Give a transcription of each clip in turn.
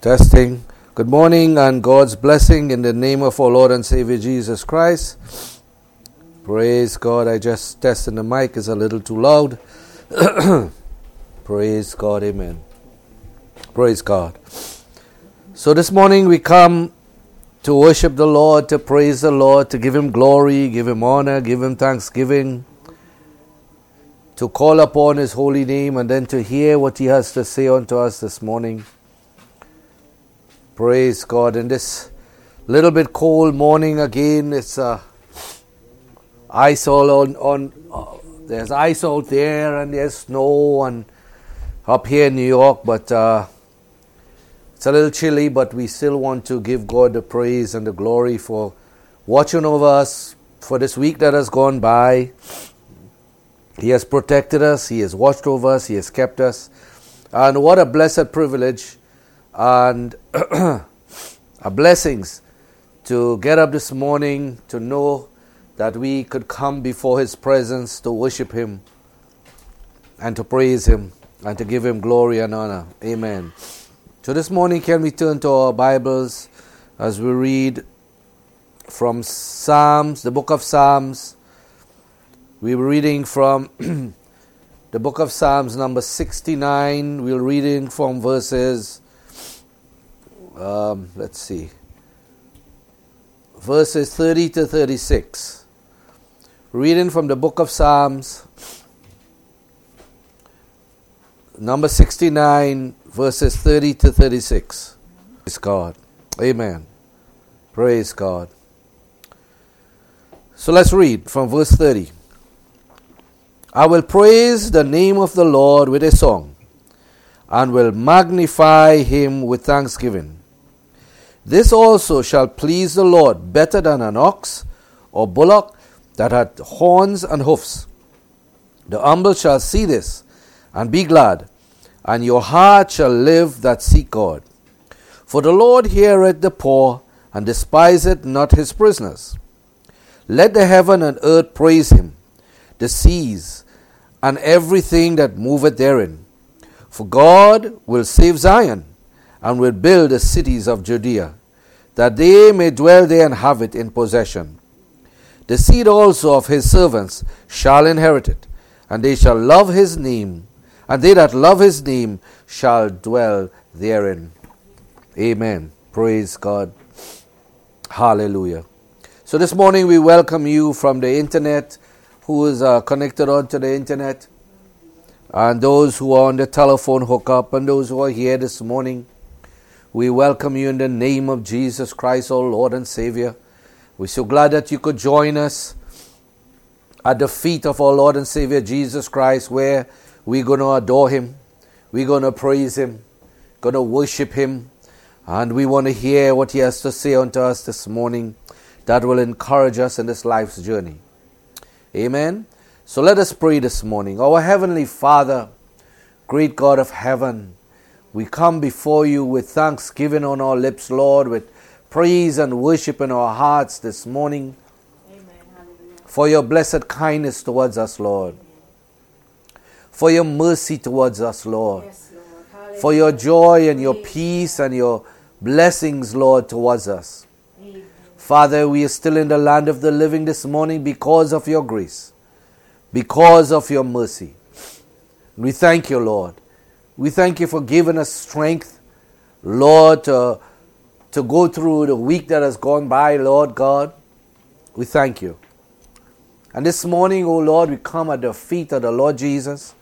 Testing. Good morning and God's blessing in the name of our Lord and Savior Jesus Christ. Praise God. I just tested the mic. It's a little too loud. Praise God. Amen. Praise God. So this morning we come to worship the Lord, to praise the Lord, to give Him glory, give Him honor, give Him thanksgiving, to call upon His holy name, and then to hear what He has to say unto us this morning. Praise God. In this little bit cold morning again, it's ice all on there's ice out there and there's snow and up here in New York, but it's a little chilly, but we still want to give God the praise and the glory for watching over us for this week that has gone by. He has protected us, He has watched over us, He has kept us, and what a blessed privilege and a blessings to get up this morning to know that we could come before His presence to worship Him and to praise Him and to give Him glory and honor. Amen. So this morning, can we turn to our Bibles as we read from Psalms, the book of Psalms. We were reading from the book of Psalms number 69. We're reading from verses verses 30 to 36. Reading from the book of Psalms, number 69, verses 30 to 36. Praise God. Amen. Praise God. So let's read from verse 30. I will praise the name of the Lord with a song, and will magnify Him with thanksgiving. This also shall please the Lord better than an ox or bullock that hath horns and hoofs. The humble shall see this and be glad, and your heart shall live that seek God. For the Lord heareth the poor, and despiseth not his prisoners. Let the heaven and earth praise Him, the seas, and everything that moveth therein. For God will save Zion, and will build the cities of Judea, that they may dwell there and have it in possession. The seed also of His servants shall inherit it, and they shall love His name, and they that love His name shall dwell therein. Amen. Praise God. Hallelujah. So this morning we welcome you from the internet, who is connected onto the internet, and those who are on the telephone hookup, and those who are here this morning. We welcome you in the name of Jesus Christ, our Lord and Savior. We're so glad that you could join us at the feet of our Lord and Savior Jesus Christ, where we're going to adore Him, we're going to praise Him, going to worship Him, and we want to hear what He has to say unto us this morning that will encourage us in this life's journey. Amen. So let us pray this morning. Our Heavenly Father, great God of heaven, we come before You with thanksgiving on our lips, Lord, with praise and worship in our hearts this morning. Amen. Hallelujah. For Your blessed kindness towards us, Lord. For Your mercy towards us, Lord. Yes, Lord. Hallelujah. For Your joy and Your peace and Your blessings, Lord, towards us. Amen. Father, we are still in the land of the living this morning because of Your grace, because of Your mercy. We thank You, Lord. We thank You for giving us strength, Lord, to go through the week that has gone by, Lord God. We thank You. And this morning, oh Lord, we come at the feet of the Lord Jesus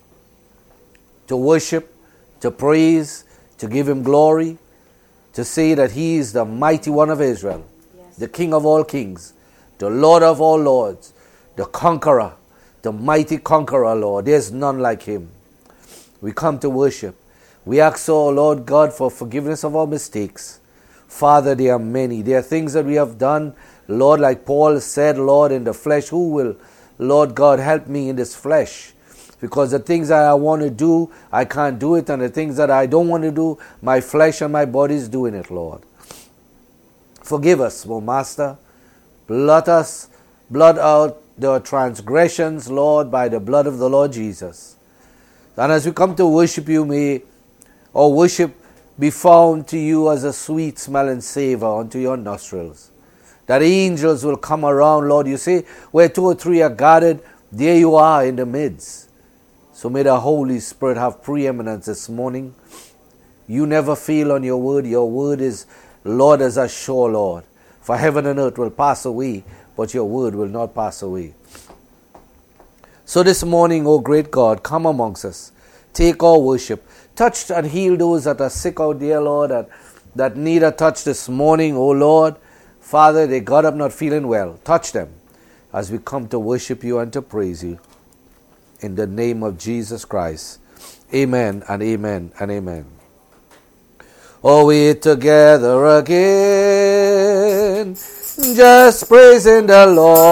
to worship, to praise, to give Him glory, to say that He is the mighty one of Israel, Yes. the King of all kings, the Lord of all lords, the conqueror, the mighty conqueror, Lord. There's none like Him. We come to worship. We ask, oh Lord God, for forgiveness of our mistakes. Father, there are many. There are things that we have done, Lord, like Paul said, Lord, in the flesh. Who will, Lord God, help me in this flesh? Because the things that I want to do, I can't do it. And the things that I don't want to do, my flesh and my body is doing it, Lord. Forgive us, O Master. Blot out the transgressions, Lord, by the blood of the Lord Jesus. And as we come to worship You, may our worship be found to you as a sweet smelling savor unto your nostrils. That angels will come around, Lord. You say, where 2 or 3 are gathered, there you are in the midst. So may the Holy Spirit have preeminence this morning. You never fail on your word. Your word is, Lord, as a sure, Lord. For heaven and earth will pass away, but your word will not pass away. So this morning, O great God, come amongst us. Take our worship. Touch and heal those that are sick out there, Lord, that need a touch this morning, O Lord. Father, they got up not feeling well. Touch them as we come to worship you and to praise you. In the name of Jesus Christ. Amen and amen and amen. Oh, we're together again, just praising the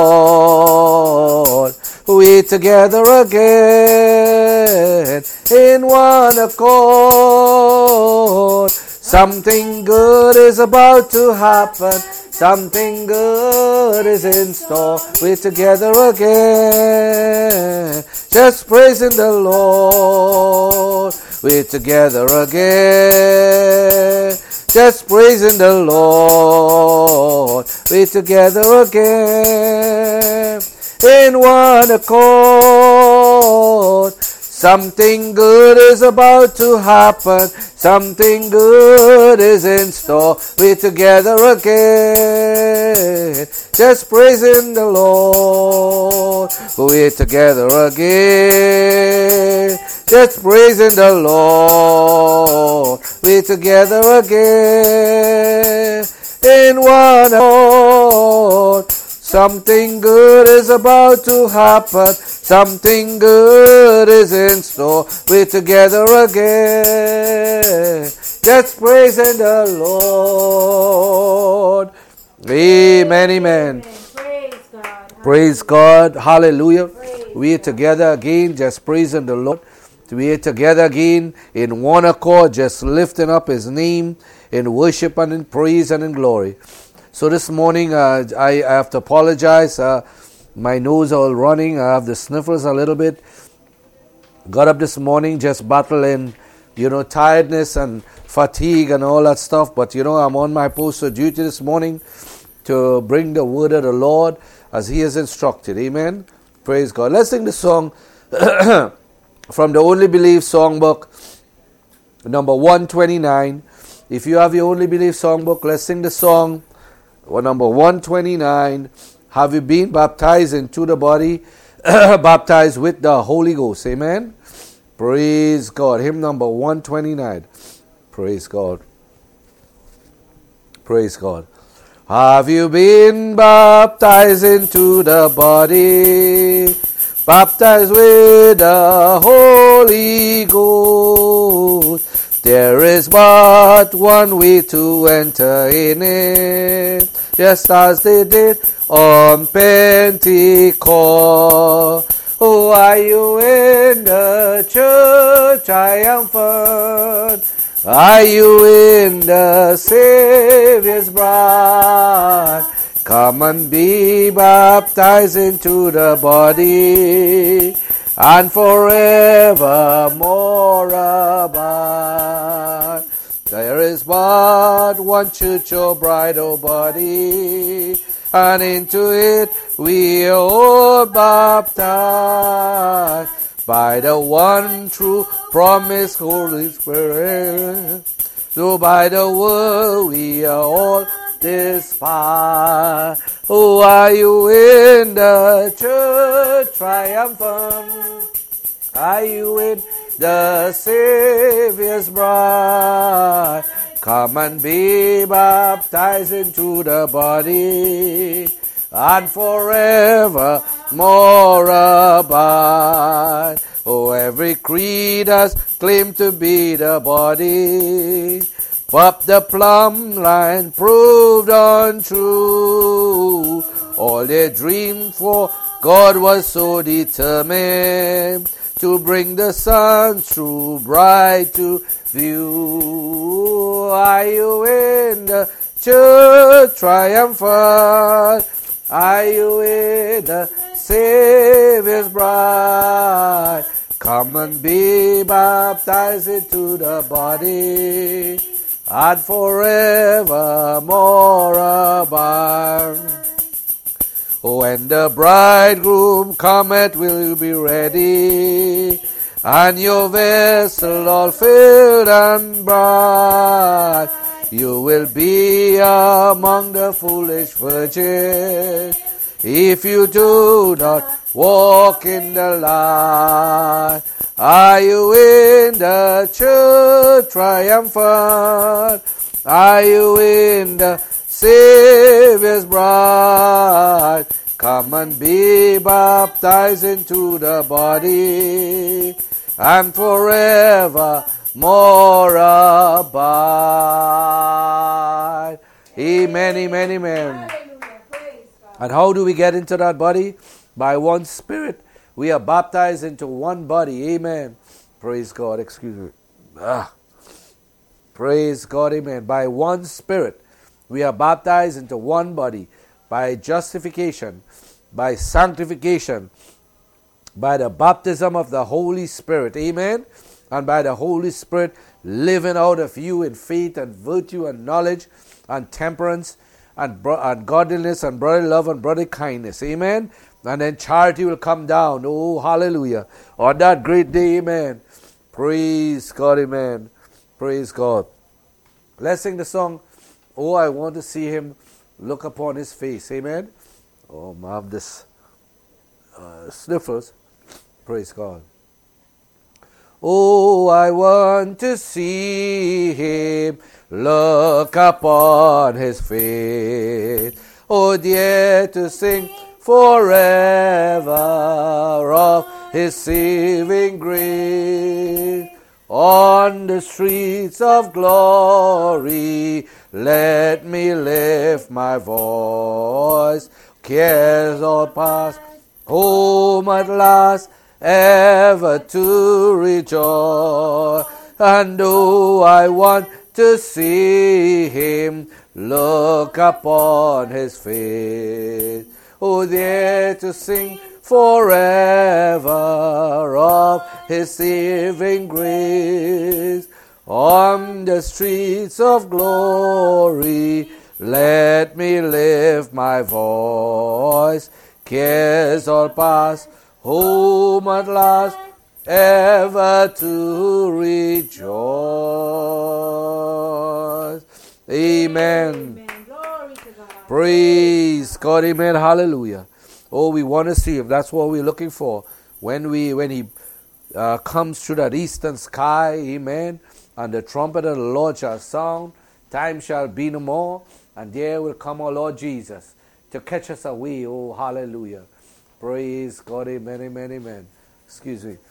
Lord. We're together again, in one accord. Something good is about to happen. Something good is in store. We're together again, just praising the Lord. We're together again, just praising the Lord. We're together again, in one accord. Something good is about to happen. Something good is in store. We're together again, just praising the Lord. We're together again, just praising the Lord. We're together again, in one accord. Something good is about to happen. Something good is in store. We're together again, just praising the Lord. Amen, amen. Praise God. Praise God. Hallelujah. We're together again, just praising the Lord. We're together again in one accord, just lifting up His name in worship and in praise and in glory. So this morning, I have to apologize. My nose all running. I have the sniffles a little bit. Got up this morning just battling, tiredness and fatigue and all that stuff. But, I'm on my post of duty this morning to bring the word of the Lord as He has instructed. Amen. Praise God. Let's sing the song from the Only Believe songbook, number 129. If you have your Only Believe songbook, let's sing the song. Number 129, have you been baptized into the body, baptized with the Holy Ghost? Amen. Praise God. Hymn number 129. Praise God. Praise God. Have you been baptized into the body, baptized with the Holy Ghost? There is but one way to enter in it, just as they did on Pentecost. Oh, are you in the church triumphant? Are you in the Savior's bride? Come and be baptized into the body, and forevermore abide. There is but one church, O bride, O body, and into it we are all baptized by the one true promised Holy Spirit. So by the word we are all despised. Oh, are you in the church triumphant? Are you in the Savior's bride? Come and be baptized into the body, and forever more abide. Oh, every creed has claimed to be the body, but the plumb line proved untrue. All their dream for God was so determined to bring the sun's true bride to view. Are you in the church triumphant? Are you in the Savior's bride? Come and be baptized into the body, and forevermore abide. When the bridegroom cometh, will you be ready? And your vessel all filled and bright. You will be among the foolish virgins, if you do not walk in the light. Are you in the church triumphant? Are you in the Savior's bride? Come and be baptized into the body, and forever more abide. Amen, amen, amen. And how do we get into that body? By one Spirit. We are baptized into one body. Amen. Praise God. Excuse me. Praise God. Amen. By one Spirit. We are baptized into one body. By justification. By sanctification. By the baptism of the Holy Spirit. Amen. And by the Holy Spirit living out of you in faith and virtue and knowledge and temperance and godliness and brotherly love and brotherly kindness. Amen. And then charity will come down. Oh, hallelujah. On that great day. Amen. Praise God. Amen. Praise God. Let's sing the song, Oh, I Want to See Him Look Upon His Face. Amen. Oh, I have this sniffles. Praise God. Oh, I want to see Him look upon His face. Oh, dear, to sing forever of His saving grace. On the streets of glory, let me lift my voice. Cares all past, home at last, ever to rejoice. And oh, I want to see Him look upon His face. Oh, there to sing forever of His saving grace. On the streets of glory, let me lift my voice. Cares all past, home at last, ever to rejoice. Amen. Glory to God. Praise God. Amen. Hallelujah. Oh, we want to see Him. That's what we're looking for. When He comes through that eastern sky, amen, and the trumpet of the Lord shall sound, time shall be no more, and there will come our Lord Jesus to catch us away. Oh, hallelujah. Praise God. Amen, amen, amen. Excuse me.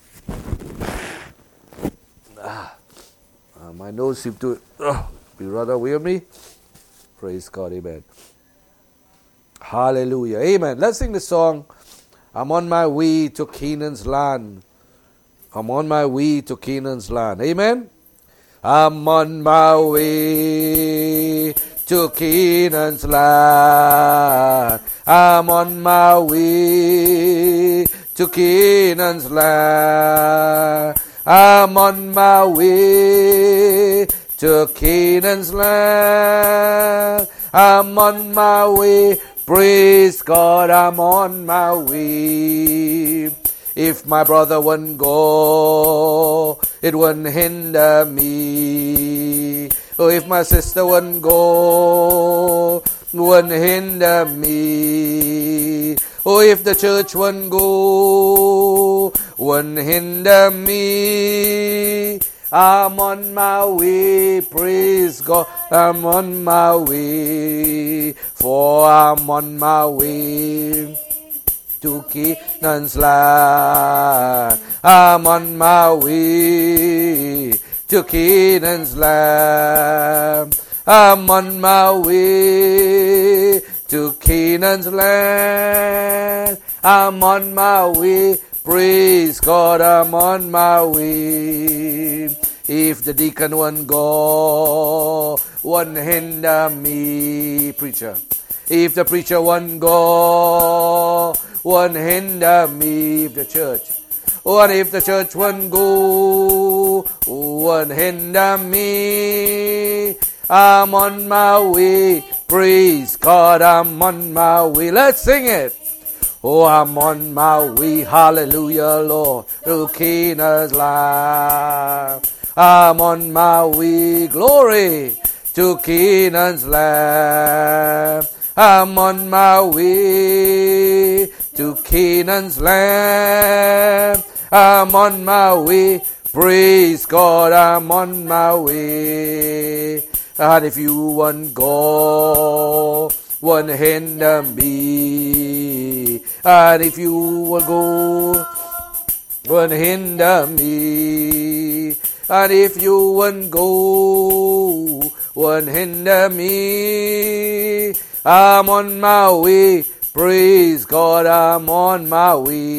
My nose seems to be rather away of me. Praise God. Amen. Hallelujah. Amen. Let's sing the song, I'm on my way to Canaan's land. I'm on my way to Canaan's land. Amen. I'm on my way to Canaan's land. I'm on my way to Canaan's land. I'm on my way to Canaan's land. I'm on my way. Praise God, I'm on my way. If my brother wouldn't go, it wouldn't hinder me. Oh, if my sister wouldn't go, it wouldn't hinder me. Oh, if the church wouldn't go, wouldn't hinder me. I'm on my way, praise God, I'm on my way, for I'm on my way to Canaan's land. I'm on my way to Canaan's land. I'm on my way to Canaan's land. I'm on my way. Praise God, I'm on my way. If the deacon won't go, won't hinder me, preacher. If the preacher won't go, won't hinder me. If the church, what if the church won't go, won't hinder me. I'm on my way. Praise God, I'm on my way. Let's sing it. Oh, I'm on my way. Hallelujah, Lord. To Canaan's land. I'm on my way. Glory. To Canaan's land. I'm on my way. To Canaan's land. I'm on my way. Praise God, I'm on my way. And if you want go, won't hinder me. And if you will go, won't hinder me. And if you won't go, won't hinder me. I'm on my way. Praise God, I'm on my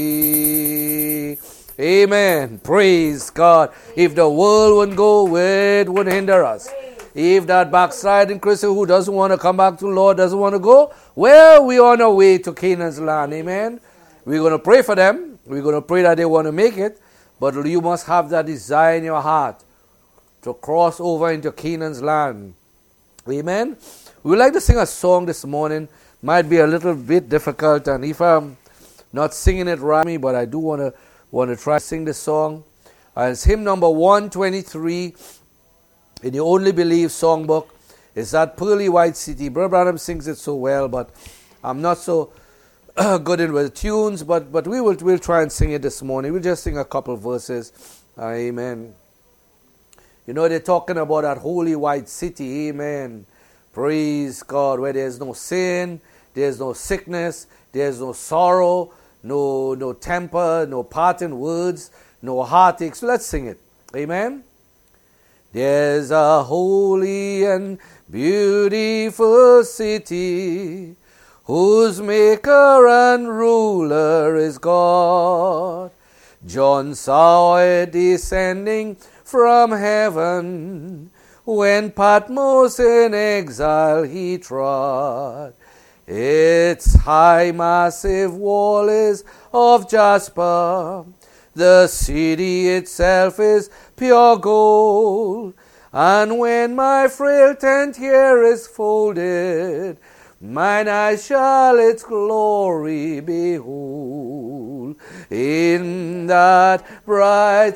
way. Amen. Praise God. If the world wouldn't go, it wouldn't hinder us. If that backsliding Christian who doesn't want to come back to the Lord doesn't want to go, well, we're on our way to Canaan's land. Amen. We're going to pray for them. We're going to pray that they want to make it. But you must have that desire in your heart to cross over into Canaan's land. Amen. We would like to sing a song this morning. Might be a little bit difficult, and if I'm not singing it right, but I do want to try to sing the song. And it's hymn number 123 in the Only Believe songbook. It's that Pearly White City. Brother Branham sings it so well, but I'm not so good in with tunes, but we'll try and sing it this morning. We'll just sing a couple verses. Amen. You know, they're talking about that holy white city. Amen. Praise God, where there's no sin, there's no sickness, there's no sorrow, no temper, no parting words, no heartache. So let's sing it. Amen. There's a holy and beautiful city, whose maker and ruler is God. John saw it descending from heaven, when Patmos in exile he trod. Its high massive wall is of jasper, the city itself is pure gold. And when my frail tent here is folded, mine eyes shall its glory behold. In that bright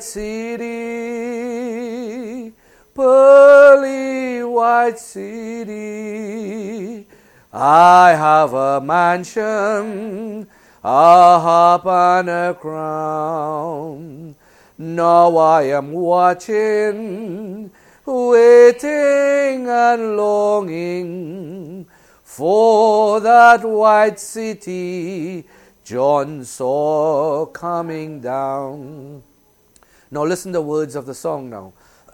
city, pearly white city, I have a mansion, a harp and a crown. Now I am watching, waiting and longing for that white city John saw coming down. Now listen to the words of the song now.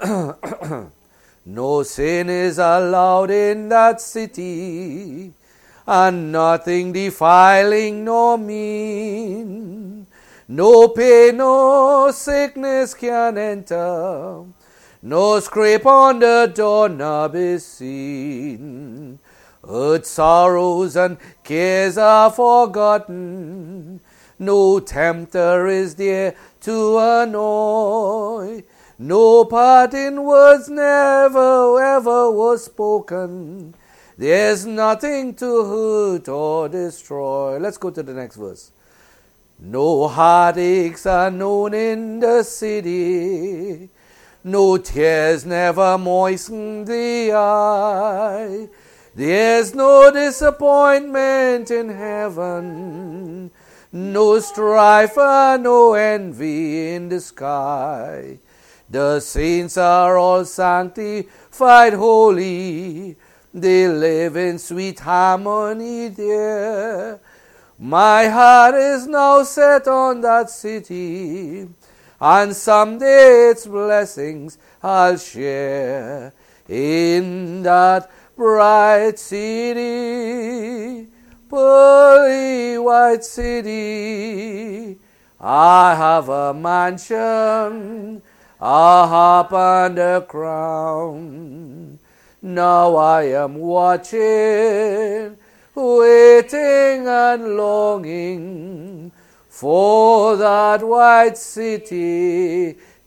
No sin is allowed in that city, and nothing defiling nor mean. No pain, no sickness can enter, no scrape on the doorknob is seen. Earth's sorrows and cares are forgotten, no tempter is there to annoy. No parting words never ever was spoken. There's nothing to hurt or destroy. Let's go to the next verse. No heartaches are known in the city. No tears never moisten the eye. There's no disappointment in heaven. No strife and no envy in the sky. The saints are all sanctified holy. They live in sweet harmony there. My heart is now set on that city, and someday its blessings I'll share. In that bright city, pearly white city, I have a mansion, a harp and a crown. Now I am watching, waiting and longing for that white city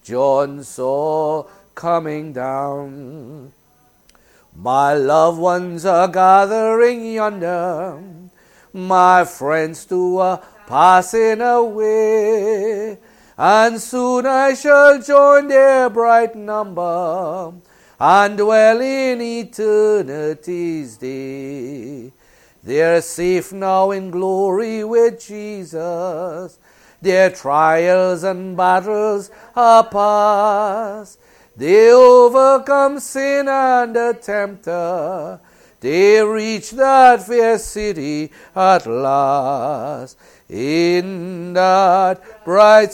John saw coming down. My loved ones are gathering yonder, my friends too are passing away, and soon I shall join their bright number and dwell in eternity's day. They're safe now in glory with Jesus. Their trials and battles are past. They overcome sin and the tempter. They reach that fair city at last. In that bright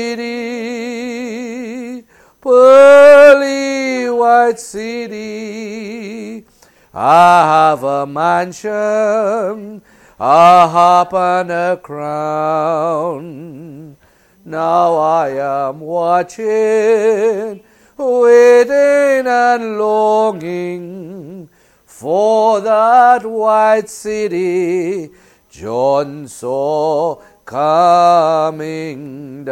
city, pearly white city, I have a mansion, a harp and a crown. Now I am watching, waiting and longing for that white city John saw coming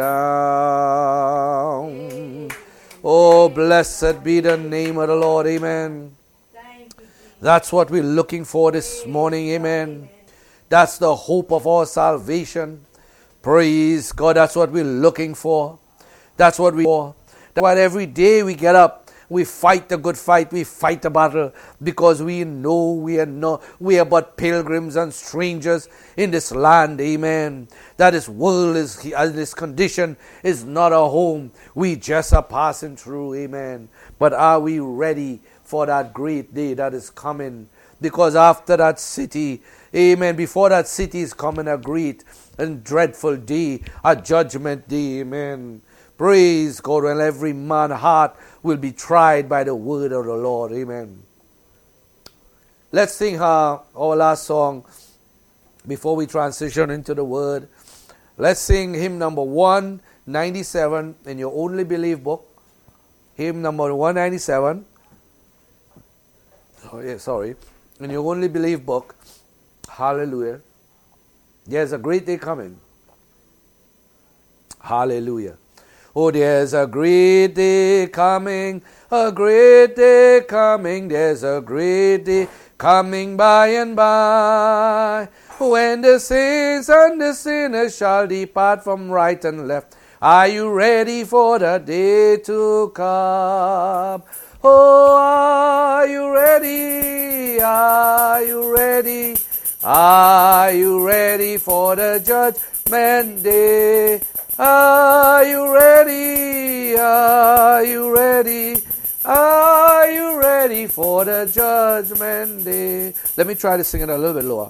down. Oh, blessed be the name of the Lord. Amen. That's what we're looking for this morning. Amen. That's the hope of our salvation. Praise God. That's what we're looking for. That's what we for. That's why every day we get up, we fight the good fight, we fight the battle, because we know we are but pilgrims and strangers in this land. Amen. That this world is, this condition is not a home. We just are passing through. Amen. But are we ready for that great day that is coming? Because after that city, amen, before that city is coming a great and dreadful day, a judgment day. Amen. Praise God, when every man's heart will be tried by the word of the Lord. Amen. Let's sing our last song before we transition into the word. Let's sing hymn number 197 in your Only Believe book. Hymn number 197. In your Only Believe book. Hallelujah. There's a great day coming. Hallelujah. Oh, there's a great day coming, a great day coming, there's a great day coming by and by, when the saints and the sinners shall depart from right and left. Are you ready for the day to come? Oh, are you ready? Are you ready? Are you ready for the judgment day? Are you ready? Are you ready? Are you ready for the judgment day? Let me try to sing it a little bit lower.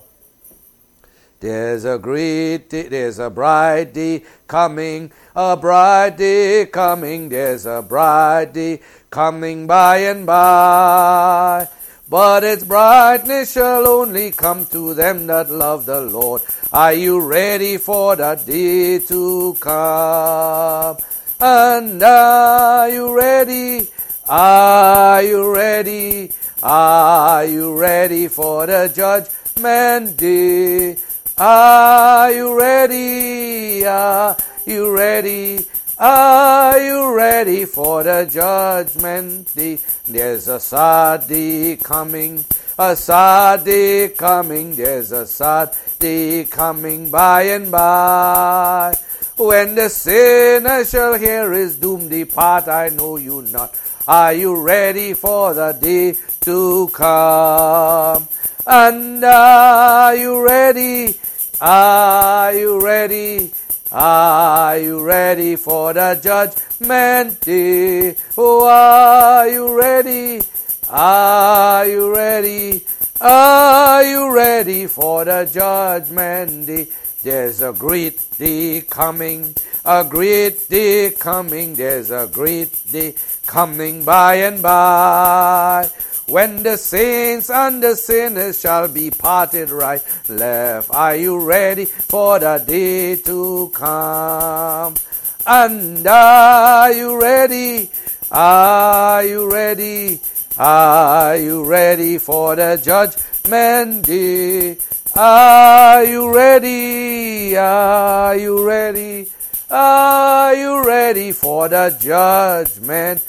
There's a great day, there's a bright day coming, a bright day coming, there's a bright day coming by and by. But its brightness shall only come to them that love the Lord. Are you ready for that day to come? And are you ready? Are you ready? Are you ready for the judgment day? Are you ready? Are you ready? Are you ready for the judgment day? There's a sad day coming, a sad day coming, there's a sad day coming by and by. When the sinner shall hear his doom depart, I know you not. Are you ready for the day to come? And are you ready? Are you ready? Are you ready for the judgment day? Oh, are you ready? Are you ready? Are you ready for the judgment day? There's a great day coming, a great day coming, there's a great day coming by and by. When the saints and the sinners shall be parted right, left. Are you ready for the day to come? And are you ready? Are you ready? Are you ready for the judgment day? Are you ready? Are you ready? Are you ready for the judgment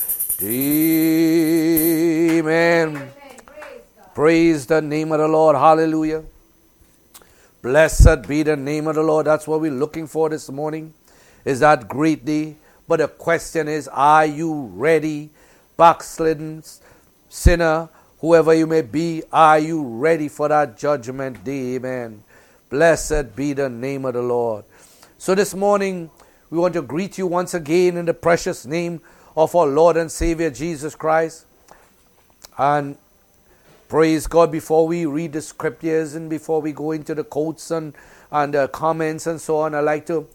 day? Amen. Praise the name of the Lord. Hallelujah. Blessed be the name of the Lord. That's what we're looking for this morning, is that great day. But the question is, are you ready? Backslidden sinner, whoever you may be, are you ready for that judgment day? Amen. Blessed be the name of the Lord. So this morning, we want to greet you once again in the precious name of our Lord and Savior Jesus Christ. And praise God, before we read the scriptures and before we go into the quotes and comments and so on, I'd like to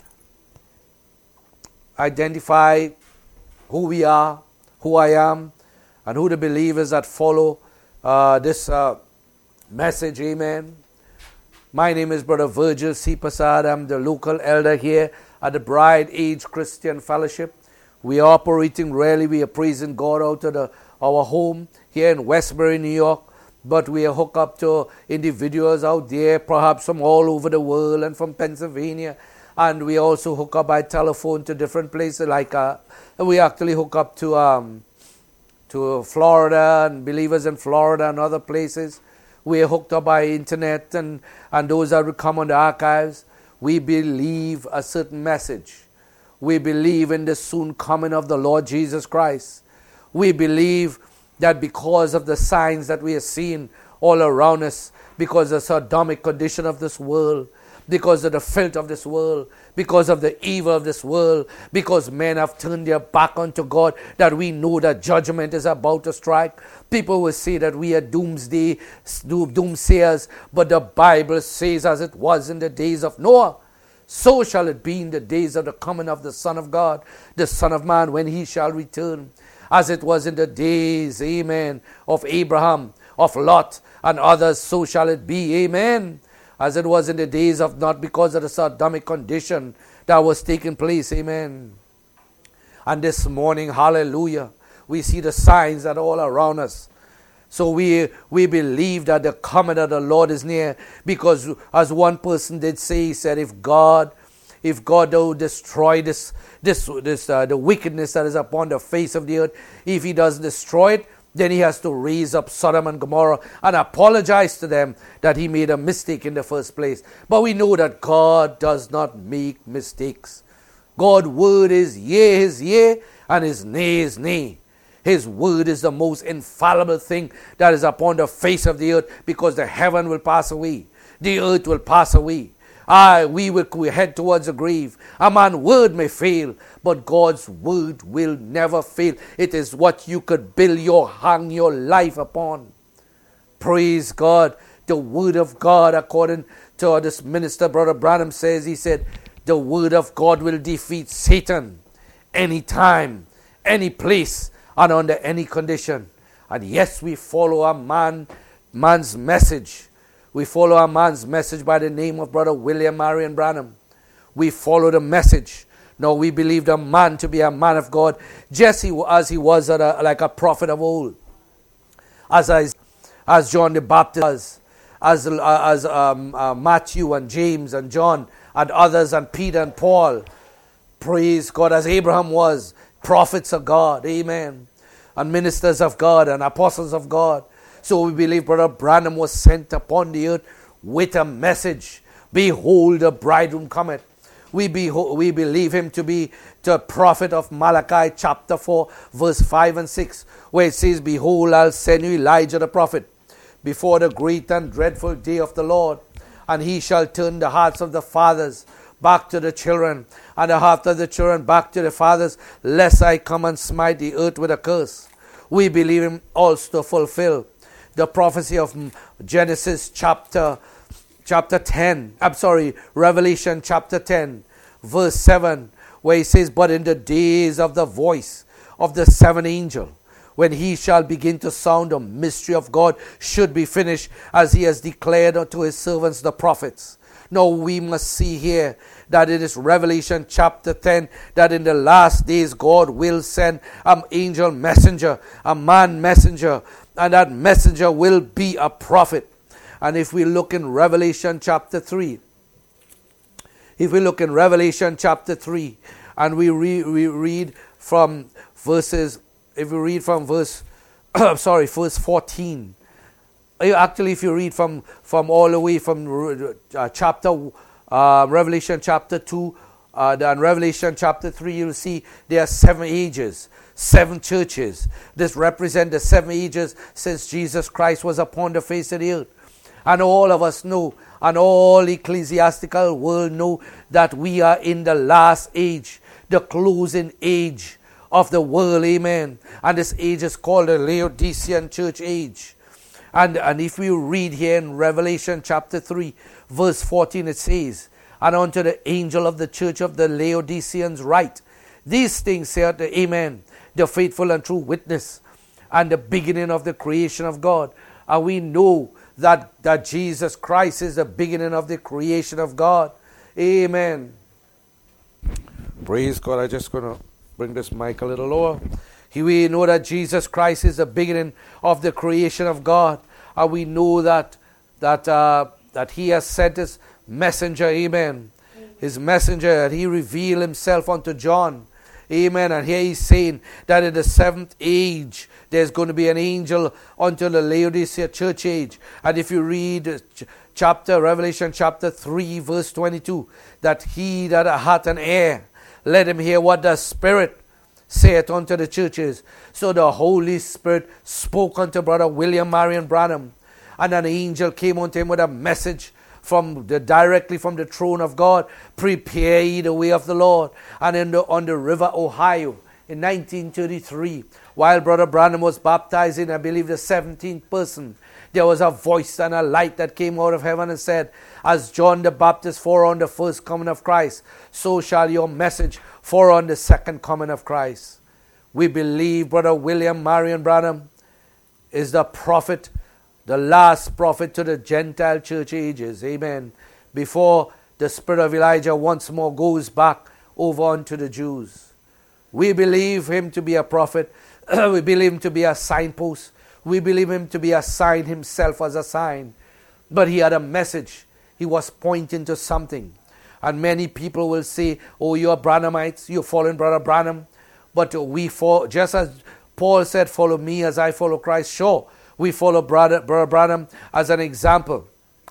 identify who we are, who I am, and who the believers that follow this message. Amen. My name is Brother Virgil C. Prasad. I'm the local elder here at the Bride Age Christian Fellowship. We are operating rarely. We are praising God out of our home here in Westbury, New York. But we are hooked up to individuals out there, perhaps from all over the world and from Pennsylvania. And we also hook up by telephone to different places. We actually hook up to Florida and believers in Florida and other places. We are hooked up by internet and those that will come on the archives. We believe a certain message. We believe in the soon coming of the Lord Jesus Christ. We believe that because of the signs that we are seeing all around us, because of the sodomic condition of this world, because of the filth of this world, because of the evil of this world, because men have turned their back unto God, that we know that judgment is about to strike. People will say that we are doomsayers, but the Bible says, as it was in the days of Noah, so shall it be in the days of the coming of the Son of God, the Son of Man, when he shall return. As it was in the days, amen, of Abraham, of Lot, and others, so shall it be, amen. As it was in the days of Lot, because of the sodomic condition that was taking place, amen. And this morning, hallelujah, we see the signs that are all around us. So we believe that the coming of the Lord is near, because as one person did say, he said, if God will destroy the wickedness that is upon the face of the earth, if he doesn't destroy it, then he has to raise up Sodom and Gomorrah and apologize to them that he made a mistake in the first place. But we know that God does not make mistakes. God's word is yea, and his nay is nay. His word is the most infallible thing that is upon the face of the earth, because the heaven will pass away, the earth will pass away. We head towards the grave. A man's word may fail, but God's word will never fail. It is what you could hang your life upon. Praise God. The word of God, according to this minister, Brother Branham says, he said, the word of God will defeat Satan anytime, any place, and under any condition. And yes, we follow a man's message. We follow a man's message by the name of Brother William Marion Branham. We follow the message. Now we believe the man to be a man of God, just as he was like a prophet of old. As John the Baptist was, as Matthew and James and John and others and Peter and Paul. Praise God, as Abraham was, prophets of God, amen, and ministers of God and apostles of God. So we believe Brother Branham was sent upon the earth with a message. Behold, the bridegroom cometh. We believe him to be the prophet of Malachi chapter 4, verse 5 and 6, where it says, behold, I'll send you Elijah the prophet before the great and dreadful day of the Lord, and he shall turn the hearts of the fathers back to the children, and the heart of the children back to the fathers, lest I come and smite the earth with a curse. We believe him also to fulfill the prophecy of Revelation chapter 10, verse 7, where he says, but in the days of the voice of the seventh angel, when he shall begin to sound, the mystery of God should be finished, as he has declared unto his servants the prophets. Now we must see here that it is Revelation chapter 10, that in the last days God will send an angel messenger, a man messenger, and that messenger will be a prophet. And if we look in Revelation chapter 3, If we look in Revelation chapter 3, and we read from verses, if we read from verse 14. Actually, if you read from all the way from Revelation chapter 2 and Revelation chapter 3, you'll see there are 7 ages, 7 churches. This represents the 7 ages since Jesus Christ was upon the face of the earth. And all of us know, and all ecclesiastical world know, that we are in the last age, the closing age of the world, amen. And this age is called the Laodicean church age. And if we read here in Revelation chapter 3, verse 14, it says, "And unto the angel of the church of the Laodiceans write, these things saith the Amen, the faithful and true witness, and the beginning of the creation of God." And we know that Jesus Christ is the beginning of the creation of God. Amen. Praise God. I'm just going to bring this mic a little lower. Here we know that Jesus Christ is the beginning of the creation of God. And we know that He has sent His messenger, amen. His messenger, that He revealed Himself unto John. Amen. And here He's saying that in the 7th age, there's going to be an angel unto the Laodicea church age. And if you read Revelation chapter 3, verse 22, that he that hath an ear, let him hear what the Spirit saith unto the churches. So the Holy Spirit spoke unto Brother William Marion Branham, and an angel came unto him with a message directly from the throne of God. Prepare ye the way of the Lord. And on the river Ohio in 1933, while Brother Branham was baptizing, I believe the 17th person, there was a voice and a light that came out of heaven and said, "As John the Baptist forewarned the first coming of Christ, so shall your message forewarn the second coming of Christ." We believe Brother William Marion Branham is the prophet, the last prophet to the Gentile church ages. Amen. Before the spirit of Elijah once more goes back over unto the Jews. We believe him to be a prophet. We believe him to be a signpost. We believe him to be a sign himself as a sign. But he had a message. He was pointing to something. And many people will say, "Oh, you're Branhamites, you're following Brother Branham." But just as Paul said, "Follow me as I follow Christ." Sure, we follow Brother Branham as an example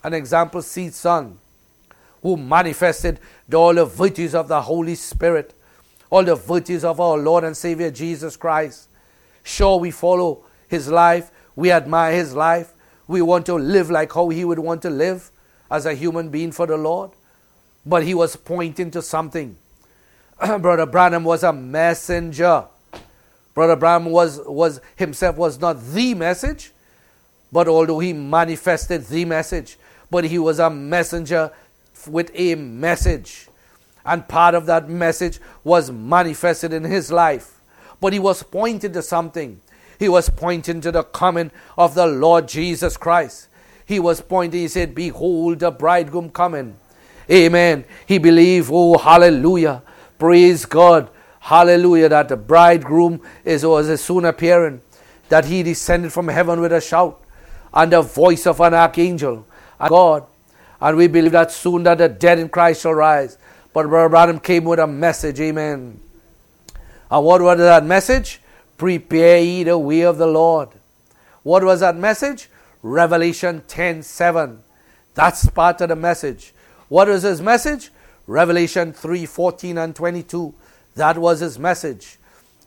seed son, who manifested all the virtues of the Holy Spirit, all the virtues of our Lord and Savior Jesus Christ. Sure, we follow his life. We admire his life. We want to live like how he would want to live as a human being for the Lord. But he was pointing to something. Brother Branham was a messenger. Brother Branham was himself was not the message, but although he manifested the message, but he was a messenger with a message. And part of that message was manifested in his life. But he was pointing to something. He was pointing to the coming of the Lord Jesus Christ. He was pointing, he said, "Behold, the bridegroom coming." Amen. He believed, oh, hallelujah. Praise God. Hallelujah, that the bridegroom was soon appearing. That he descended from heaven with a shout and the voice of an archangel. And God. And we believe that soon that the dead in Christ shall rise. But Brother Branham came with a message. Amen. And what was that message? Prepare ye the way of the Lord. What was that message? Revelation 10:7. That's part of the message. What was his message? Revelation 3:14 and 22. That was his message.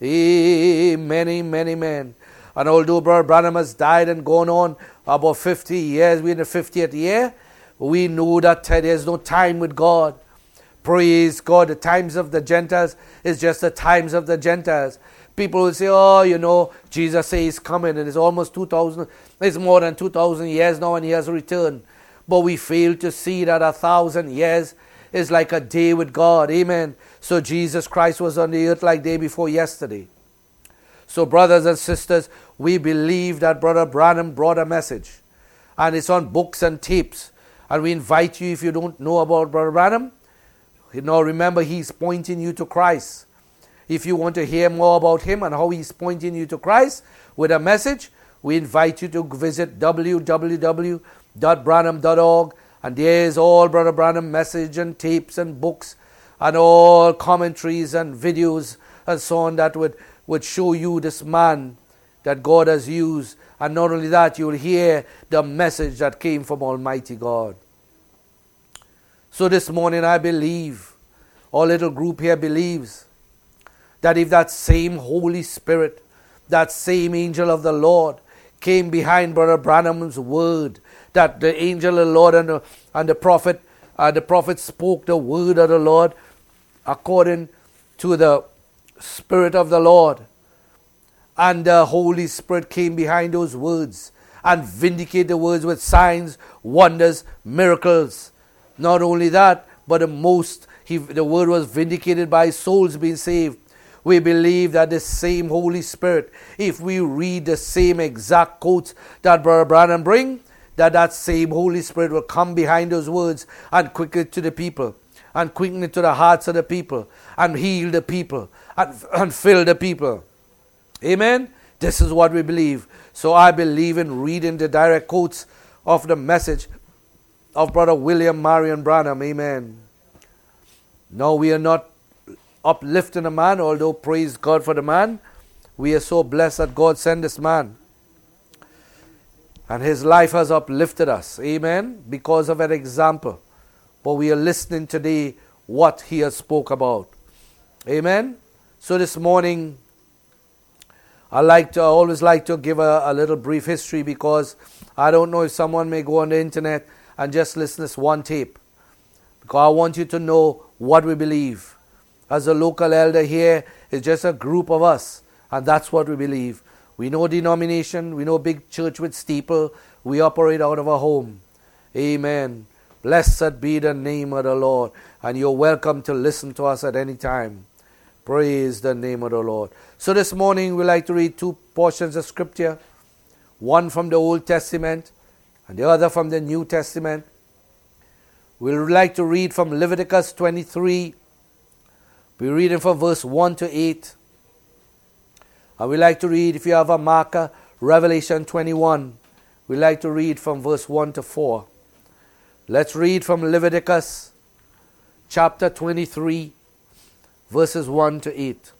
Amen, amen, amen. And although Brother Branham has died and gone on about 50 years, we're in the 50th year, we know that there's no time with God. Praise God. The times of the Gentiles is just the times of the Gentiles. People will say, "Oh, Jesus says he's coming, and it's almost 2,000, it's more than 2,000 years now, and he has returned." But we fail to see that 1,000 years is like a day with God. Amen. So Jesus Christ was on the earth like day before yesterday. So brothers and sisters, we believe that Brother Branham brought a message. And it's on books and tapes. And we invite you, if you don't know about Brother Branham, remember he's pointing you to Christ. If you want to hear more about him and how he's pointing you to Christ with a message, we invite you to visit www.branham.org And there's all Brother Branham message and tapes and books and all commentaries and videos and so on that would show you this man that God has used. And not only that, you'll hear the message that came from Almighty God. So this morning I believe, our little group here believes, that if that same Holy Spirit, that same angel of the Lord came behind Brother Branham's word, that the angel of the Lord and the prophet spoke the word of the Lord according to the Spirit of the Lord. And the Holy Spirit came behind those words and vindicated the words with signs, wonders, miracles. Not only that, but the word was vindicated by souls being saved. We believe that the same Holy Spirit, if we read the same exact quotes that Brother Branham bring, that same Holy Spirit will come behind those words and quicken it to the people, and quicken it to the hearts of the people, and heal the people, and fill the people. Amen? This is what we believe. So I believe in reading the direct quotes of the message of Brother William Marion Branham. Amen. No, we are not uplifting a man, although praise God for the man. We are so blessed that God sent this man. And his life has uplifted us. Amen. Because of an example. But we are listening today what he has spoke about. Amen. So this morning, I always like to give a little brief history, because I don't know if someone may go on the internet and just listen to this one tape. Because I want you to know what we believe. As a local elder here, it's just a group of us, and that's what we believe. We know denomination, we know big church with steeple, we operate out of a home. Amen. Blessed be the name of the Lord, and you're welcome to listen to us at any time. Praise the name of the Lord. So this morning we like to read two portions of Scripture, one from the Old Testament and the other from the New Testament. We would like to read from Leviticus 23. We're reading from verse 1 to 8. And we like to read, if you have a marker, Revelation 21. We like to read from verse 1 to 4. Let's read from Leviticus chapter 23, verses 1 to 8.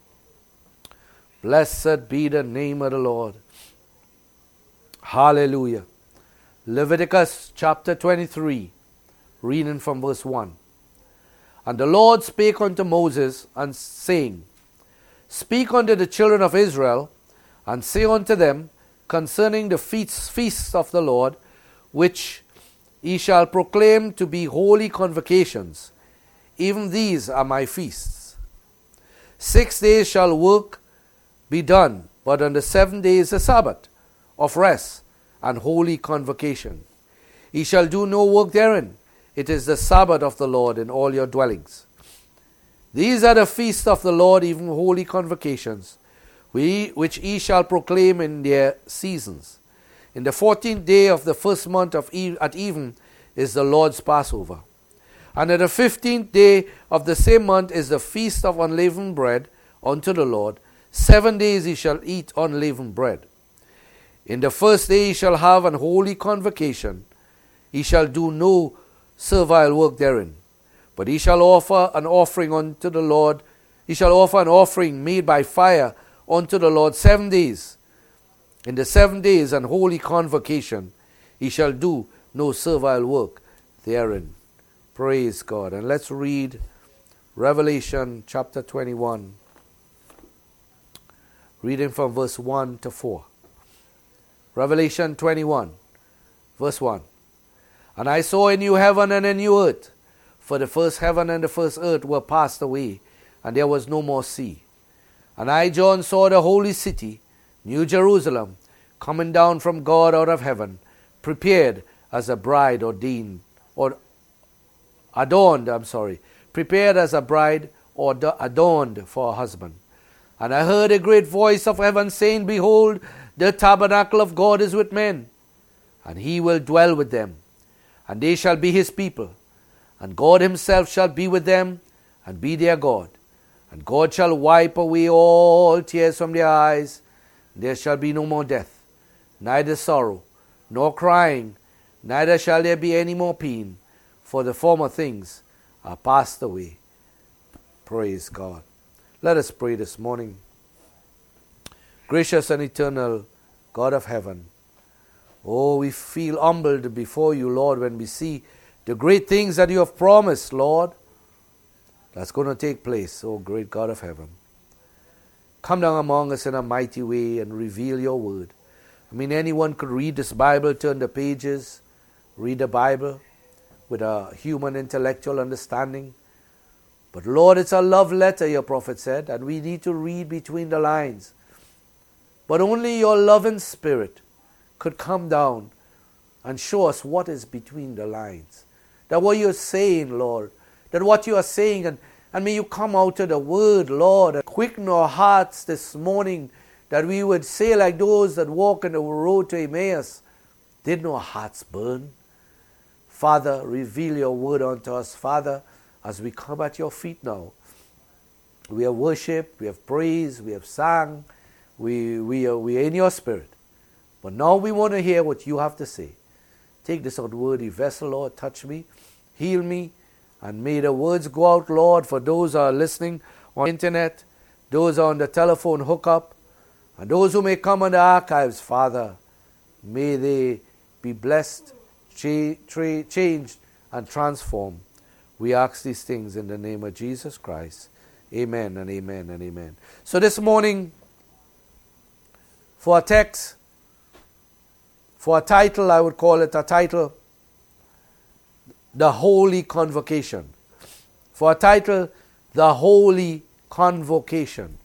Blessed be the name of the Lord. Hallelujah. Leviticus chapter 23, reading from verse 1. And the Lord spake unto Moses, and saying, Speak unto the children of Israel, and say unto them concerning the feasts of the Lord, which ye shall proclaim to be holy convocations. Even these are my feasts. 6 days shall work be done, but on the 7th day is the Sabbath of rest and holy convocation. Ye shall do no work therein. It is the Sabbath of the Lord in all your dwellings. These are the feasts of the Lord, even holy convocations, which ye shall proclaim in their seasons. In the 14th day of the first month at even is the Lord's Passover. And at the 15th day of the same month is the feast of unleavened bread unto the Lord. 7 days ye shall eat unleavened bread. In the first day ye shall have an holy convocation. Ye shall do no servile work therein. But ye shall offer an offering unto the Lord. Ye shall offer an offering made by fire unto the Lord 7 days. In the 7 days an holy convocation. Ye shall do no servile work therein. Praise God. And let's read Revelation chapter 21. Reading from verse 1 to 4. Revelation 21, verse 1. And I saw a new heaven and a new earth, for the first heaven and the first earth were passed away, and there was no more sea. And I, John, saw the holy city, New Jerusalem, coming down from God out of heaven, prepared as a bride prepared as a bride adorned for a husband. And I heard a great voice of heaven saying, Behold, the tabernacle of God is with men, and he will dwell with them, and they shall be his people, and God himself shall be with them, and be their God. And God shall wipe away all tears from their eyes. There shall be no more death, neither sorrow, nor crying, neither shall there be any more pain, for the former things are passed away. Praise God. Let us pray this morning. Gracious and eternal God of heaven, oh, we feel humbled before you, Lord, when we see the great things that you have promised, Lord, that's going to take place, oh great God of heaven. Come down among us in a mighty way and reveal your word. I mean, anyone could read this Bible, turn the pages, read the Bible with a human intellectual understanding. But Lord, it's a love letter, your prophet said, and we need to read between the lines. But only your loving spirit could come down and show us what is between the lines. That what you're saying, Lord, that what you are saying, and may you come out of the word, Lord, and quicken our hearts this morning, that we would say like those that walk on the road to Emmaus, did our hearts burn? Father, reveal your word unto us, Father, as we come at your feet now. We have worshiped, we have praised, we have sang, we are in your spirit. But now we want to hear what you have to say. Take this unworthy vessel, Lord, touch me, heal me, and may the words go out, Lord, for those who are listening on the internet, those who are on the telephone hookup, and those who may come on the archives, Father. May they be blessed, changed, and transformed. We ask these things in the name of Jesus Christ. Amen and amen and amen. So this morning, for a text, for a title, I would call it a title, The Holy Convocation. For a title, The Holy Convocation.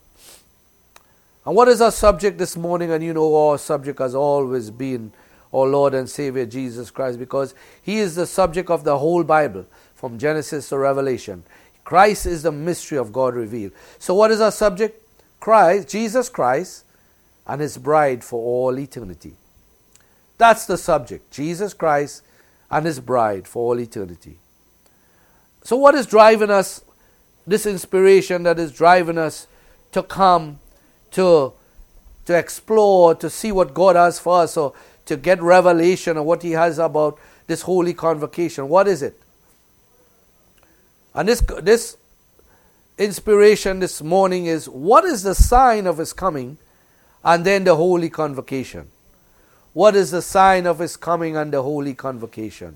And what is our subject this morning? And you know our subject has always been our Lord and Savior Jesus Christ, because He is the subject of the whole Bible, from Genesis to Revelation. Christ is the mystery of God revealed. So what is our subject? Christ, Jesus Christ, and His bride for all eternity. That's the subject. Jesus Christ and His bride for all eternity. So what is driving us, this inspiration that is driving us to come, to explore, to see what God has for us, or to get revelation of what He has about this holy convocation? What is it? And this inspiration this morning is, what is the sign of His coming, and then the holy convocation? What is the sign of His coming and the holy convocation?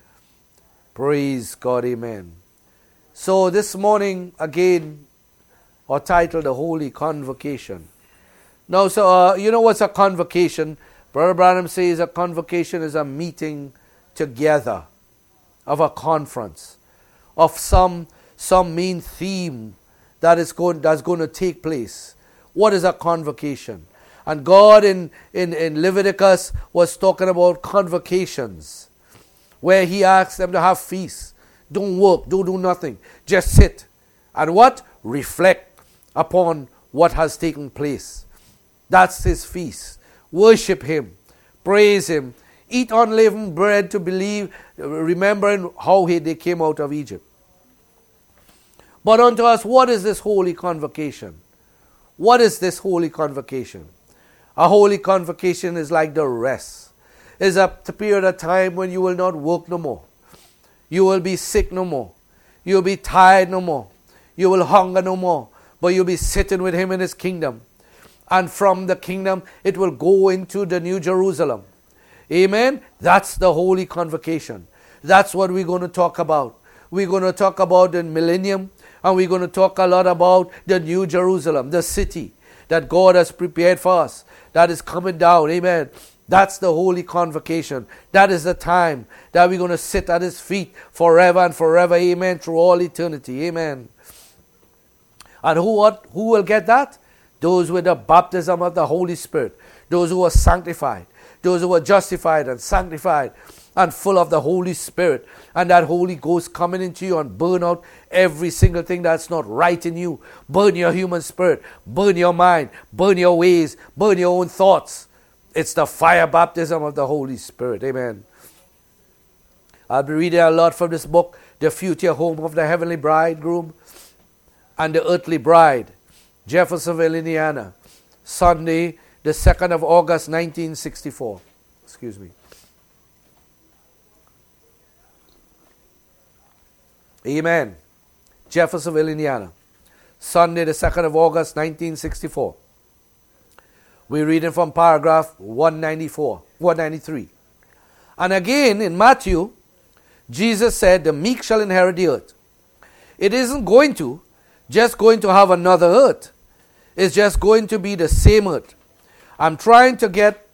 Praise God, amen. So this morning, again, our title, The Holy Convocation. Now, so you know what's a convocation? Brother Branham says a convocation is a meeting together of a conference, of some main theme that's going to take place. What is a convocation? And God in Leviticus was talking about convocations, where He asked them to have feasts. Don't work, don't do nothing. Just sit. And what? Reflect upon what has taken place. That's His feast. Worship Him. Praise Him. Eat unleavened bread to believe, remembering how they came out of Egypt. But unto us, what is this holy convocation? What is this holy convocation? A holy convocation is like the rest. It's a period of time when you will not work no more. You will be sick no more. You will be tired no more. You will hunger no more. But you'll be sitting with Him in His kingdom. And from the kingdom, it will go into the New Jerusalem. Amen? That's the holy convocation. That's what we're going to talk about. We're going to talk about the millennium, and we're going to talk a lot about the New Jerusalem, the city that God has prepared for us, that is coming down. Amen. That's the holy convocation. That is the time that we're going to sit at His feet forever and forever. Amen. Through all eternity. Amen. And who will get that? Those with the baptism of the Holy Spirit. Those who are sanctified. Those who are justified and sanctified and full of the Holy Spirit. And that Holy Ghost coming into you and burn out every single thing that's not right in you. Burn your human spirit. Burn your mind. Burn your ways. Burn your own thoughts. It's the fire baptism of the Holy Spirit. Amen. I'll be reading a lot from this book, The Future Home of the Heavenly Bridegroom and the Earthly Bride, Jeffersonville, Indiana, Sunday, the 2nd of August, 1964. Excuse me. Amen. Jeffersonville, Indiana. Sunday, the 2nd of August, 1964. We're reading from paragraph 193. And again, in Matthew, Jesus said, the meek shall inherit the earth. It isn't just going to have another earth. It's just going to be the same earth. I'm trying to get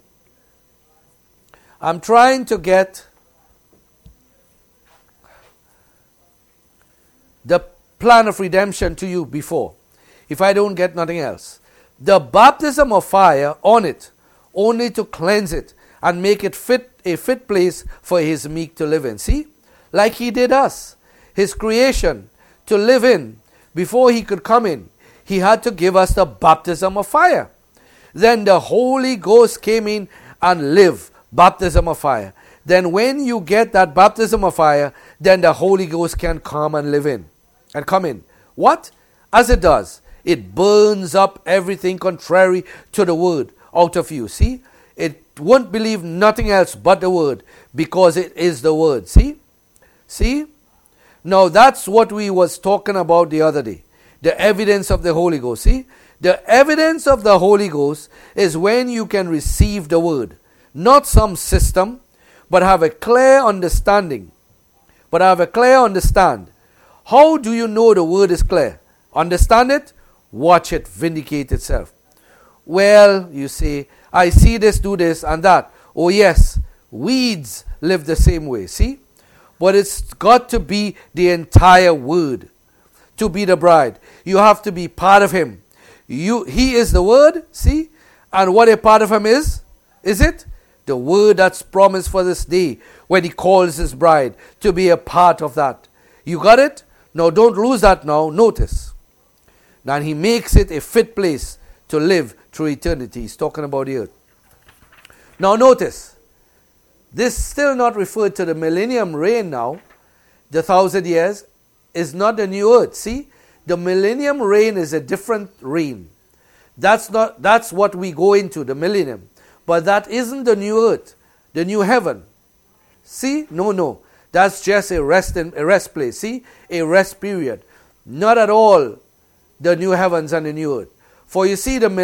the plan of redemption to you before. If I don't get nothing else. The baptism of fire on it, only to cleanse it and make it a fit place for his meek to live in. See? Like he did us. His creation to live in. Before he could come in, he had to give us the baptism of fire. Then the Holy Ghost came in and lived. Baptism of fire. Then when you get that baptism of fire, then the Holy Ghost can come and live in. And come in. What? As it does. It burns up everything contrary to the word out of you. See? It won't believe nothing else but the word, because it is the word. See? See? Now that's what we was talking about the other day. The evidence of the Holy Ghost. See? The evidence of the Holy Ghost is when you can receive the word. Not some system, but have a clear understanding. How do you know the word is clear? Understand it? Watch it vindicate itself. Well, you say, I see this, do this, and that. Oh yes, weeds live the same way. See? But it's got to be the entire word to be the bride. You have to be part of him. He is the word, see? And what a part of him is it? The word that's promised for this day when he calls his bride to be a part of that. You got it? Now don't lose that now. Notice. Now he makes it a fit place to live through eternity. He's talking about the earth. Now notice. This still not referred to the millennium reign now. The 1,000 years is not the new earth. See? The millennium reign is a different reign. That's what we go into, the millennium. But that isn't the new earth, the new heaven. See? No. That's just a rest place. See? A rest period. Not at all the new heavens and the new earth. For you see, in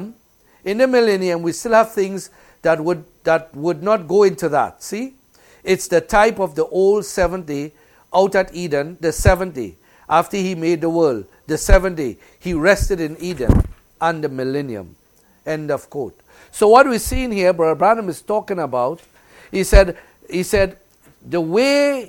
the millennium, we still have things that would not go into that. See? It's the type of the old 7th day out at Eden, the 7th day. After he made the world, the 7th day, he rested in Eden and the millennium. End of quote. So what we're seeing here, Brother Branham is talking about, he said, the way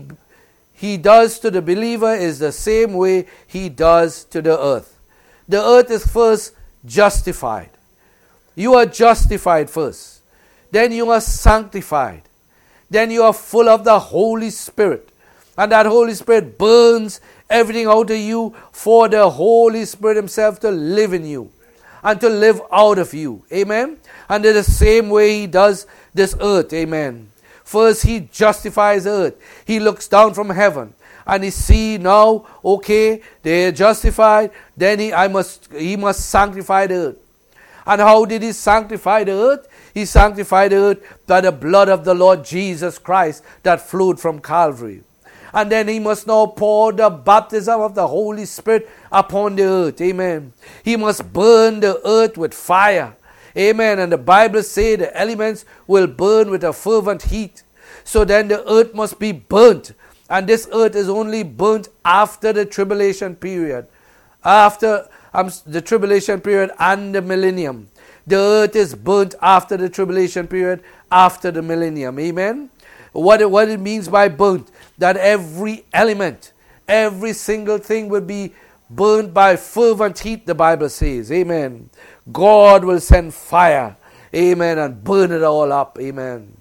he does to the believer is the same way he does to the earth. The earth is first justified. You are justified first. Then you are sanctified. Then you are full of the Holy Spirit. And that Holy Spirit burns everything out of you for the Holy Spirit himself to live in you and to live out of you. Amen. And in the same way he does this earth. Amen. First he justifies earth. He looks down from heaven and he see now, okay, they are justified. Then he must sanctify the earth. And how did he sanctify the earth? He sanctified the earth by the blood of the Lord Jesus Christ that flowed from Calvary. And then he must now pour the baptism of the Holy Spirit upon the earth. Amen. He must burn the earth with fire. Amen. And the Bible says the elements will burn with a fervent heat. So then the earth must be burnt. And this earth is only burnt after the tribulation period. After the tribulation period and the millennium. The earth is burnt after the tribulation period, after the millennium. Amen. What it means by burnt, that every element, every single thing will be burnt by fervent heat, the Bible says. Amen. God will send fire. Amen. And burn it all up. Amen.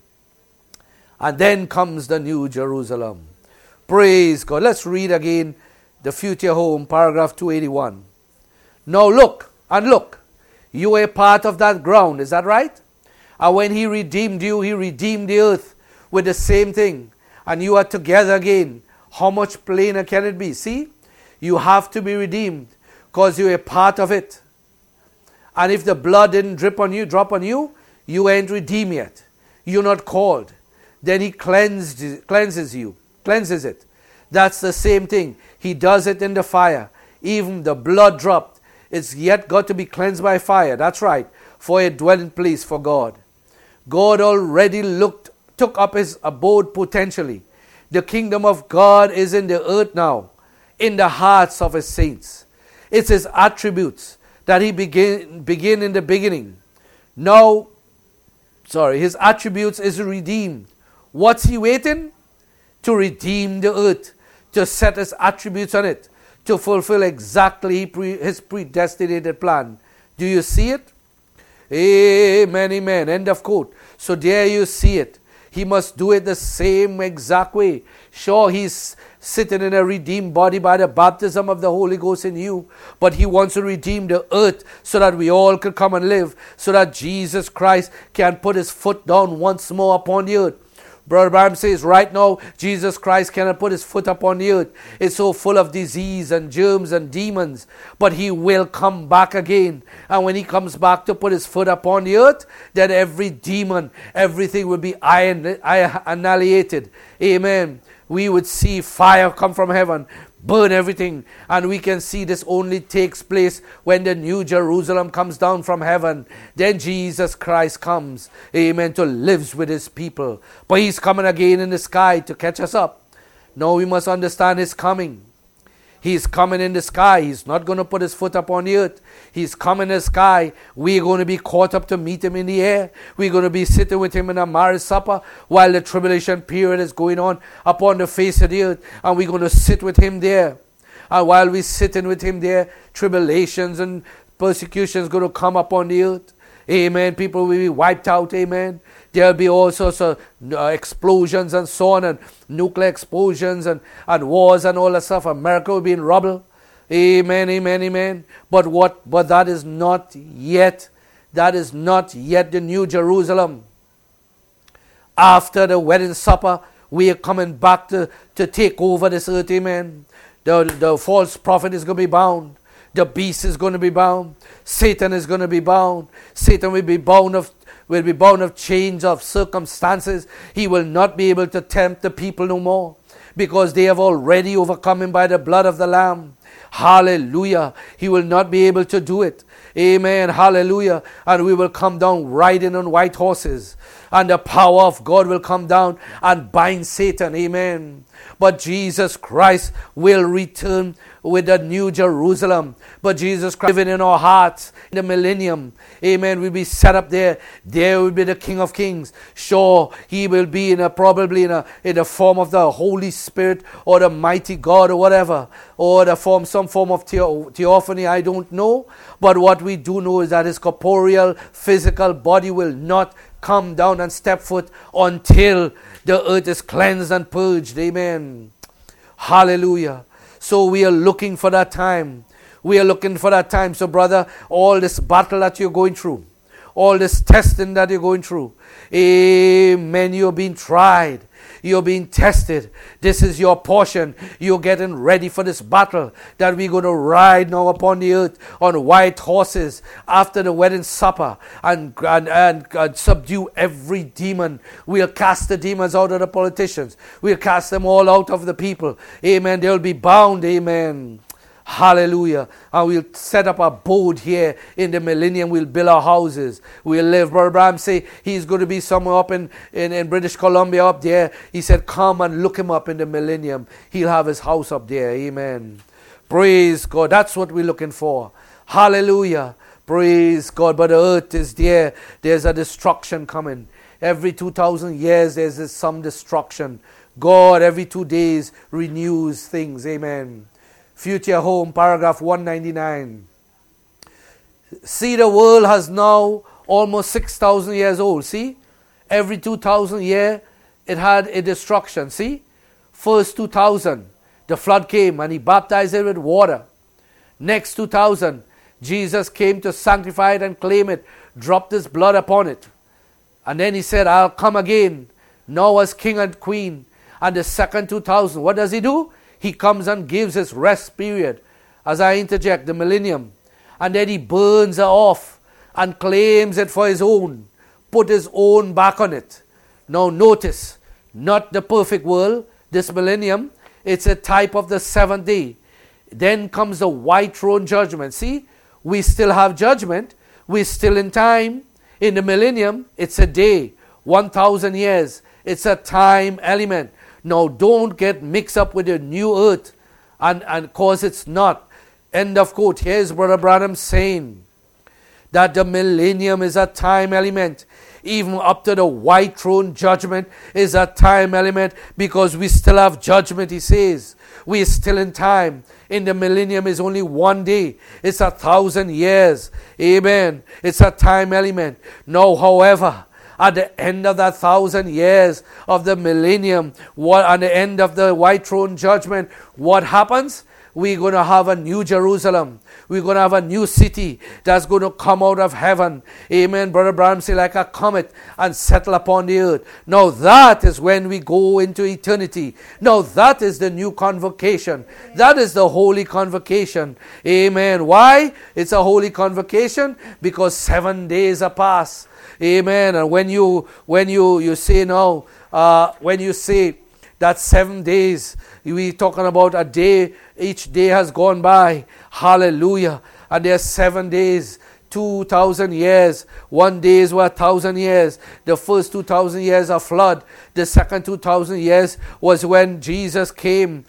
And then comes the New Jerusalem. Praise God. Let's read again the future home, paragraph 281. Now look, and look. You are a part of that ground. Is that right? And when he redeemed you, he redeemed the earth with the same thing. And you are together again. How much plainer can it be? See? You have to be redeemed because you're a part of it. And if the blood didn't drop on you, you ain't redeemed yet. You're not called. Then he cleanses it. That's the same thing. He does it in the fire. Even the blood dropped, it's yet got to be cleansed by fire. That's right, for a dwelling place for God. God already took up his abode potentially. The kingdom of God is in the earth now, in the hearts of his saints. It's his attributes that he begin in the beginning. Now, his attributes is redeemed. What's he waiting? To redeem the earth, to set his attributes on it, to fulfill exactly his predestinated plan. Do you see it? Amen, amen. End of quote. So there you see it. He must do it the same exact way. Sure, he's sitting in a redeemed body by the baptism of the Holy Ghost in you, but he wants to redeem the earth so that we all could come and live, so that Jesus Christ can put his foot down once more upon the earth. Brother Branham says right now, Jesus Christ cannot put his foot upon the earth. It's so full of disease and germs and demons. But he will come back again. And when he comes back to put his foot upon the earth, then every demon, everything will be annihilated. Amen. We would see fire come from heaven, burn everything. And we can see this only takes place when the New Jerusalem comes down from heaven. Then Jesus Christ comes, amen, to live with his people. But he's coming again in the sky to catch us up. Now we must understand his coming. He's coming in the sky. He's not going to put his foot up on the earth. He's coming in the sky. We're going to be caught up to meet him in the air. We're going to be sitting with him in a marriage supper while the tribulation period is going on upon the face of the earth. And we're going to sit with him there. And while we're sitting with him there, tribulations and persecutions going to come upon the earth. Amen. People will be wiped out. Amen. There'll be all sorts of explosions and so on, and nuclear explosions and wars and all that stuff. America will be in rubble. Amen, amen, amen. But that is not yet. That is not yet the New Jerusalem. After the wedding supper, we are coming back to take over this earth. Amen. The false prophet is going to be bound. The beast is going to be bound. Satan is going to be bound. Satan will be bound of chains of circumstances. He will not be able to tempt the people no more, because they have already overcome him by the blood of the Lamb. Hallelujah. He will not be able to do it. Amen. Hallelujah. And we will come down riding on white horses, and the power of God will come down and bind Satan. Amen. But Jesus Christ will return with the New Jerusalem. But Jesus Christ living in our hearts in the millennium. Amen. We'll be set up there. There will be the King of Kings. Sure, he will be probably in the form of the Holy Spirit or the mighty God or whatever. Or some form of theophany, I don't know. But what we do know is that his corporeal, physical body will not come down and step foot until the earth is cleansed and purged. Amen. Hallelujah. So we are looking for that time. We are looking for that time. So brother, all this battle that you're going through, all this testing that you're going through, amen, you're being tried. You're being tested. This is your portion. You're getting ready for this battle that we're going to ride now upon the earth on white horses after the wedding supper and subdue every demon. We'll cast the demons out of the politicians. We'll cast them all out of the people. Amen. They'll be bound. Amen. Hallelujah. And we'll set up a abode here in the millennium. We'll build our houses. We'll live. Brother Branham say he's going to be somewhere up in British Columbia up there. He said, come and look him up in the millennium. He'll have his house up there. Amen. Praise God. That's what we're looking for. Hallelujah. Praise God. But the earth is there. There's a destruction coming. Every 2,000 years there's some destruction. God every 2 days renews things. Amen. Future Home, paragraph 199. See, the world has now almost 6,000 years old. See, every 2,000 years it had a destruction. See, first 2,000, the flood came and he baptized it with water. Next 2,000, Jesus came to sanctify it and claim it, dropped his blood upon it. And then he said, I'll come again, now as king and queen. And the second 2,000, what does he do? He comes and gives his rest period, as I interject, the millennium. And then he burns her off and claims it for his own. Put his own back on it. Now notice, not the perfect world, this millennium. It's a type of the seventh day. Then comes the white throne judgment. See, we still have judgment. We're still in time. In the millennium, it's a day. 1,000 years. It's a time element. Now, don't get mixed up with the new earth and cause it's not. End of quote. Here's Brother Branham saying that the millennium is a time element. Even up to the white throne judgment is a time element because we still have judgment, he says. We are still in time. In the millennium is only one day. It's 1,000 years. Amen. It's a time element. Now, however, at the end of that 1,000 years of the millennium, at the end of the white throne judgment, what happens? We're going to have a new Jerusalem. We're going to have a new city that's going to come out of heaven. Amen. Brother Branham said, like a comet and settle upon the earth. Now that is when we go into eternity. Now that is the new convocation. That is the holy convocation. Amen. Why? It's a holy convocation because 7 days are past. Amen. And when you say now, when you say that 7 days, we're talking about a day, each day has gone by. Hallelujah. And there's 7 days, 2,000 years. 1 day is 1,000 years. The first 2,000 years of flood. The second 2,000 years was when Jesus came.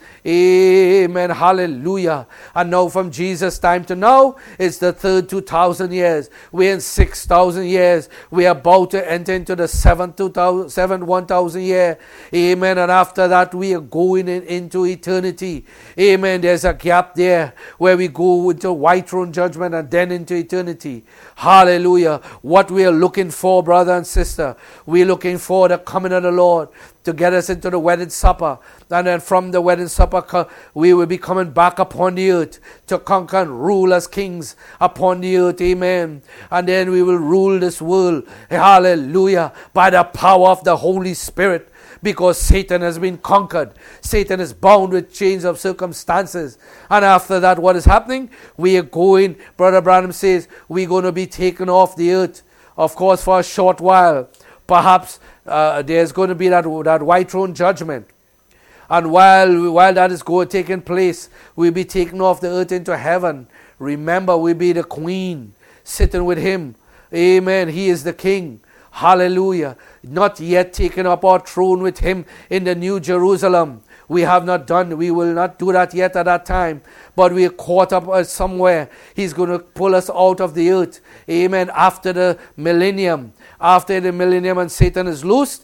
Amen. Hallelujah. And now from Jesus' time to now, it's the third 2,000 years. We're in 6,000 years. We're about to enter into the seventh 1,000 year. Amen. And after that, we are going into eternity. Amen. There's a gap there where we go into white throne judgment and then into eternity. Hallelujah. What we are looking for, brother and sister, we're looking for the coming of the Lord to get us into the wedding supper. And then from the wedding supper, we will be coming back upon the earth to conquer and rule as kings upon the earth. Amen. And then we will rule this world. Hallelujah. By the power of the Holy Spirit. Because Satan has been conquered. Satan is bound with chains of circumstances. And after that, what is happening? We are going, Brother Branham says, we're going to be taken off the earth. Of course, for a short while. Perhaps there's going to be that white throne judgment. And while that is taking place, we'll be taken off the earth into heaven. Remember, we'll be the queen sitting with him. Amen. He is the king. Hallelujah. Not yet taken up our throne with him in the new Jerusalem. We have not done, we will not do that yet at that time. But we are caught up somewhere. He's going to pull us out of the earth. Amen. After the millennium. After the millennium and Satan is loosed,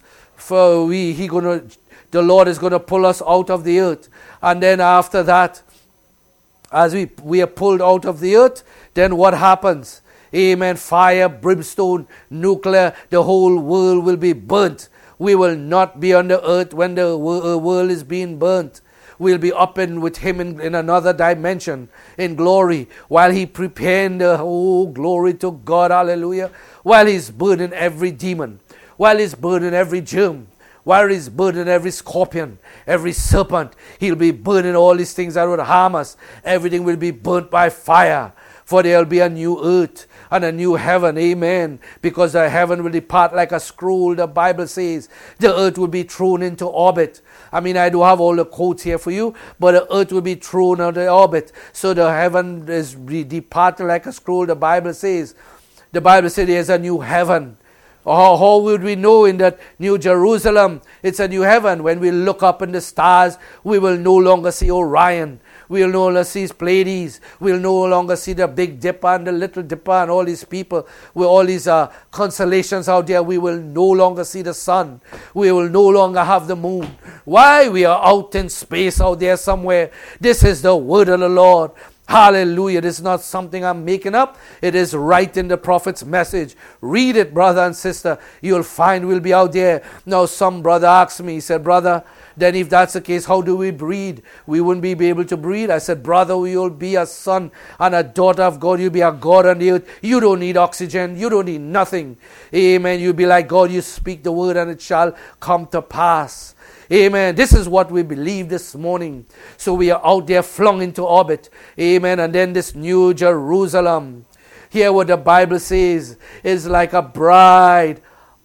the Lord is going to pull us out of the earth. And then after that, as we are pulled out of the earth, then what happens? Amen. Fire, brimstone, nuclear, the whole world will be burnt. We will not be on the earth when the world is being burnt. We'll be up with him in another dimension, in glory, while he preparing glory to God, hallelujah, while he's burning every demon, while he's burning every germ, while he's burning every scorpion, every serpent. He'll be burning all these things that would harm us. Everything will be burnt by fire. For there will be a new earth and a new heaven. Amen. Because the heaven will depart like a scroll, the Bible says. The earth will be thrown into orbit. I mean, I do have all the quotes here for you, but the earth will be thrown out of orbit. So the heaven is departing like a scroll, the Bible says. The Bible says there's a new heaven. How would we know in that new Jerusalem it's a new heaven? When we look up in the stars, we will no longer see Orion. We will no longer see Pleiades. We will no longer see the Big Dipper and the Little Dipper and all these people with all these constellations out there. We will no longer see the sun. We will no longer have the moon. Why? We are out in space out there somewhere. This is the word of the Lord. Hallelujah. This is not something I'm making up. It is right in the prophet's message. Read it, brother and sister. You'll find we'll be out there. Now, some brother asked me, he said, brother, then if that's the case, how do we breathe? We wouldn't be able to breathe. I said, brother, you'll be a son and a daughter of God. You'll be a God on the earth. You don't need oxygen. You don't need nothing. Amen. You'll be like God. You speak the word and it shall come to pass. Amen. This is what we believe this morning. So we are out there flung into orbit. Amen. And then this new Jerusalem. Here what the Bible says is like a bride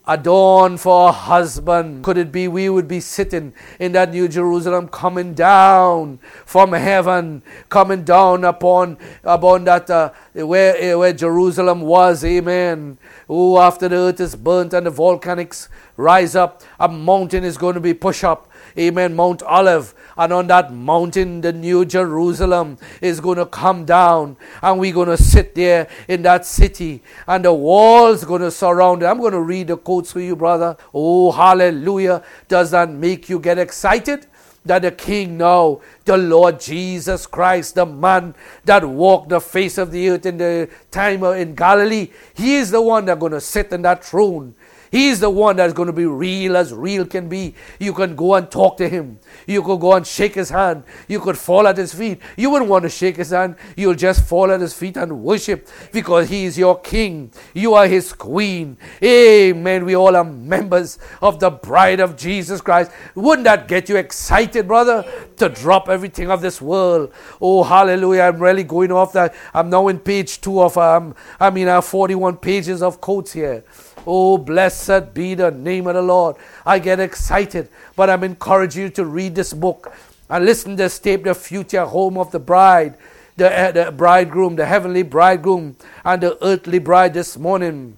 adorned for a husband. Could it be we would be sitting in that New Jerusalem, coming down from heaven, coming down upon that where Jerusalem was, amen. Oh, after the earth is burnt and the volcanics rise up, a mountain is going to be pushed up, amen, Mount Olive. And on that mountain, the New Jerusalem is going to come down, and we're going to sit there in that city, and the walls going to surround it. I'm going to read the quotes for you, brother. Oh, hallelujah. Does that make you get excited? That the King now, the Lord Jesus Christ, the man that walked the face of the earth in the time in Galilee, he is the one that's going to sit in that throne. He's the one that's going to be real as real can be. You can go and talk to him. You could go and shake his hand. You could fall at his feet. You wouldn't want to shake his hand. You'll just fall at his feet and worship, because he is your king. You are his queen. Amen. We all are members of the bride of Jesus Christ. Wouldn't that get you excited, brother, to drop everything of this world? Oh, hallelujah. I'm really going off that. I'm now in page 2 of, I have 41 pages of quotes here. Oh, blessed be the name of the Lord. I get excited, but I'm encouraging you to read this book and listen to this tape, The Future Home of the Bride, the bridegroom, the heavenly bridegroom, and the earthly bride this morning.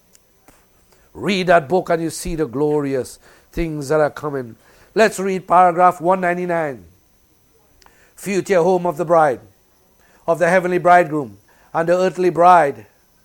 Read that book and you see the glorious things that are coming. Let's read paragraph 199. Future home of the bride, of the heavenly bridegroom, and the earthly bride.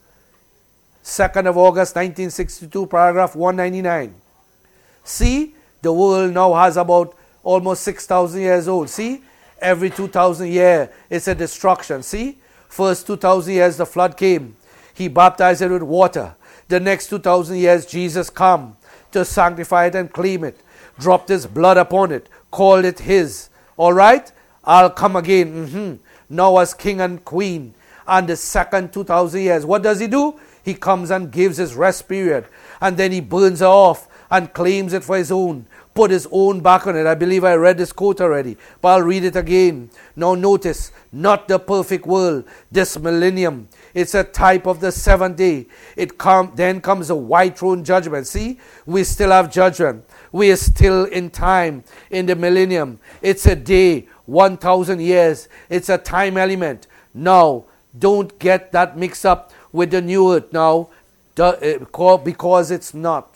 2nd of August 1962, paragraph 199. See, the world now has about almost 6,000 years old. See, every 2,000 years it's a destruction. See, first 2,000 years the flood came. He baptized it with water. The next 2,000 years Jesus come to sanctify it and claim it. Dropped his blood upon it. Called it his. All right? I'll come again. Now as king and queen. And the second 2,000 years, what does he do? He comes and gives his rest period, and then he burns it off and claims it for his own, put his own back on it. I believe I read this quote already, but I'll read it again. Now notice, not the perfect world, this millennium. It's a type of the seventh day. Then comes a white throne judgment. See, we still have judgment. We are still in time in the millennium. It's a day, 1,000 years. It's a time element. Now, don't get that mixed up with the new earth now, because it's not.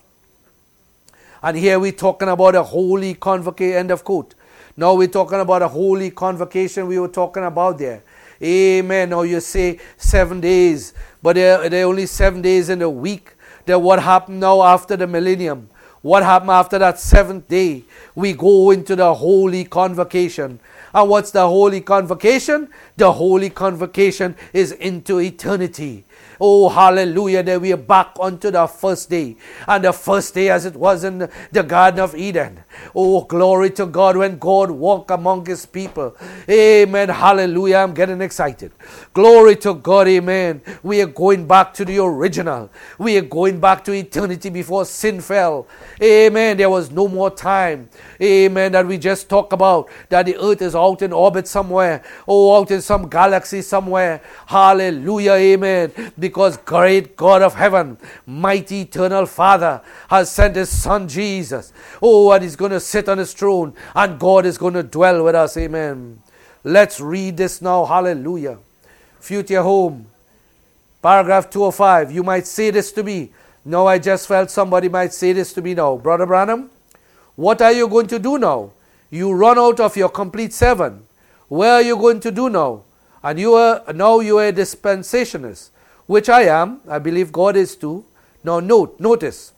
And here we're talking about a holy convocation, end of quote. Now we're talking about a holy convocation we were talking about there. Amen. Now you say 7 days, but there are only 7 days in a week. Then what happened now after the millennium? What happened after that 7th day? We go into the holy convocation. And what's the holy convocation? The holy convocation is into eternity. Oh, hallelujah, that we are back onto the first day. And the first day as it was in the Garden of Eden. Oh, glory to God, when God walked among his people. Amen, hallelujah, I'm getting excited. Glory to God, amen. We are going back to the original. We are going back to eternity before sin fell. Amen, there was no more time. Amen, that we just talk about, that the earth is out in orbit somewhere. Oh, out in some galaxy somewhere. Hallelujah, amen. Because great God of heaven, mighty eternal Father, has sent his Son Jesus. Oh, and he's going to sit on his throne, and God is going to dwell with us. Amen. Let's read this now. Hallelujah. Future home. Paragraph 205. You might say this to me. No, I just felt somebody might say this to me now. Brother Branham, what are you going to do now? You run out of your complete 7. Where are you going to do now? And you are a dispensationalist, which I am. I believe God is too. Now notice,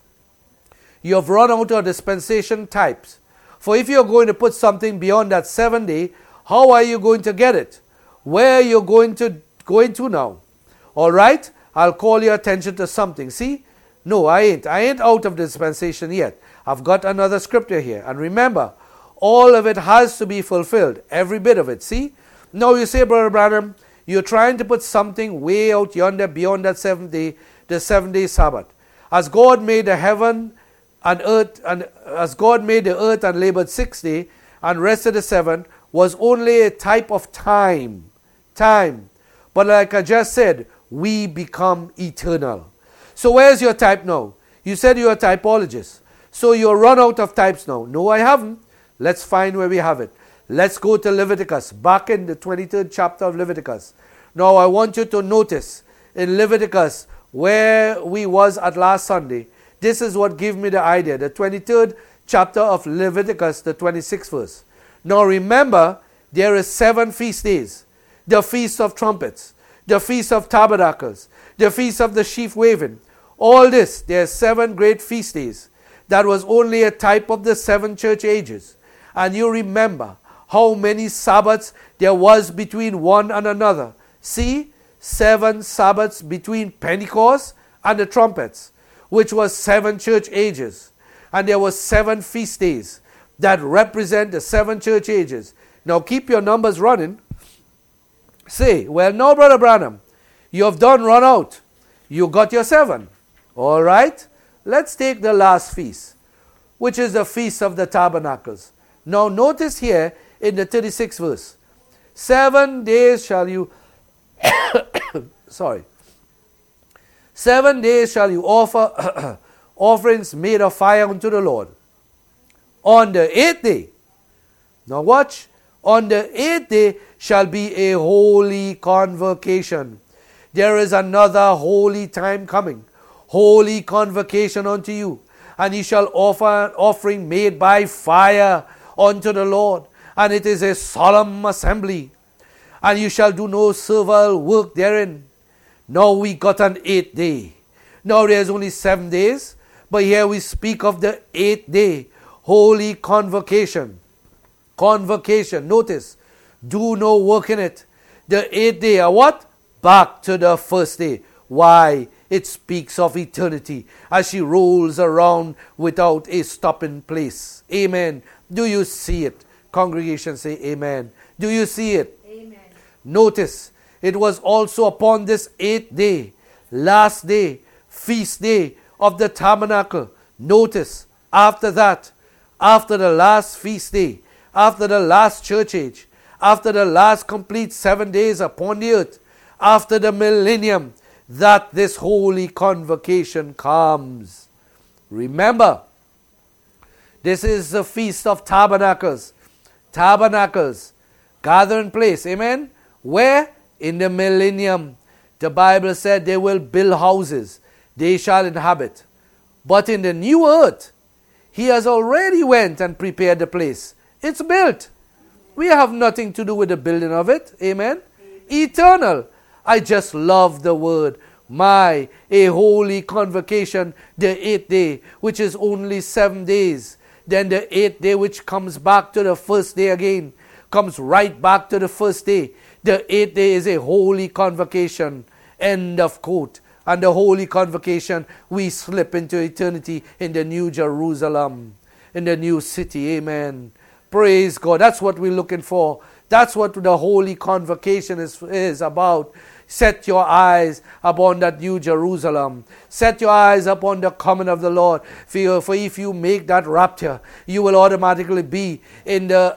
you have run out of dispensation types. For if you're going to put something beyond that 7 day, how are you going to get it? Where are you going to now? All right, I'll call your attention to something. See, no, I ain't out of dispensation yet. I've got another scripture here. And remember, all of it has to be fulfilled. Every bit of it. See? Now you say, Brother Branham, you're trying to put something way out yonder beyond that 7th day, the 7-day Sabbath. As God made the heaven and earth, and as God made the earth and labored 6 days and rested the 7th, was only a type of time. But like I just said, we become eternal. So where's your type now? You said you're a typologist. So you're run out of types now. No, I haven't. Let's find where we have it. Let's go to Leviticus, back in the 23rd chapter of Leviticus. Now I want you to notice in Leviticus where we was at last Sunday. This is what gave me the idea. The 23rd chapter of Leviticus, the 26th verse. Now remember, there is 7 feast days. The Feast of Trumpets, the Feast of Tabernacles, the Feast of the Sheaf Waving. All this, there are 7 great feast days. That was only a type of the 7 church ages. And you remember how many Sabbaths there was between one and another. See, 7 Sabbaths between Pentecost and the trumpets, which was 7 church ages. And there were 7 feast days that represent the 7 church ages. Now keep your numbers running. Say, well, no, Brother Branham, you have done run out. You got your 7. All right, let's take the last feast, which is the Feast of the Tabernacles. Now notice here in the 36th verse, 7 days shall you, 7 days shall you offer offerings made of fire unto the Lord. On the 8th day, now watch, on the 8th day shall be a holy convocation. There is another holy time coming. Holy convocation unto you. And ye shall offer an offering made by fire unto the Lord. And it is a solemn assembly. And you shall do no servile work therein. Now we got an 8th day. Now there's only 7 days. But here we speak of the 8th day. Holy convocation. Convocation. Notice. Do no work in it. The 8th day are what? Back to the first day. Why? It speaks of eternity as she rolls around without a stopping place. Amen. Do you see it? Congregation say amen. Do you see it? Amen. Notice, it was also upon this 8th day, last day, feast day of the tabernacle. Notice, after that, after the last feast day, after the last church age, after the last complete 7 days upon the earth, after the millennium, that this holy convocation comes. Remember, this is the Feast of Tabernacles. Tabernacles, gathering place, amen? Where? In the millennium. The Bible said they will build houses, they shall inhabit. But in the new earth, he has already went and prepared the place. It's built. We have nothing to do with the building of it, amen? Eternal. I just love the word. A holy convocation, the 8th day, which is only 7 days. Then the 8th day, which comes back to the first day again, comes right back to the first day. The 8th day is a holy convocation. End of quote. And the holy convocation, we slip into eternity in the new Jerusalem, in the new city. Amen. Praise God. That's what we're looking for. That's what the holy convocation is about. Set your eyes upon that new Jerusalem. Set your eyes upon the coming of the Lord. For if you make that rapture, you will automatically be in the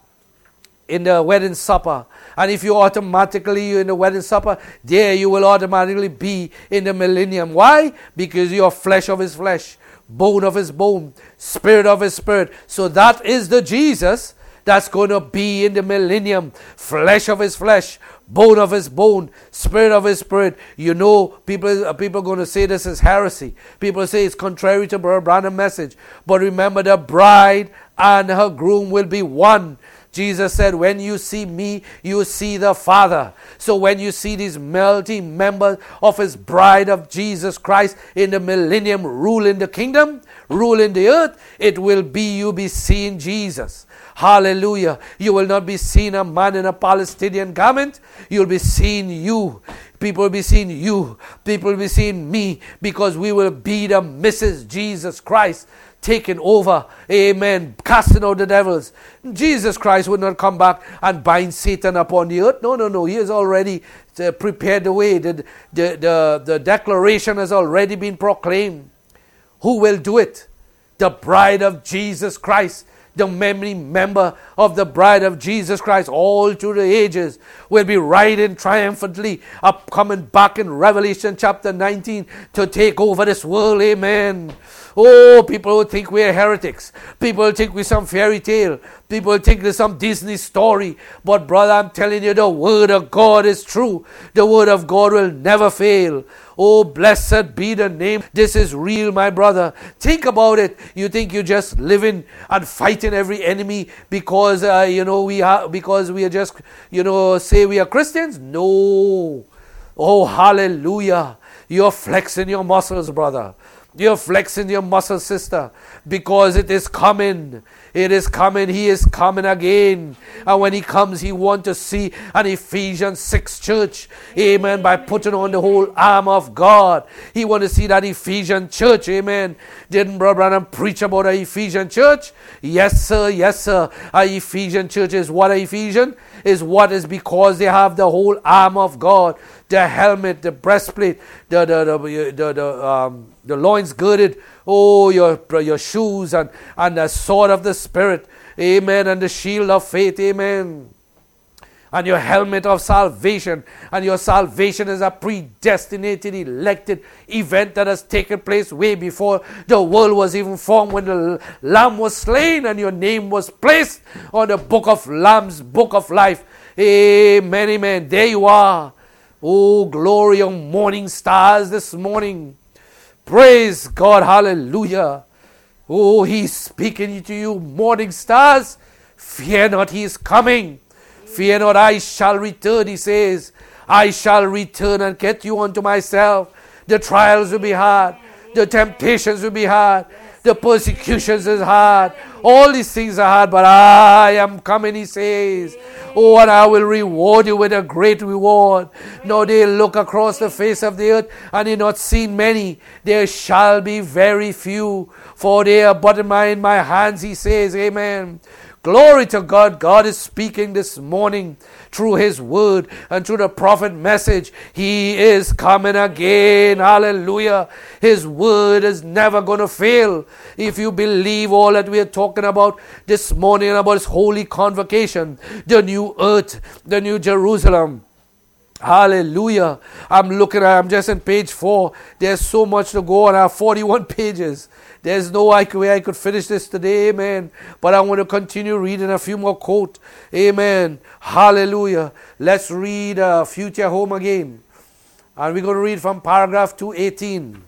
in the wedding supper. And if you automatically in the wedding supper, there you will automatically be in the millennium. Why? Because you are flesh of his flesh, bone of his bone, spirit of his spirit. So that is the Jesus that's going to be in the millennium. Flesh of his flesh, bone of his bone, spirit of his spirit. You know, people are going to say this is heresy. People say it's contrary to Brother Branham's message. But remember, the bride and her groom will be one. Jesus said, when you see me, you see the Father. So when you see these melting members of his bride of Jesus Christ in the millennium rule in the kingdom, rule in the earth, it will be you be seeing Jesus. Hallelujah. You will not be seeing a man in a Palestinian garment. You'll be seeing you. People will be seeing you. People will be seeing me, because we will be the Mrs. Jesus Christ taking over. Amen. Casting out the devils. Jesus Christ would not come back and bind Satan upon the earth. No. He has already prepared the way. The declaration has already been proclaimed. Who will do it? The bride of Jesus Christ. the many member of the bride of Jesus Christ all through the ages will be riding triumphantly up, coming back in Revelation chapter 19 to take over this world. Amen. Oh, people will think we're heretics. People will think we're some fairy tale. People will think there's some Disney story. But brother, I'm telling you, the word of God is true. The word of God will never fail. Oh, blessed be the name. This is real, my brother. Think about it. You think you're just living and fighting every enemy because, because we are just, say we are Christians? No. Oh, hallelujah. You're flexing your muscles, brother. You're flexing your muscles, sister, because it is coming. It is coming. He is coming again. And when he comes, he wants to see an Ephesians 6 church. Amen. By putting on the whole armor of God. He wants to see that Ephesian church. Amen. Didn't Brother Branham preach about an Ephesian church? Yes, sir. Yes, sir. An Ephesian church is what an Ephesian is. What is because they have the whole armor of God. The helmet, the breastplate, the loins girded, oh, your shoes and the sword of the Spirit, amen, and the shield of faith, amen, and your helmet of salvation. And your salvation is a predestinated, elected event that has taken place way before the world was even formed, when the Lamb was slain and your name was placed on the book of Lamb's book of life. Amen, amen. There you are. Oh, glory of morning stars this morning. Praise God. Hallelujah. Oh, he's speaking to you, morning stars. Fear not, he is coming. Fear not, I shall return, he says. I shall return and get you unto myself. The trials will be hard. The temptations will be hard. The persecutions is hard. All these things are hard, but I am coming, he says. Oh, and I will reward you with a great reward. Now they look across the face of the earth, and they not seen many. There shall be very few, for they are but in my hands, he says. Amen. Glory to God. God is speaking this morning through his word and through the prophet message. He is coming again. Hallelujah. His word is never going to fail. If you believe all that we are talking about this morning about his holy convocation, the new earth, the new Jerusalem. Hallelujah. I'm just in page 4. There's so much to go on. I have 41 pages. There's no way I could finish this today. Amen. But I want to continue reading a few more quotes. Amen. Hallelujah. Let's read Future Home again. And we're going to read from paragraph 218.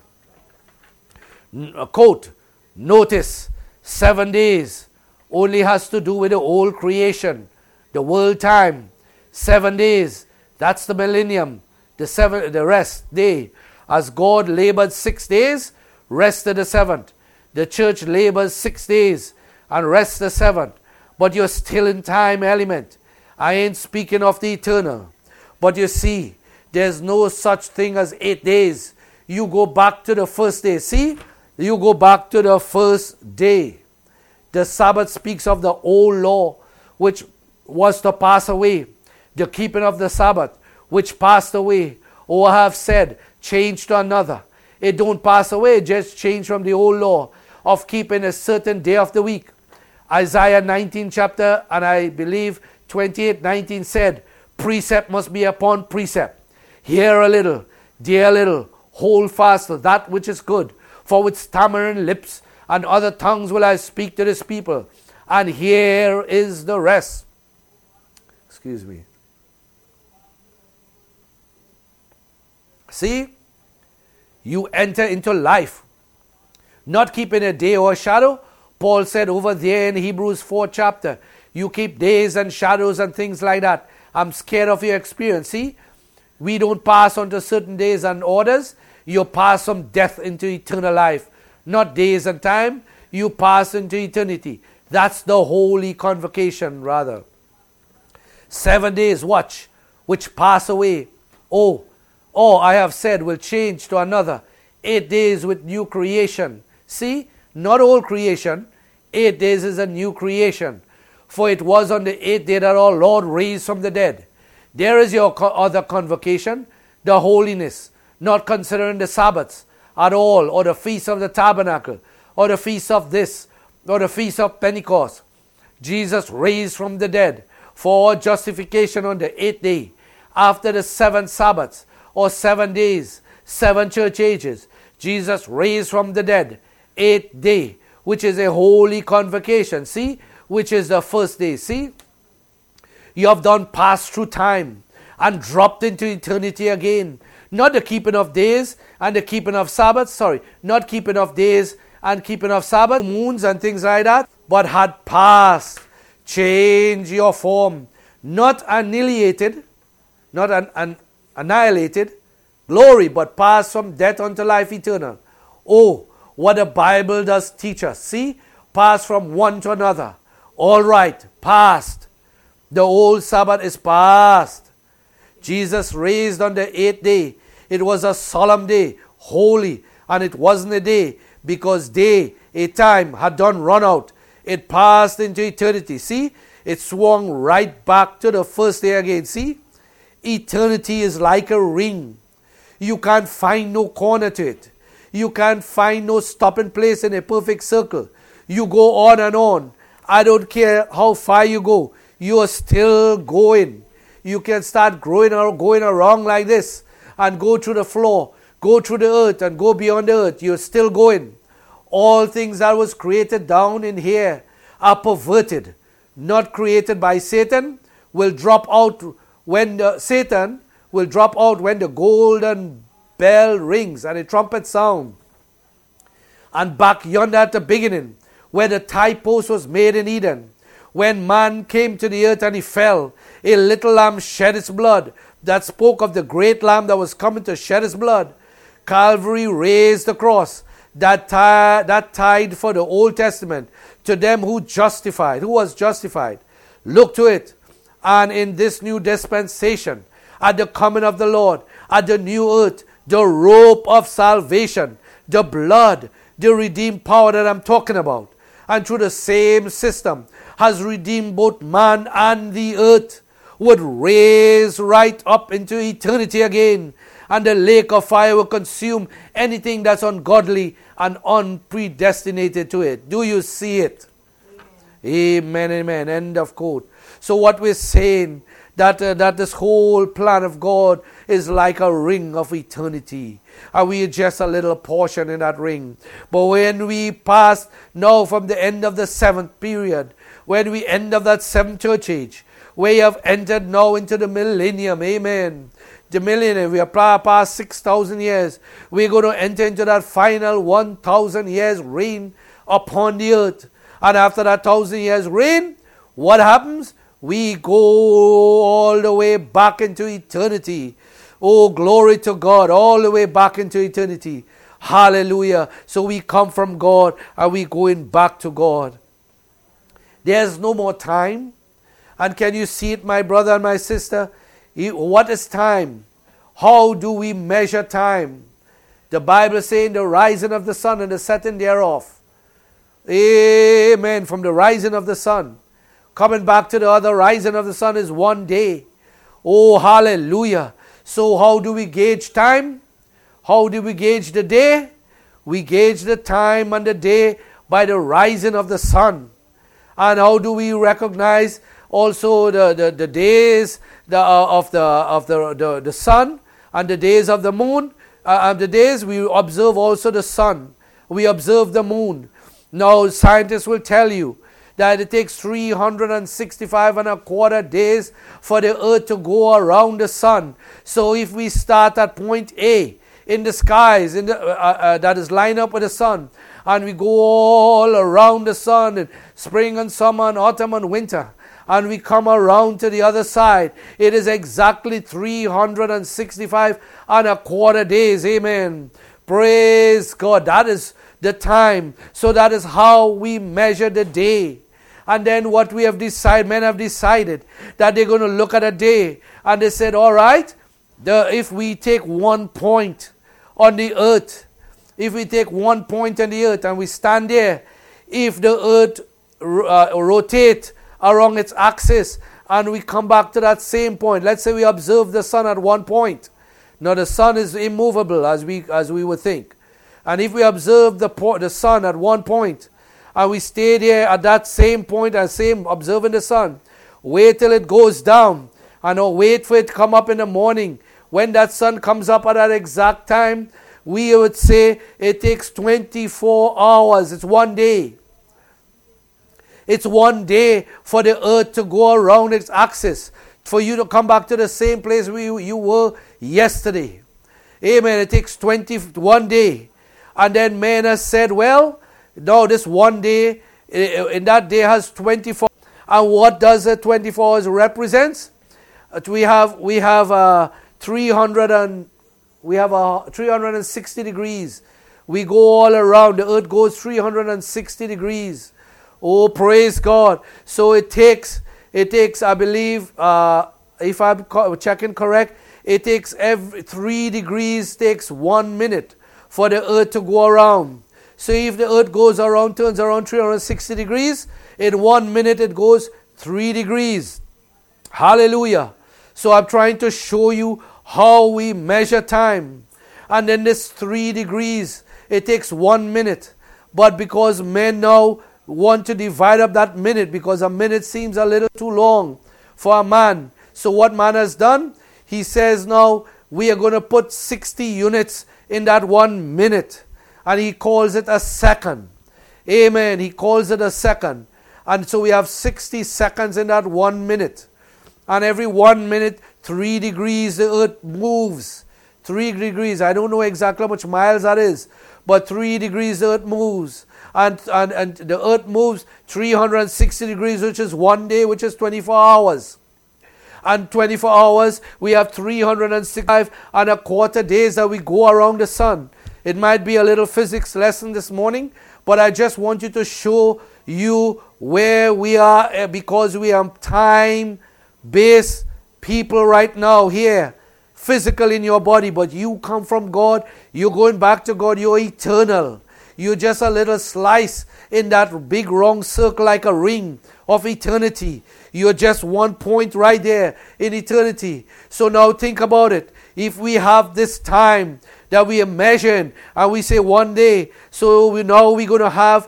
Quote, notice, 7 days only has to do with the old creation, the world time. 7 days. That's the millennium, the rest day. As God labored 6 days, rested the seventh. The church labors 6 days and rests the seventh. But you're still in time element. I ain't speaking of the eternal. But you see, there's no such thing as 8 days. You go back to the first day. See? You go back to the first day. The Sabbath speaks of the old law, which was to pass away. The keeping of the Sabbath, which passed away, or I have said, changed to another. It don't pass away, it just changed from the old law of keeping a certain day of the week. Isaiah 19 chapter, and I believe 28:19 said, precept must be upon precept. Here a little, there a little, hold fast to that which is good. For with stammering lips and other tongues will I speak to this people. And here is the rest. Excuse me. See, you enter into life, not keeping a day or a shadow. Paul said over there in Hebrews 4 chapter, you keep days and shadows and things like that. I'm scared of your experience. See, we don't pass on to certain days and orders. You pass from death into eternal life. Not days and time, you pass into eternity. That's the holy convocation rather. 7 days, watch, which pass away. Oh, I have said, will change to another. 8 days with new creation. See, not old creation. 8 days is a new creation. For it was on the 8th day that our Lord raised from the dead. There is your other convocation, the holiness, not considering the Sabbaths at all, or the feast of the tabernacle, or the feast of this, or the feast of Pentecost. Jesus raised from the dead for justification on the 8th day, after the 7 Sabbaths, or 7 days, 7 church ages. Jesus raised from the dead, 8th day, which is a holy convocation, see, which is the first day, see. You have done passed through time and dropped into eternity again. Not the keeping of days and the keeping of Sabbaths, not keeping of days and keeping of Sabbath, moons and things like that, but had passed, changed your form, not annihilated, annihilated, glory, but passed from death unto life eternal. Oh, what the Bible does teach us. See, pass from one to another. All right, past. The old Sabbath is past. Jesus raised on the 8th day. It was a solemn day, holy, and it wasn't a day because a time had done run out. It passed into eternity. See, it swung right back to the first day again. See, eternity is like a ring. You can't find no corner to it. You can't find no stopping place in a perfect circle. You go on and on. I don't care how far you go. You are still going. You can start growing or going around like this and go through the floor, go through the earth and go beyond the earth. You're still going. All things that was created down in here are perverted, not created by Satan, will drop out when Satan will drop out when the golden bell rings and the trumpet sound. And back yonder at the beginning, where the tie post was made in Eden, when man came to the earth and he fell, a little lamb shed its blood. That spoke of the great lamb that was coming to shed his blood. Calvary raised the cross that tied for the Old Testament to them who was justified. Look to it. And in this new dispensation, at the coming of the Lord, at the new earth, the rope of salvation, the blood, the redeemed power that I'm talking about, and through the same system has redeemed both man and the earth, would raise right up into eternity again, and the lake of fire will consume anything that's ungodly and unpredestinated to it. Do you see it? Amen, amen. End of quote. So what we're saying, that this whole plan of God is like a ring of eternity. And we are just a little portion in that ring. But when we pass now from the end of the 7th period, when we end of that 7th church age, we have entered now into the millennium. Amen. The millennium, we are past 6,000 years. We're going to enter into that final 1,000 years reign upon the earth. And after that 1,000 years reign, what happens? We go all the way back into eternity. Oh, glory to God, all the way back into eternity. Hallelujah. So we come from God and we going back to God. There's no more time. And can you see it, my brother and my sister? What is time? How do we measure time? The Bible saying the rising of the sun and the setting thereof. Amen. From the rising of the sun. Coming back to the other rising of the sun is one day. Oh, hallelujah. So how do we gauge time? How do we gauge the day? We gauge the time and the day by the rising of the sun. And how do we recognize also the days of the sun and the days of the moon? The days we observe also the sun. We observe the moon. Now scientists will tell you that it takes 365 and a quarter days for the earth to go around the sun. So if we start at point A in the skies that is lined up with the sun, and we go all around the sun in spring and summer and autumn and winter, and we come around to the other side, it is exactly 365 and a quarter days. Amen. Praise God. That is the time. So that is how we measure the day. And then what we have decided, men have decided that they're going to look at a day. And they said, all right, if we take 1 point on the earth, if we take 1 point on the earth and we stand there, if the earth rotates around its axis and we come back to that same point, let's say we observe the sun at 1 point. Now the sun is immovable as we would think. And if we observe the sun at 1 point, and we stay there at that same point and same observing the sun. Wait till it goes down, and wait for it to come up in the morning. When that sun comes up at that exact time, we would say it takes 24 hours. It's one day. It's one day for the earth to go around its axis, for you to come back to the same place where you were yesterday. Amen. It takes 21 day. And then man has said, well, no, this one day, in that day has 24. And what does the 24 hours represent? We have 360 degrees. We go all around. The earth goes 360 degrees. Oh, praise God. So it takes, I believe, if I'm checking correct, it takes every 3 degrees takes 1 minute for the earth to go around. So if the earth turns around 360 degrees, in 1 minute it goes 3 degrees. Hallelujah. So I'm trying to show you how we measure time. And then this 3 degrees, it takes 1 minute. But because men now want to divide up that minute, because a minute seems a little too long for a man. So what man has done? He says now we are going to put 60 units in that 1 minute. And he calls it a second. Amen. He calls it a second. And so we have 60 seconds in that 1 minute. And every 1 minute, 3 degrees, the earth moves. 3 degrees. I don't know exactly how much miles that is. But 3 degrees, the earth moves. And the earth moves 360 degrees, which is 1 day, which is 24 hours. And 24 hours, we have 365 and a quarter days that we go around the sun. It might be a little physics lesson this morning, but I just want you to show you where we are, because we are time-based people right now here, physical in your body, but you come from God, you're going back to God, you're eternal. You're just a little slice in that big round circle like a ring of eternity. You're just 1 point right there in eternity. So now think about it. If we have this time that we are measuring and we say 1 day, so we're going to have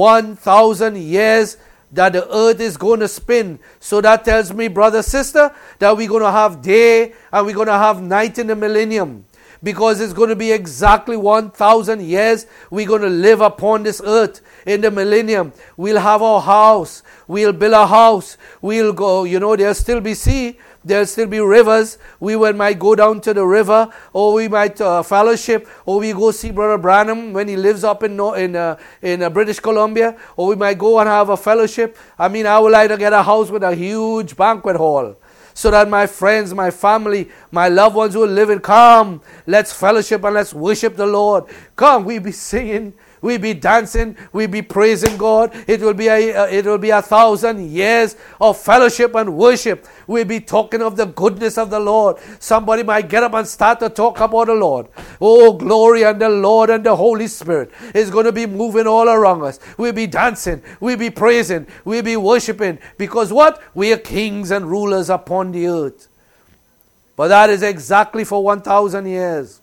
1,000 years that the earth is going to spin. So that tells me, brother, sister, that we're going to have day and we're going to have night in the millennium. Because it's going to be exactly 1,000 years we're going to live upon this earth in the millennium. We'll have our house. We'll build a house. We'll go, there'll still be sea. There'll still be rivers. We might go down to the river, or we might fellowship, or we go see Brother Branham when he lives up in British Columbia, or we might go and have a fellowship. I would like to get a house with a huge banquet hall, so that my friends, my family, my loved ones who live in, come, let's fellowship and let's worship the Lord. Come, we be singing, we be dancing, we be praising God. It will be 1,000 years of fellowship and worship. We'll be talking of the goodness of the Lord. Somebody might get up and start to talk about the Lord. Oh, glory, and the Lord and the Holy Spirit is going to be moving all around us. We'll be dancing, we'll be praising, we'll be worshiping. Because what? We are kings and rulers upon the earth. But that is exactly for 1,000 years.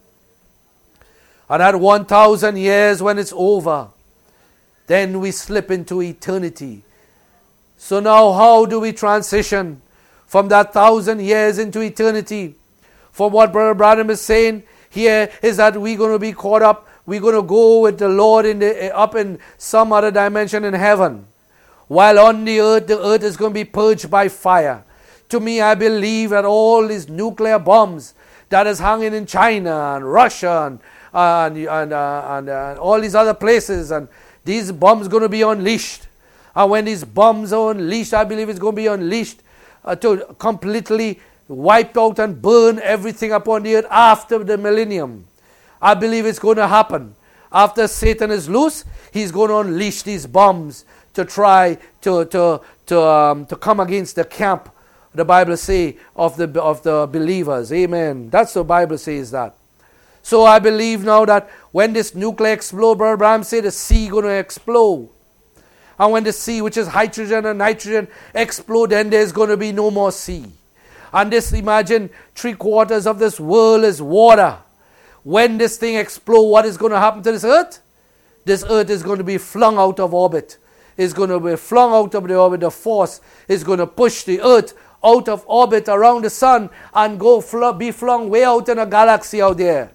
And at 1,000 years, when it's over, then we slip into eternity. So now how do we transition from that 1,000 years into eternity? From what Brother Branham is saying here is that we're going to be caught up. We're going to go with the Lord up in some other dimension in heaven. While on the earth is going to be purged by fire. To me, I believe that all these nuclear bombs that is hanging in China and Russia and all these other places, and these bombs going to be unleashed. And when these bombs are unleashed, I believe it's going to be unleashed to completely wipe out and burn everything upon the earth after the millennium. I believe it's going to happen. After Satan is loose, he's going to unleash these bombs to try to come against the camp, the Bible says, of the believers. Amen. That's the Bible says that. So I believe now that when this nuclear explodes, Brother Branham said the sea going to explode. And when the sea, which is hydrogen and nitrogen, explode, then there's going to be no more sea. And this, imagine, 3/4 of this world is water. When this thing explodes, what is going to happen to this earth? This earth is going to be flung out of orbit. is going to be flung out of the orbit. The force is going to push the earth out of orbit around the sun and be flung way out in a galaxy out there.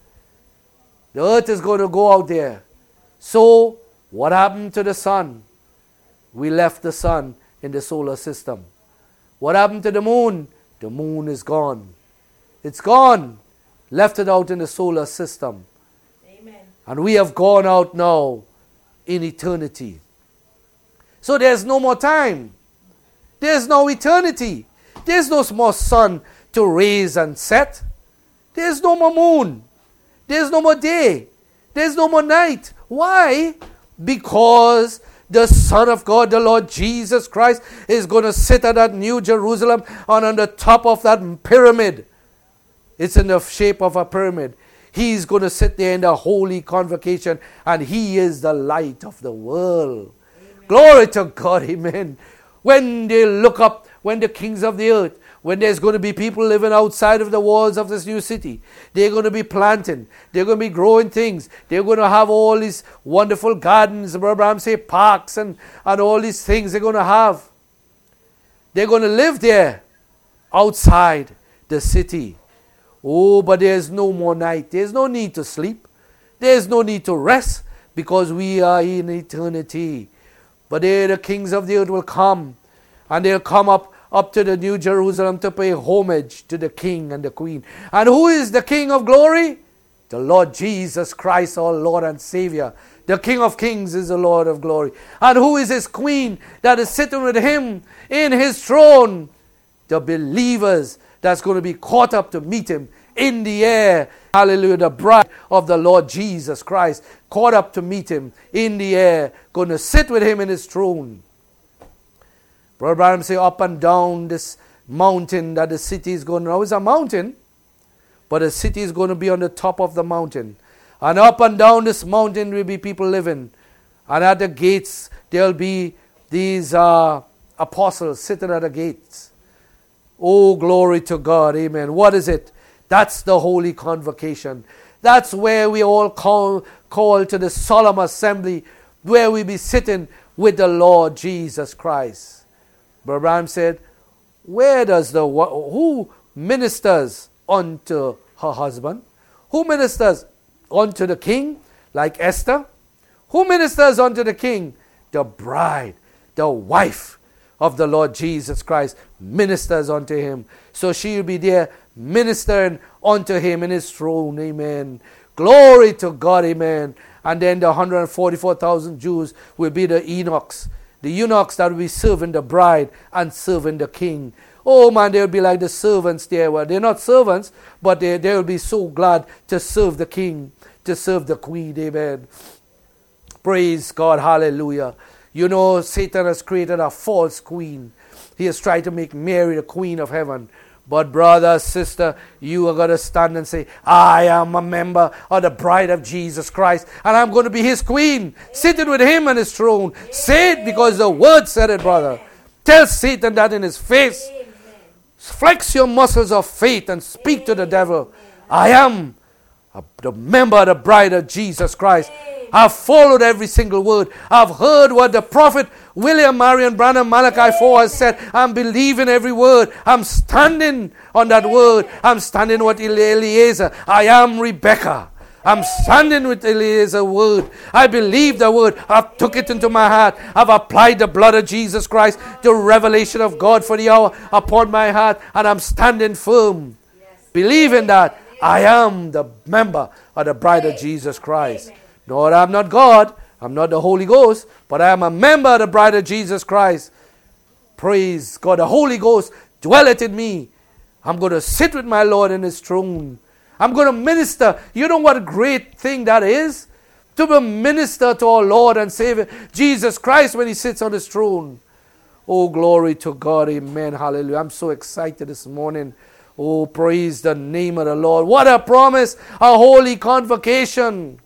The earth is going to go out there. So, what happened to the sun? We left the sun in the solar system. What happened to the moon? The moon is gone. It's gone. Left it out in the solar system. Amen. And we have gone out now in eternity. So there's no more time. There's no eternity. There's no more sun to raise and set. There's no more moon. There's no more day. There's no more night. Why? Because the Son of God, the Lord Jesus Christ, is going to sit at that New Jerusalem and on the top of that pyramid. It's in the shape of a pyramid. He's going to sit there in the holy convocation, and He is the light of the world. Amen. Glory to God, amen. When they look up, when the kings of the earth, when there's going to be people living outside of the walls of this new city, they're going to be planting, they're going to be growing things, they're going to have all these wonderful gardens, Abraham say parks and all these things they're going to have. They're going to live there outside the city. Oh, but there's no more night. There's no need to sleep. There's no need to rest because we are in eternity. But there the kings of the earth will come, and they'll come up to the New Jerusalem to pay homage to the King and the Queen. And who is the King of glory? The Lord Jesus Christ, our Lord and Savior. The King of kings is the Lord of glory. And who is His Queen that is sitting with Him in His throne? The believers that's going to be caught up to meet Him in the air. Hallelujah. The bride of the Lord Jesus Christ, caught up to meet Him in the air, going to sit with Him in His throne. Brother Branham say up and down this mountain that the city is going to. Now it's a mountain, but the city is going to be on the top of the mountain. And up and down this mountain will be people living. And at the gates there will be these apostles sitting at the gates. Oh, glory to God. Amen. What is it? That's the holy convocation. That's where we all call to the solemn assembly, where we be sitting with the Lord Jesus Christ. Brother Branham said, who ministers unto her husband? Who ministers unto the king, like Esther? Who ministers unto the king? The bride, the wife of the Lord Jesus Christ ministers unto Him. So she will be there ministering unto Him in His throne. Amen. Glory to God. Amen. And then the 144,000 Jews will be the eunuchs. The eunuchs that will be serving the bride and serving the king. Oh man, they will be like the servants there. Well, they're not servants, but they will be so glad to serve the king, to serve the queen. Amen. Praise God. Hallelujah. You know, Satan has created a false queen. He has tried to make Mary the queen of heaven. But brother, sister, you are going to stand and say, I am a member of the bride of Jesus Christ, and I'm going to be His queen, sitting with Him on His throne. Say it because the Word said it, brother. Tell Satan that in his face. Flex your muscles of faith and speak to the devil. I am the member of the bride of Jesus Christ. I've followed every single word. I've heard what the prophet William Marion Branham Malachi 4 has said. I'm believing every word. I'm standing on that word. I'm standing with Eliezer. I am Rebecca. I'm standing with Eliezer's word. I believe the word. I've took it into my heart. I've applied the blood of Jesus Christ, the revelation of God for the hour upon my heart, and I'm standing firm. Believing that I am the member of the bride of Jesus Christ. No, I'm not God. I'm not the Holy Ghost. But I am a member of the bride of Jesus Christ. Praise God. The Holy Ghost dwelleth in me. I'm going to sit with my Lord in His throne. I'm going to minister. You know what a great thing that is? To be minister to our Lord and Savior, Jesus Christ, when He sits on His throne. Oh, glory to God. Amen. Hallelujah. I'm so excited this morning. Oh, praise the name of the Lord. What a promise. A holy convocation.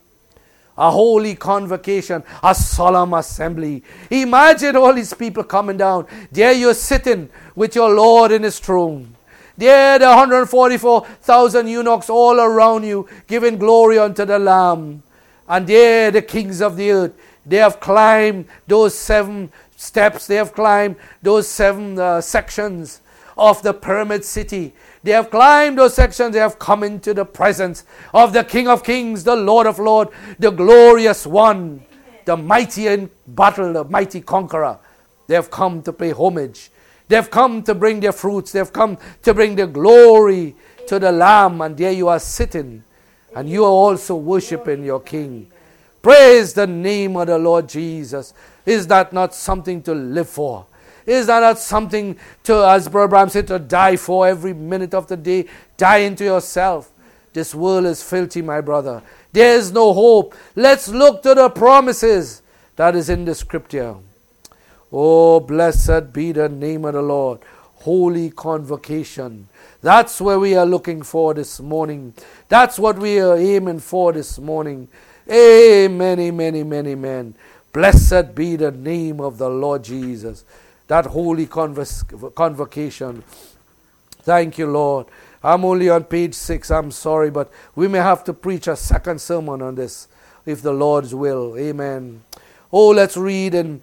A holy convocation, a solemn assembly. Imagine all these people coming down. There you're sitting with your Lord in His throne. There the 144,000 eunuchs all around you, giving glory unto the Lamb. And there the kings of the earth, They have climbed those 7 steps. They have climbed those 7 sections of the pyramid city. They have climbed those sections. They have come into the presence of the King of Kings, the Lord of Lords, the glorious one, the mighty in battle, the mighty conqueror. They have come to pay homage. They have come to bring their fruits. They have come to bring their glory to the Lamb. And there you are sitting. And you are also worshiping your King. Praise the name of the Lord Jesus. Is that not something to live for? Is that not something to, as Brother Abraham said, to die for every minute of the day? Die into yourself. This world is filthy, my brother. There is no hope. Let's look to the promises that is in the scripture. Oh, blessed be the name of the Lord. Holy convocation. That's where we are looking for this morning. That's what we are aiming for this morning. Amen, amen, amen, amen. Blessed be the name of the Lord Jesus. That holy convocation. Thank you, Lord. I'm only on page 6. I'm sorry, but we may have to preach a second sermon on this, if the Lord's will. Amen. Oh, let's read in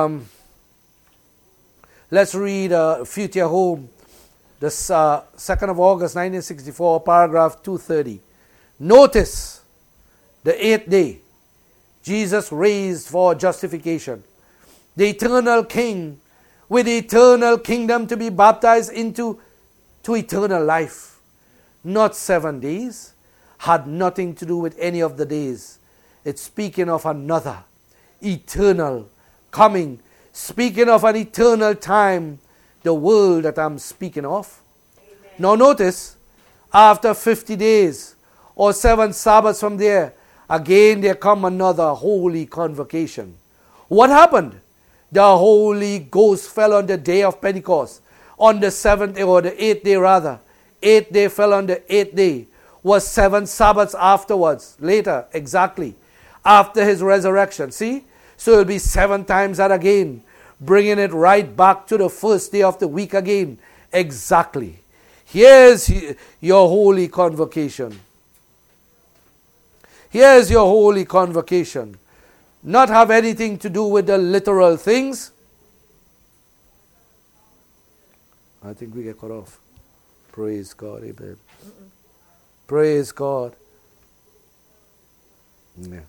Future Home, the 2nd of August, 1964, paragraph 230. Notice the 8th day, Jesus raised for justification. The eternal King with the eternal kingdom to be baptized into eternal life. Not 7 days. Had nothing to do with any of the days. It's speaking of another eternal coming. Speaking of an eternal time. The world that I'm speaking of. Amen. Now notice, after 50 days or 7 Sabbaths from there, again there come another holy convocation. What happened? The Holy Ghost fell on the day of Pentecost. On the 7th day, or the 8th day rather. 8th day fell on the 8th day. Was 7 Sabbaths afterwards. Later, exactly. After his resurrection. See? So it will be 7 times that again. Bringing it right back to the first day of the week again. Exactly. Here's your holy convocation. Here's your holy convocation. Not have anything to do with the literal things. I think we get cut off. Praise God. Amen. Praise God. Yeah.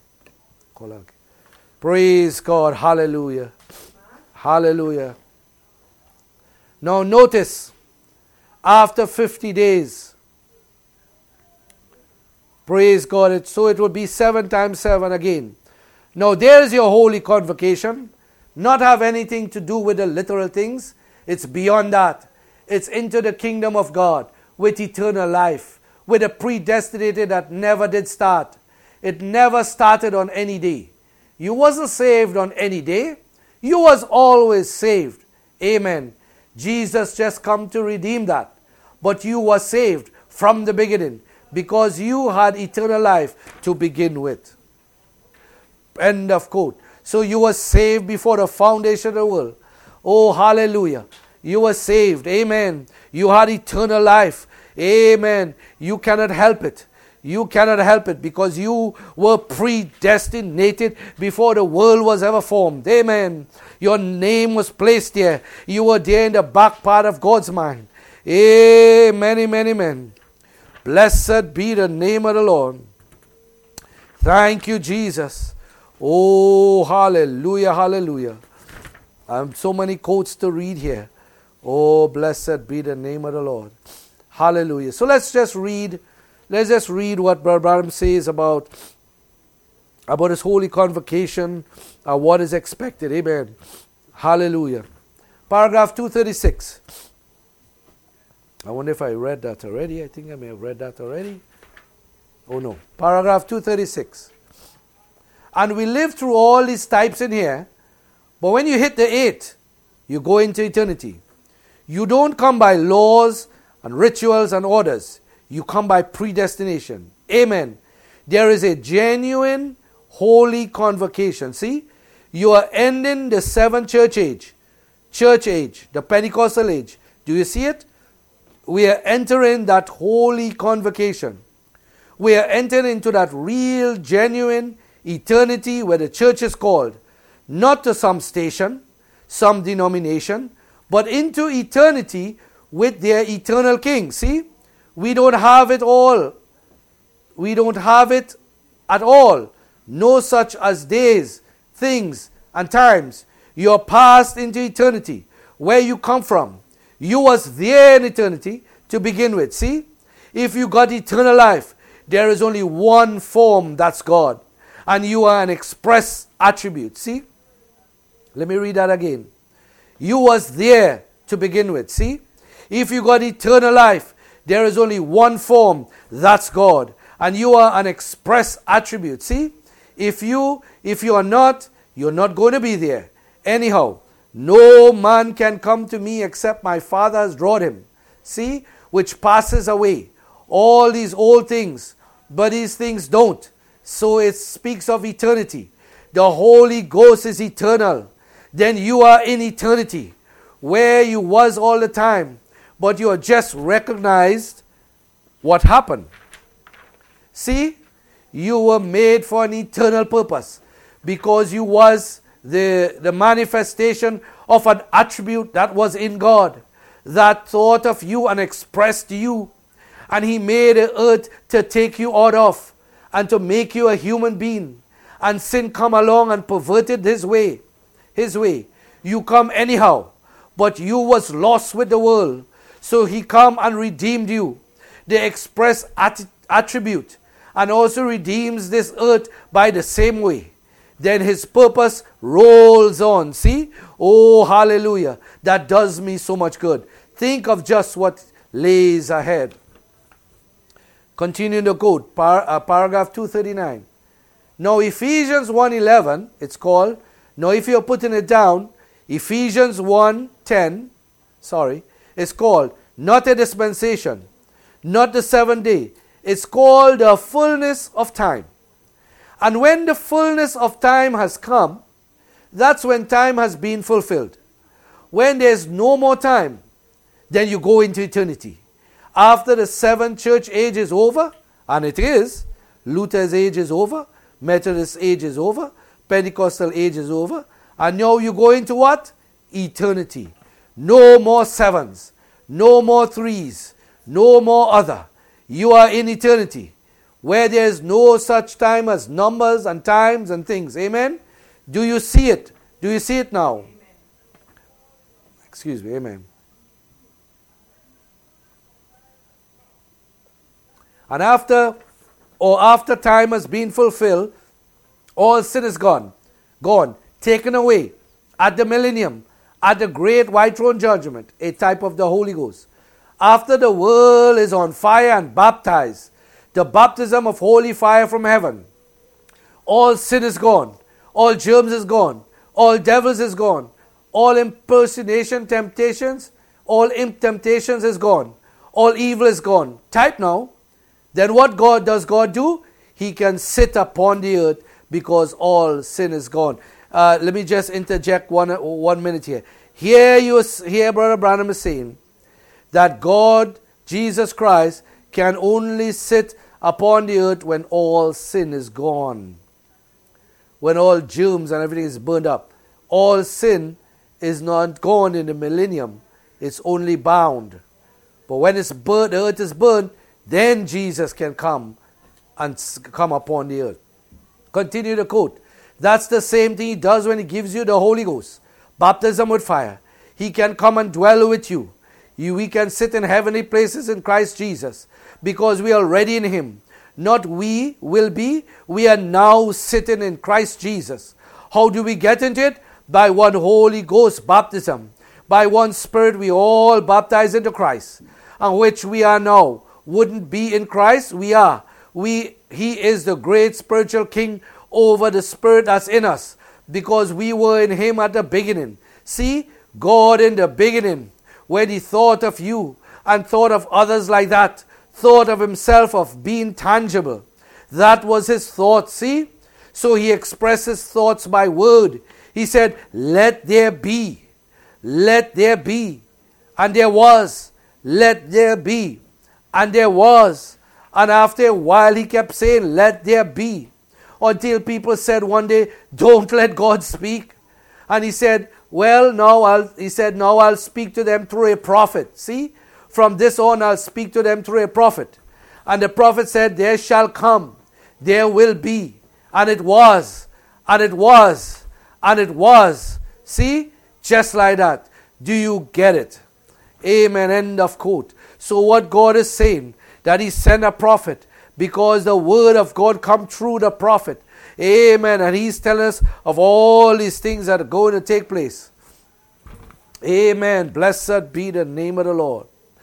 Praise God. Hallelujah. Hallelujah. Now notice, after 50 days, praise God, so it will be 7 times 7 again. Now there's your holy convocation. Not have anything to do with the literal things. It's beyond that. It's into the kingdom of God with eternal life, with a predestinated that never did start. It never started on any day. You wasn't saved on any day. You was always saved. Amen. Jesus just come to redeem that. But you were saved from the beginning because you had eternal life to begin with. End of quote. So you were saved before the foundation of the world. Oh, hallelujah. You were saved. Amen. You had eternal life. Amen. You cannot help it. You cannot help it because you were predestinated before the world was ever formed. Amen. Your name was placed there. You were there in the back part of God's mind. Amen, amen, amen. Blessed be the name of the Lord. Thank you, Jesus. Oh, hallelujah, hallelujah. So many quotes to read here. Oh, blessed be the name of the Lord. Hallelujah. So let's just read what Brother Branham says about his holy convocation, what is expected. Amen. Hallelujah. Paragraph 236. I wonder if I read that already. I think I may have read that already. Oh no. Paragraph 236. And we live through all these types in here, but when you hit the 8, you go into eternity. You don't come by laws and rituals and orders. You come by predestination. Amen. There is a genuine holy convocation. See? You are ending the 7th church age, the Pentecostal age. Do you see it? We are entering that holy convocation. We are entering into that real, genuine, eternity where the church is called, not to some station, some denomination, but into eternity with their eternal King. See, we don't have it all. We don't have it at all. No such as days, things, and times. You are passed into eternity, where you come from. You was there in eternity to begin with. See, if you got eternal life, there is only one form, that's God. And you are an express attribute. See, let me read that again. You was there to begin with. See, if you got eternal life, there is only one form, that's God. And you are an express attribute. See, if you are not, you're not going to be there. Anyhow, no man can come to me except my Father has drawn him. See, which passes away. All these old things, but these things don't. So it speaks of eternity. The Holy Ghost is eternal. Then you are in eternity, where you was all the time, but you are just recognized what happened. See, you were made for an eternal purpose because you was the manifestation of an attribute that was in God, that thought of you and expressed you. And he made the earth to take you out of and to make you a human being. And sin come along and perverted his way. His way. You come anyhow, but you was lost with the world. So he come and redeemed you. The express attribute. And also redeems this earth by the same way. Then his purpose rolls on. See? Oh, hallelujah. That does me so much good. Think of just what lays ahead. Continue the quote, paragraph 239. Now Ephesians 1:11, it's called, now if you're putting it down, Ephesians 1:10, it's called, not a dispensation, not the 7th day. It's called the fullness of time. And when the fullness of time has come, that's when time has been fulfilled. When there's no more time, then you go into eternity. After the 7th church age is over, and it is, Luther's age is over, Methodist age is over, Pentecostal age is over, and now you go into what? Eternity. No more 7s, no more 3s, no more other. You are in eternity, where there is no such time as numbers and times and things. Amen? Do you see it? Do you see it now? Amen. Excuse me. Amen. And after time has been fulfilled, all sin is gone, taken away at the millennium, at the great white throne judgment, a type of the Holy Ghost. After the world is on fire and baptized, the baptism of holy fire from heaven, all sin is gone, all germs is gone, all devils is gone, all impersonation temptations, all imp temptations is gone, all evil is gone. Type now. Then what does God do? He can sit upon the earth because all sin is gone. Let me just interject 1 minute here. Here Brother Branham is saying that God, Jesus Christ, can only sit upon the earth when all sin is gone. When all germs and everything is burned up. All sin is not gone in the millennium. It's only bound. But when it's burnt, the earth is burned, then Jesus can come and come upon the earth. Continue the quote. That's the same thing he does when he gives you the Holy Ghost. Baptism with fire. He can come and dwell with you. We can sit in heavenly places in Christ Jesus because we are already in him. Not we will be. We are now sitting in Christ Jesus. How do we get into it? By one Holy Ghost baptism. By one Spirit we all baptize into Christ. And which we are now. Wouldn't be in Christ, we are. He is the great spiritual king over the spirit that's in us. Because we were in him at the beginning. See, God in the beginning, when he thought of you and thought of others like that, thought of himself of being tangible. That was his thought, see? So he expresses thoughts by word. He said, let there be. Let there be. And there was. Let there be. And there was. And after a while he kept saying, let there be. until people said one day, don't let God speak. And he said, well, now I'll speak to them through a prophet. See, from this on I'll speak to them through a prophet. And the prophet said, there shall come, there will be. And it was, and it was, and it was. See, just like that. Do you get it? Amen. End of quote. So what God is saying, that he sent a prophet because the word of God come through the prophet. Amen. And he's telling us of all these things that are going to take place. Amen. Blessed be the name of the Lord.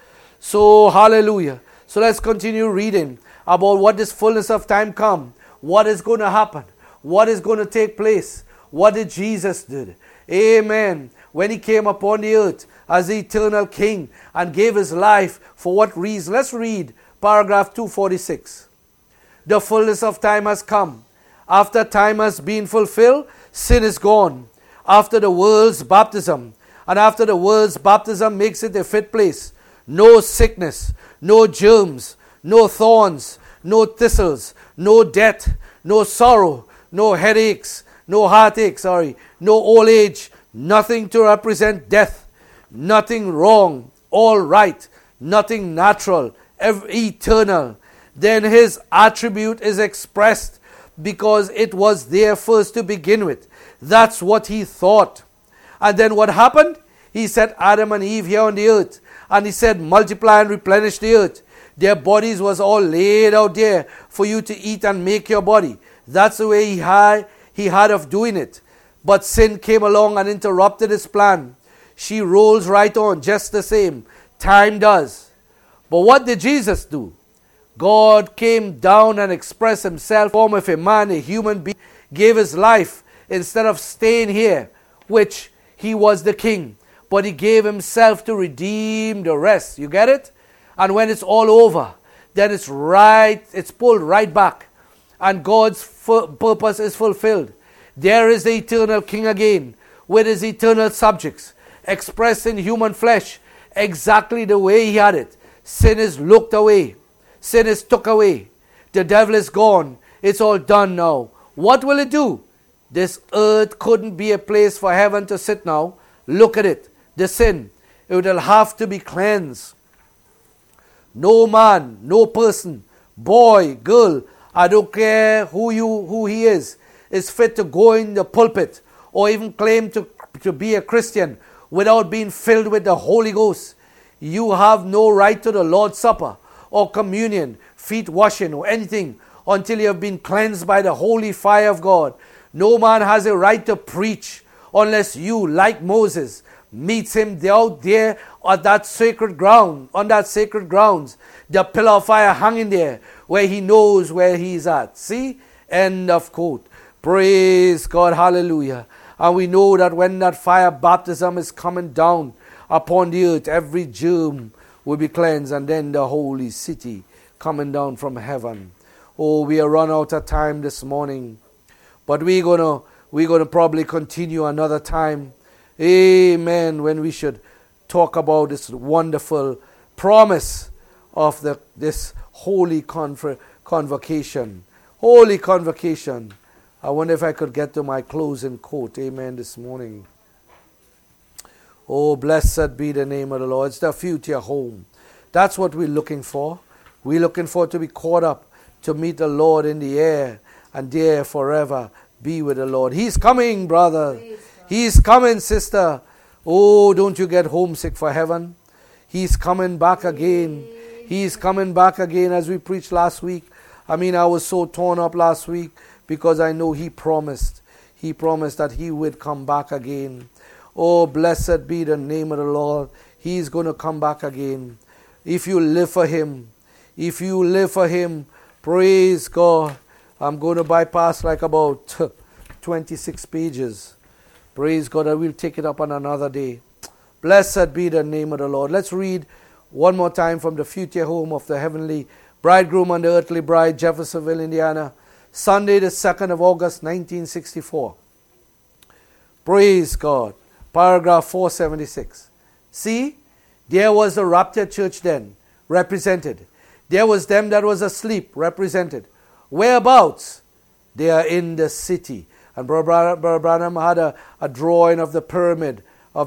So, hallelujah. So let's continue reading about what this fullness of time come. What is going to happen? What is going to take place? What did Jesus do? Amen. When he came upon the earth as the eternal king and gave his life, for what reason? Let's read paragraph 246. The fullness of time has come. After time has been fulfilled, sin is gone. After the world's baptism, and after the world's baptism makes it a fit place, no sickness, no germs, no thorns, no thistles, no death, no sorrow, no headaches, no heartaches, no old age, nothing to represent death, nothing wrong, all right, nothing natural, eternal. Then his attribute is expressed because it was there first to begin with. That's what he thought. And then what happened? He set Adam and Eve here on the earth. And he said, multiply and replenish the earth. Their bodies was all laid out there for you to eat and make your body. That's the way he had of doing it. But sin came along and interrupted his plan. She rolls right on just the same. Time does. But what did Jesus do? God came down and expressed himself in the form of a man, a human being, gave his life instead of staying here, which he was the king. But he gave himself to redeem the rest. You get it? And when it's all over, then it's pulled right back. And God's purpose is fulfilled. There is the eternal king again, with his eternal subjects, expressed in human flesh, exactly the way he had it. Sin is looked away. Sin is took away. The devil is gone. It's all done now. What will it do? This earth couldn't be a place for heaven to sit now. Look at it. The sin. It will have to be cleansed. No man, no person, boy, girl, I don't care who he is fit to go in the pulpit or even claim to be a Christian without being filled with the Holy Ghost. You have no right to the Lord's Supper or communion, feet washing or anything until you have been cleansed by the holy fire of God. No man has a right to preach unless you, like Moses, meets him out there on that sacred ground, the pillar of fire hanging there where he knows where he's at. See? End of quote. Praise God. Hallelujah. And we know that when that fire baptism is coming down upon the earth, every germ will be cleansed, and then the holy city coming down from heaven. Oh, we are run out of time this morning, but we're gonna probably continue another time. Amen. When we should talk about this wonderful promise of this holy convocation. Holy convocation. I wonder if I could get to my closing quote. Amen. This morning. Oh, blessed be the name of the Lord. It's the future home. That's what we're looking for. We're looking for to be caught up, to meet the Lord in the air, and there forever be with the Lord. He's coming, brother. He's coming, sister. Oh, don't you get homesick for heaven. He's coming back again. He's coming back again, as we preached last week. I was so torn up last week because I know he promised. He promised that he would come back again. Oh, blessed be the name of the Lord. He's going to come back again. If you live for him, praise God. I'm going to bypass like about 26 pages. Praise God. I will take it up on another day. Blessed be the name of the Lord. Let's read one more time from the future home of the heavenly bridegroom and the earthly bride, Jeffersonville, Indiana, Sunday the 2nd of August, 1964. Praise God. Paragraph 476. See, there was the raptured church then, represented. There was them that was asleep, represented. Whereabouts? They are in the city. And Brother Branham had a drawing of the pyramid,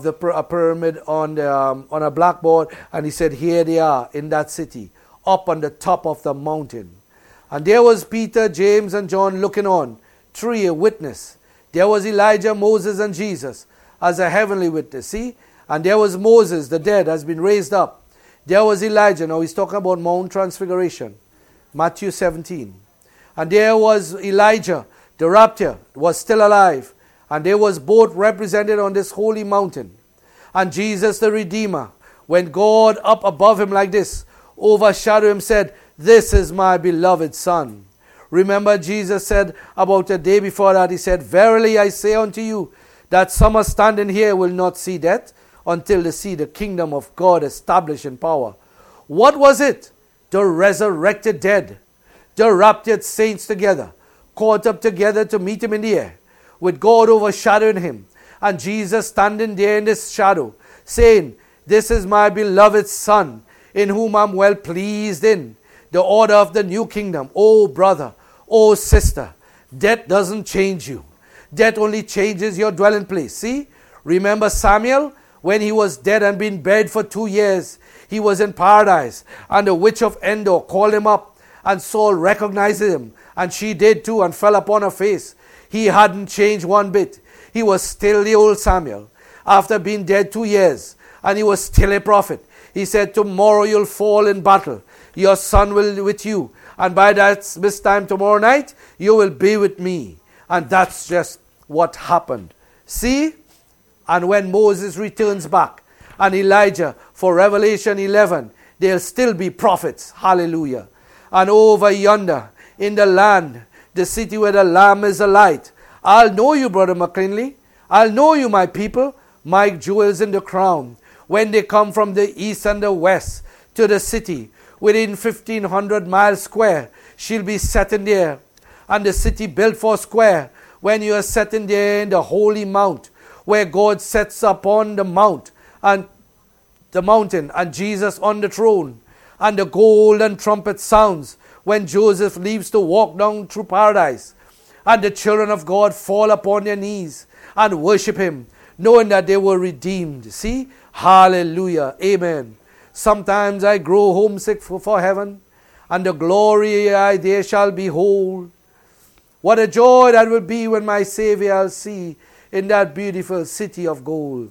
a pyramid on a blackboard, and he said, here they are in that city, up on the top of the mountain. And there was Peter, James, and John looking on, three a witness. There was Elijah, Moses, and Jesus as a heavenly witness. See? And there was Moses, the dead, has been raised up. There was Elijah. Now he's talking about Mount Transfiguration, Matthew 17. And there was Elijah, the rapture, was still alive. And they was both represented on this holy mountain. And Jesus the Redeemer, when God up above him like this, overshadowed him, said, this is my beloved Son. Remember Jesus said about a day before that, he said, verily I say unto you, that some are standing here will not see death until they see the kingdom of God established in power. What was it? The resurrected dead, the raptured saints together, caught up together to meet him in the air, with God overshadowing him, and Jesus standing there in this shadow, saying, this is my beloved Son, in whom I'm well pleased in. The order of the new kingdom. Oh brother, oh sister, death doesn't change you. Death only changes your dwelling place. See? Remember Samuel? When he was dead and been buried for 2 years, he was in paradise, and the witch of Endor called him up, and Saul recognized him, and she did too, and fell upon her face. He hadn't changed one bit. He was still the old Samuel, after being dead 2 years, and he was still a prophet. He said, tomorrow you'll fall in battle. Your son will be with you, and by this time tomorrow night, you will be with me. And that's just what happened. See? And when Moses returns back, and Elijah, for Revelation 11, there'll still be prophets. Hallelujah. And over yonder, in the land, the city where the Lamb is the light, I'll know you, Brother McClinley. I'll know you, my people, my jewels in the crown. When they come from the east and the west to the city, within 1,500 miles square, she'll be setting there. And the city built for square, when you are setting there in the holy mount, where God sets upon the mount, and the mountain, and Jesus on the throne, and the golden trumpet sounds, when Joseph leaves to walk down through paradise, and the children of God fall upon their knees and worship him, knowing that they were redeemed. See? Hallelujah. Amen. Sometimes I grow homesick for heaven, and the glory I there shall behold. What a joy that will be when my Savior I'll see in that beautiful city of gold.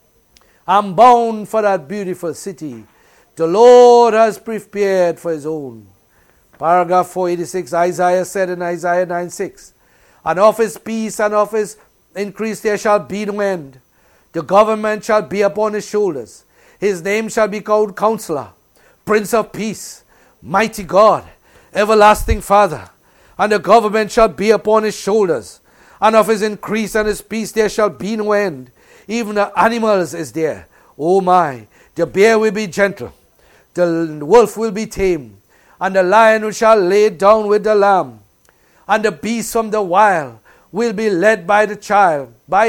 I'm bound for that beautiful city the Lord has prepared for his own. Paragraph 486, Isaiah said in Isaiah 9:6, and of his peace and of his increase there shall be no end. The government shall be upon his shoulders. His name shall be called Counselor, Prince of Peace, Mighty God, Everlasting Father. And the government shall be upon his shoulders. And of his increase and his peace there shall be no end. Even the animals is there. Oh my, the bear will be gentle. The wolf will be tame. And the lion shall lay down with the lamb. And the beast from the wild will be led by a child.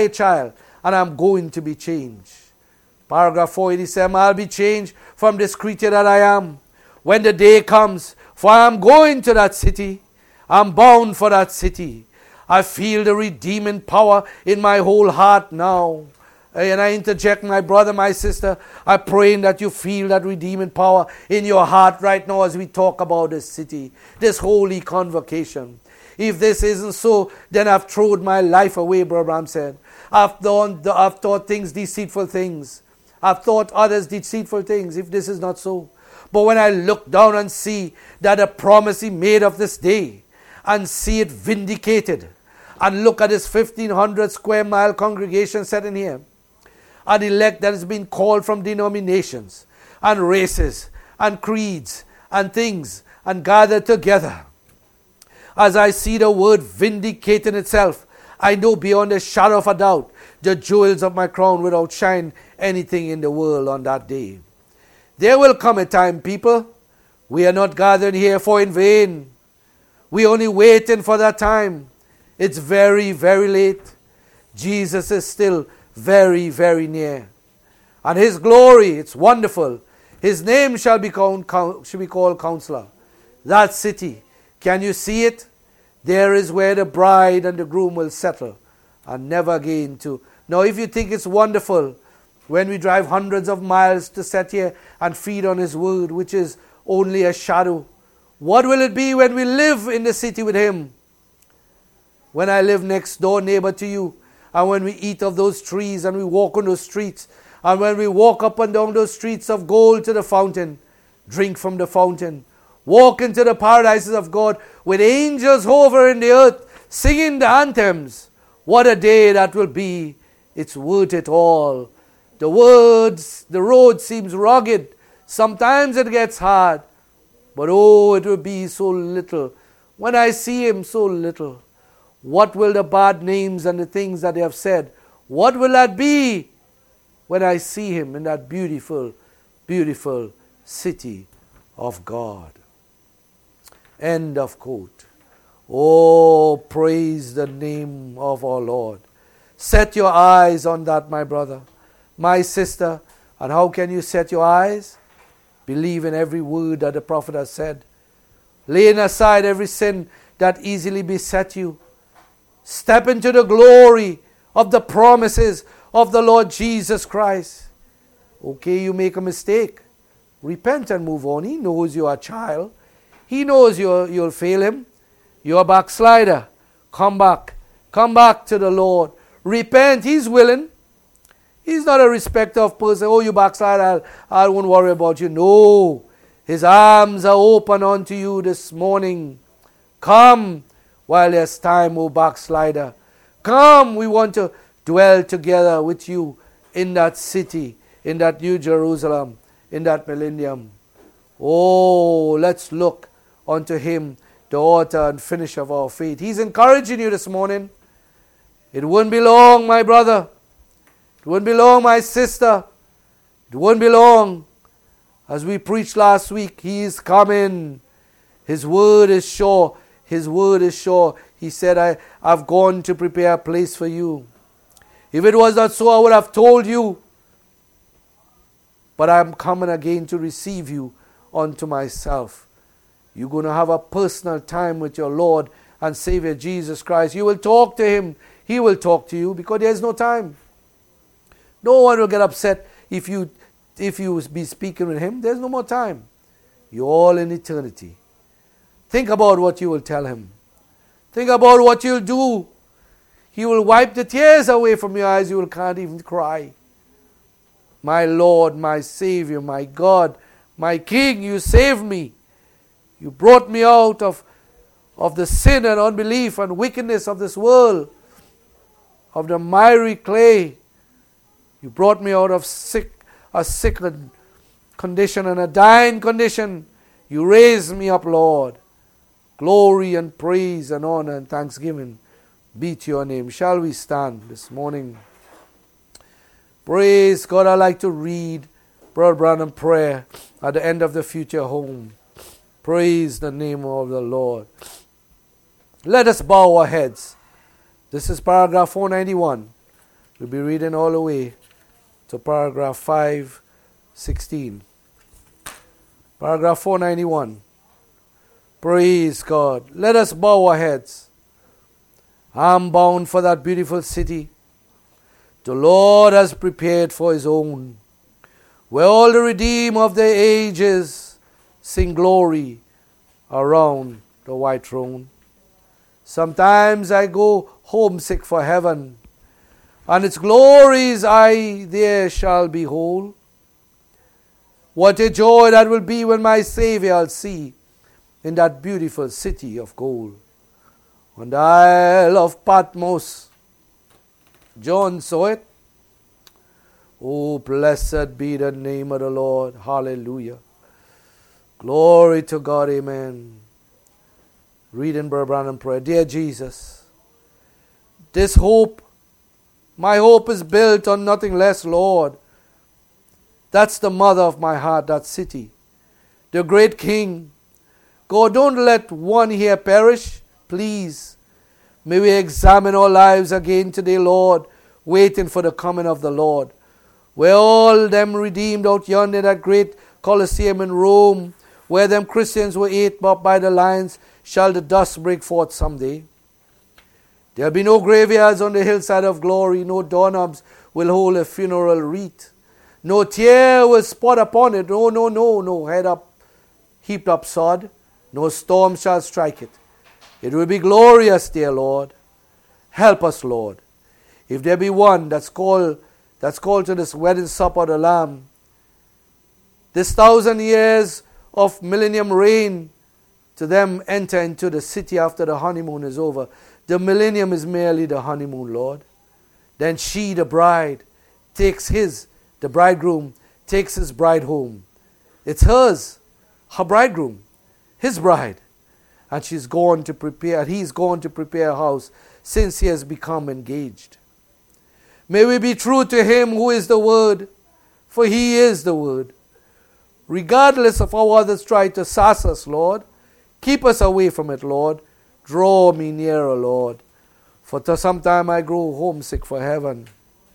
And I'm going to be changed. Paragraph 487, I'll be changed from this creature that I am when the day comes. For I am going to that city. I'm bound for that city. I feel the redeeming power in my whole heart now. And I interject, my brother, my sister, I'm praying that you feel that redeeming power in your heart right now as we talk about this city, this holy convocation. If this isn't so, then I've thrown my life away, Brother Branham said. I've thought things, deceitful things. I've thought others deceitful things, if this is not so. But when I look down and see that the promise he made of this day, and see it vindicated, and look at this 1,500 square mile congregation set in here, an elect that has been called from denominations, and races, and creeds, and things, and gathered together. As I see the word vindicating itself, I know beyond a shadow of a doubt, the jewels of my crown will outshine anything in the world on that day. There will come a time, people, we are not gathered here for in vain. We're only waiting for that time. It's very, very late. Jesus is still very, very near. And his glory, it's wonderful. His name shall be called Counselor. That city, can you see it? There is where the bride and the groom will settle and never again to. Now, if you think it's wonderful when we drive hundreds of miles to sit here and feed on His word, which is only a shadow, what will it be when we live in the city with Him? When I live next door neighbor to you, and when we eat of those trees and we walk on those streets, and when we walk up and down those streets of gold to the fountain, drink from the fountain, walk into the paradises of God with angels hover in the earth, singing the anthems. What a day that will be. It's worth it all. The road seems rugged. Sometimes it gets hard. But oh, it will be so little. When I see Him, so little. What will the bad names and the things that they have said, what will that be when I see Him in that beautiful, beautiful city of God? End of quote. Oh, praise the name of our Lord. Set your eyes on that, my brother, my sister. And how can you set your eyes? Believe in every word that the prophet has said. Laying aside every sin that easily beset you. Step into the glory of the promises of the Lord Jesus Christ. Okay, you make a mistake. Repent and move on. He knows you are a child. He knows you'll fail Him. You're a backslider. Come back. Come back to the Lord. Repent. He's willing. He's not a respecter of person. Oh, you backslider, I won't worry about you. No. His arms are open unto you this morning. Come while there's time, O backslider. Come, we want to dwell together with you in that city, in that New Jerusalem, in that millennium. Oh, let's look unto Him, the author and finisher of our faith. He's encouraging you this morning. It won't be long, my brother. It won't be long, my sister. It won't be long. As we preached last week, He is coming. His word is sure. His word is sure. He said, I've gone to prepare a place for you. If it was not so, I would have told you. But I'm coming again to receive you unto myself. You're going to have a personal time with your Lord and Savior Jesus Christ. You will talk to Him. He will talk to you because there's no time. No one will get upset if you be speaking with Him. There's no more time. You're all in eternity. Think about what you will tell Him. Think about what you'll do. He will wipe the tears away from your eyes. You can't even cry. My Lord, my Savior, my God, my King, you saved me. You brought me out of the sin and unbelief and wickedness of this world, of the miry clay. You brought me out of a sickened condition and a dying condition. You raised me up, Lord. Glory and praise and honor and thanksgiving be to your name. Shall we stand this morning? Praise God. I'd like to read Brother Branham prayer at the end of the future home. Praise the name of the Lord. Let us bow our heads. This is paragraph 491. We'll be reading all the way to paragraph 516. Paragraph 491. Praise God. Let us bow our heads. I'm bound for that beautiful city the Lord has prepared for His own, where all the redeemed of the ages sing glory around the white throne. Sometimes I go homesick for heaven, and its glories I there shall behold. What a joy that will be when my Savior I'll see in that beautiful city of gold. On the Isle of Patmos, John saw it. Oh, blessed be the name of the Lord. Hallelujah. Glory to God. Amen. Reading Brother Branham prayer. Dear Jesus, this hope, my hope is built on nothing less, Lord. That's the mother of my heart, that city. The great King. God, don't let one here perish, please. May we examine our lives again today, Lord, waiting for the coming of the Lord. Where all them redeemed out yonder in that great Colosseum in Rome where them Christians were ate up by the lions, shall the dust break forth someday. There'll be no graveyards on the hillside of glory. No doorknobs will hold a funeral wreath. No tear will spot upon it. No head up, heaped up sod. No storm shall strike it. It will be glorious, dear Lord. Help us, Lord. If there be one that's called to this wedding supper of the Lamb, this 1,000 years of millennium reign, to them enter into the city after the honeymoon is over. The millennium is merely the honeymoon, Lord. Then she, the bride, the bridegroom takes his bride home. It's hers, her bridegroom, his bride. And he's gone to prepare a house since he has become engaged. May we be true to him who is the Word, for he is the Word. Regardless of how others try to sass us, Lord, keep us away from it, Lord. Draw me nearer, Lord. For to sometime I grow homesick for heaven.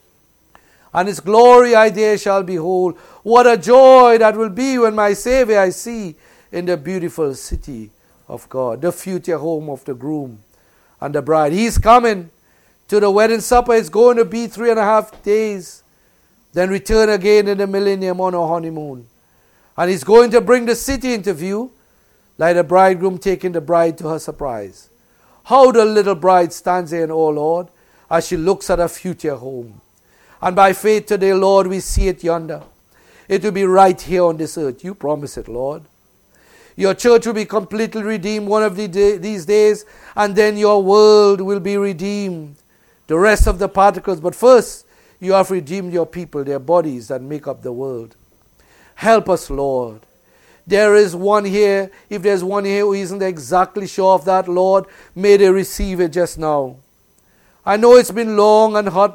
And its glory I there shall behold. What a joy that will be when my Savior I see in the beautiful city of God, the future home of the groom and the bride. He's coming to the wedding supper. It's going to be 3.5 days. Then return again in the millennium on a honeymoon. And he's going to bring the city into view, like the bridegroom taking the bride to her surprise. How the little bride stands there in awe, Lord, as she looks at her future home. And by faith today, Lord, we see it yonder. It will be right here on this earth. You promise it, Lord. Your church will be completely redeemed one of these days, and then your world will be redeemed. The rest of the particles. But first, you have redeemed your people, their bodies that make up the world. Help us, Lord. There is one here. If there's one here who isn't exactly sure of that, Lord, may they receive it just now. I know it's been long and hot,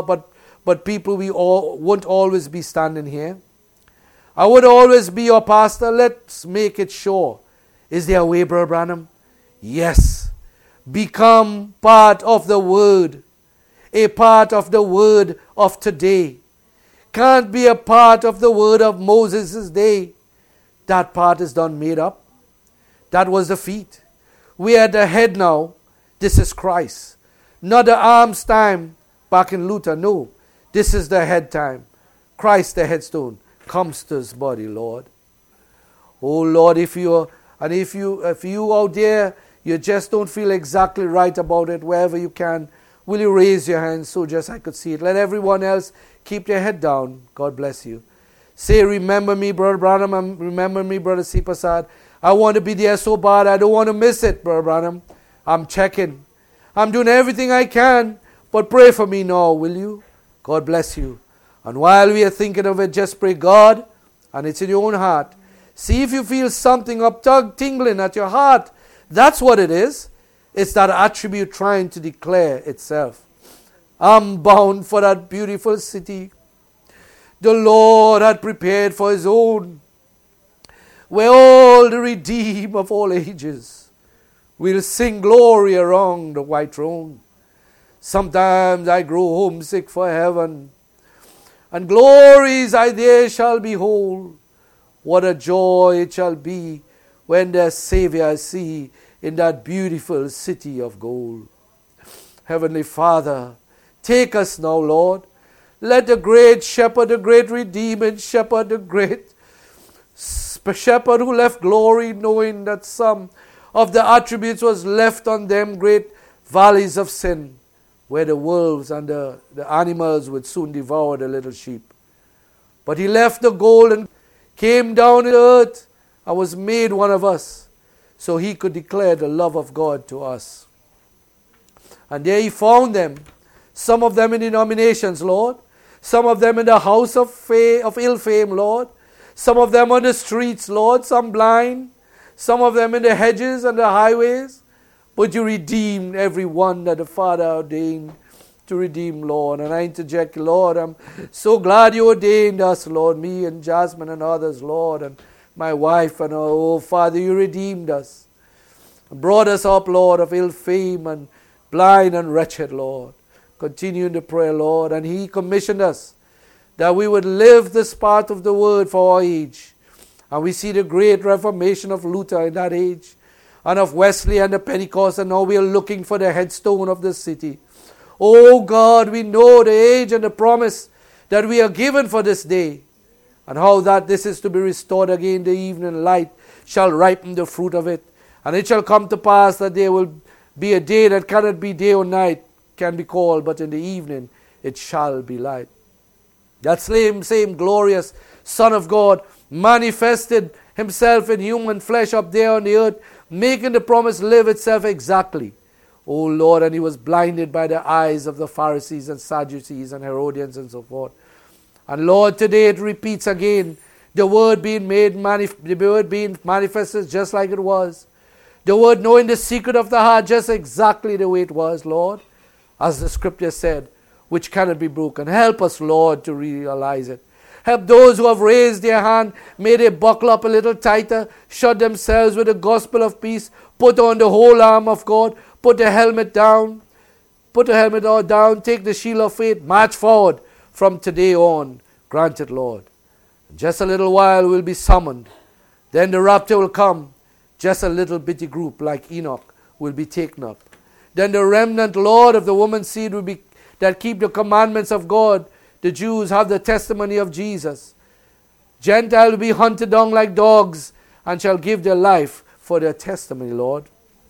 but people, we all won't always be standing here. I would always be your pastor. Let's make it sure. Is there a way, Brother Branham? Yes. Become part of the Word. A part of the Word of today. Can't be a part of the Word of Moses' day. That part is done made up. That was the feet. We are the head now. This is Christ. Not the arms time back in Luther. No. This is the head time. Christ, the headstone, comes to his body, Lord. Oh Lord, if you out there, you just don't feel exactly right about it, wherever you can, will you raise your hands so just I could see it? Let everyone else keep their head down. God bless you. Say, remember me, Brother Branham, and remember me, Brother C. Prasad. I want to be there so bad. I don't want to miss it, Brother Branham. I'm checking. I'm doing everything I can, but pray for me now, will you? God bless you. And while we are thinking of it, just pray, God, and it's in your own heart. See if you feel something up tingling at your heart. That's what it is. It's that attribute trying to declare itself. I'm bound for that beautiful city the Lord had prepared for his own, where all the redeemed of all ages will sing glory around the white throne. Sometimes I grow homesick for heaven, and glories I there shall behold. What a joy it shall be when the Savior I see in that beautiful city of gold. Heavenly Father, take us now, Lord. Let the great shepherd, the great redeeming shepherd, the great shepherd who left glory, knowing that some of the attributes was left on them great valleys of sin, where the wolves and the animals would soon devour the little sheep. But he left the gold and came down to earth and was made one of us, so he could declare the love of God to us. And there he found them, some of them in denominations, Lord, some of them in the house of ill fame, Lord, some of them on the streets, Lord, some blind, some of them in the hedges and the highways. But you redeemed every one that the Father ordained to redeem, Lord. And I interject, Lord, I'm so glad you ordained us, Lord, me and Jasmine and others, Lord, and my wife. And oh, Father, you redeemed us and brought us up, Lord, of ill fame and blind and wretched, Lord. Continue in the prayer, Lord. And he commissioned us that we would live this part of the word for our age. And we see the great reformation of Luther in that age, and of Wesley and the Pentecost, and now we are looking for the headstone of the city. Oh God, we know the age and the promise that we are given for this day, and how that this is to be restored again. The evening light shall ripen the fruit of it. And it shall come to pass that there will be a day that cannot be day or night, can be called, but in the evening it shall be light. That same glorious Son of God manifested himself in human flesh up there on the earth, making the promise live itself exactly. Oh Lord, and he was blinded by the eyes of the Pharisees and Sadducees and Herodians and so forth. And Lord, today it repeats again, the word being manifested just like it was. The word knowing the secret of the heart just exactly the way it was, Lord, as the scripture said, which cannot be broken. Help us, Lord, to realize it. Help those who have raised their hand, may they buckle up a little tighter, shut themselves with the gospel of peace, put on the whole arm of God, put the helmet down, take the shield of faith, march forward from today on. Grant it, Lord. In just a little while we'll be summoned. Then the rapture will come. Just a little bitty group like Enoch will be taken up. Then the remnant, Lord, of the woman's seed will be that keep the commandments of God. The Jews have the testimony of Jesus. Gentiles will be hunted down like dogs and shall give their life for their testimony, Lord.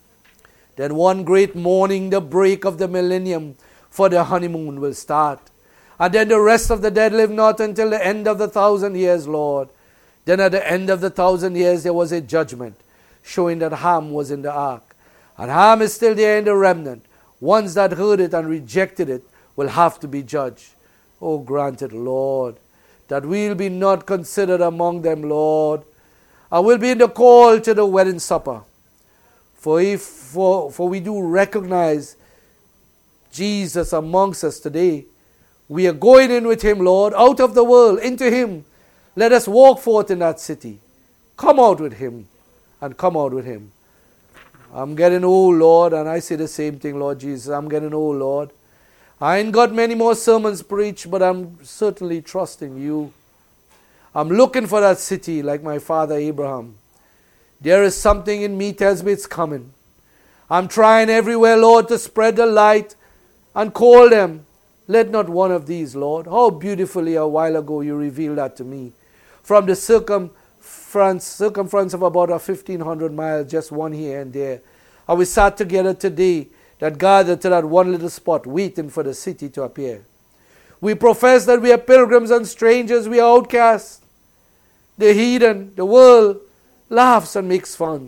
Then one great morning, the break of the millennium for the honeymoon will start. And then the rest of the dead live not until the end of the 1,000 years, Lord. Then at the end of the 1,000 years there was a judgment, showing that Ham was in the ark. And Ham is still there in the remnant. Ones that heard it and rejected it will have to be judged. Oh, grant it, Lord, that we'll be not considered among them, Lord. I will be in the call to the wedding supper. For we do recognize Jesus amongst us today. We are going in with him, Lord, out of the world, into him. Let us walk forth in that city. Come out with him and come out with him. I'm getting old, Lord, and I say the same thing, Lord Jesus. I'm getting old, Lord. I ain't got many more sermons preached, but I'm certainly trusting you. I'm looking for that city like my father Abraham. There is something in me tells me it's coming. I'm trying everywhere, Lord, to spread the light and call them. Let not one of these, Lord. How beautifully a while ago you revealed that to me. From the circumference of about 1,500 miles, just one here and there. And we sat together today that gathered to that one little spot, waiting for the city to appear. We profess that we are pilgrims and strangers, we are outcasts. The heathen, the world, laughs and makes fun.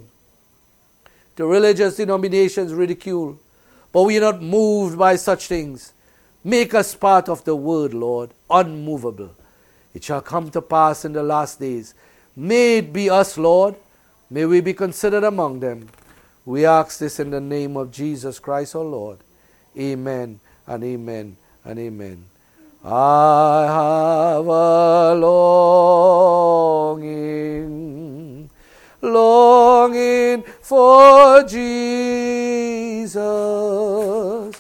The religious denominations ridicule. But we are not moved by such things. Make us part of the word, Lord, unmovable. It shall come to pass in the last days. May it be us, Lord. May we be considered among them. We ask this in the name of Jesus Christ, our Lord. Amen and amen and amen. I have a longing for Jesus.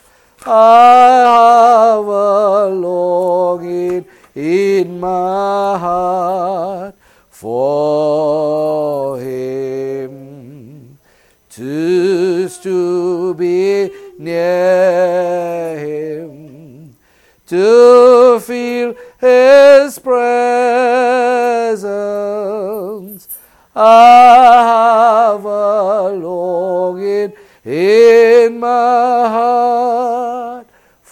I have a longing in my heart for him, to be near him, to feel his presence. I have a longing in my heart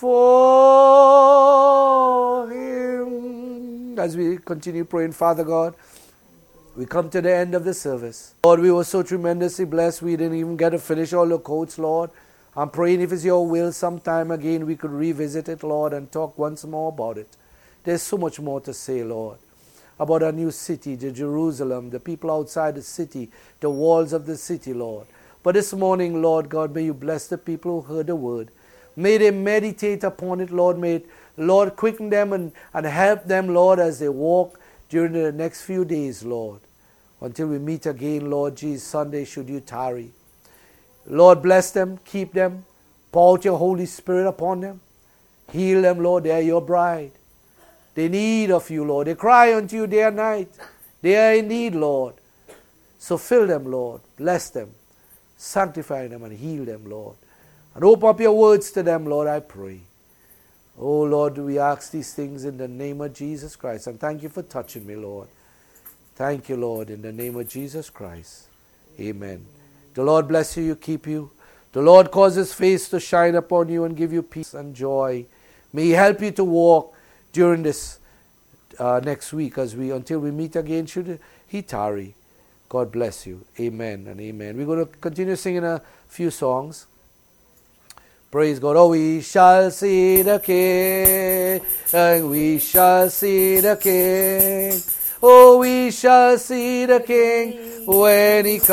for him. As we continue praying, Father God, we come to the end of the service. Lord, we were so tremendously blessed we didn't even get to finish all the quotes, Lord. I'm praying if it's your will sometime again we could revisit it, Lord, and talk once more about it. There's so much more to say, Lord, about our new city, the Jerusalem, the people outside the city, the walls of the city, Lord. But this morning, Lord God, may you bless the people who heard the word. May they meditate upon it, Lord. May it, Lord, quicken them and help them, Lord, as they walk during the next few days, Lord. Until we meet again, Lord Jesus, Sunday, should you tarry. Lord, bless them, keep them, pour out your Holy Spirit upon them. Heal them, Lord, they are your bride. They need of you, Lord. They cry unto you day and night. They are in need, Lord. So fill them, Lord. Bless them. Sanctify them and heal them, Lord. And open up your words to them, Lord, I pray. Oh, Lord, we ask these things in the name of Jesus Christ. And thank you for touching me, Lord. Thank you, Lord, in the name of Jesus Christ. Amen. The Lord bless you, keep you. The Lord cause his face to shine upon you and give you peace and joy. May he help you to walk during this next week until we meet again, should he tarry. God bless you. Amen and amen. We're going to continue singing a few songs. Praise God. Oh, we shall see the King, and we shall see the King. Oh, we shall see the King when he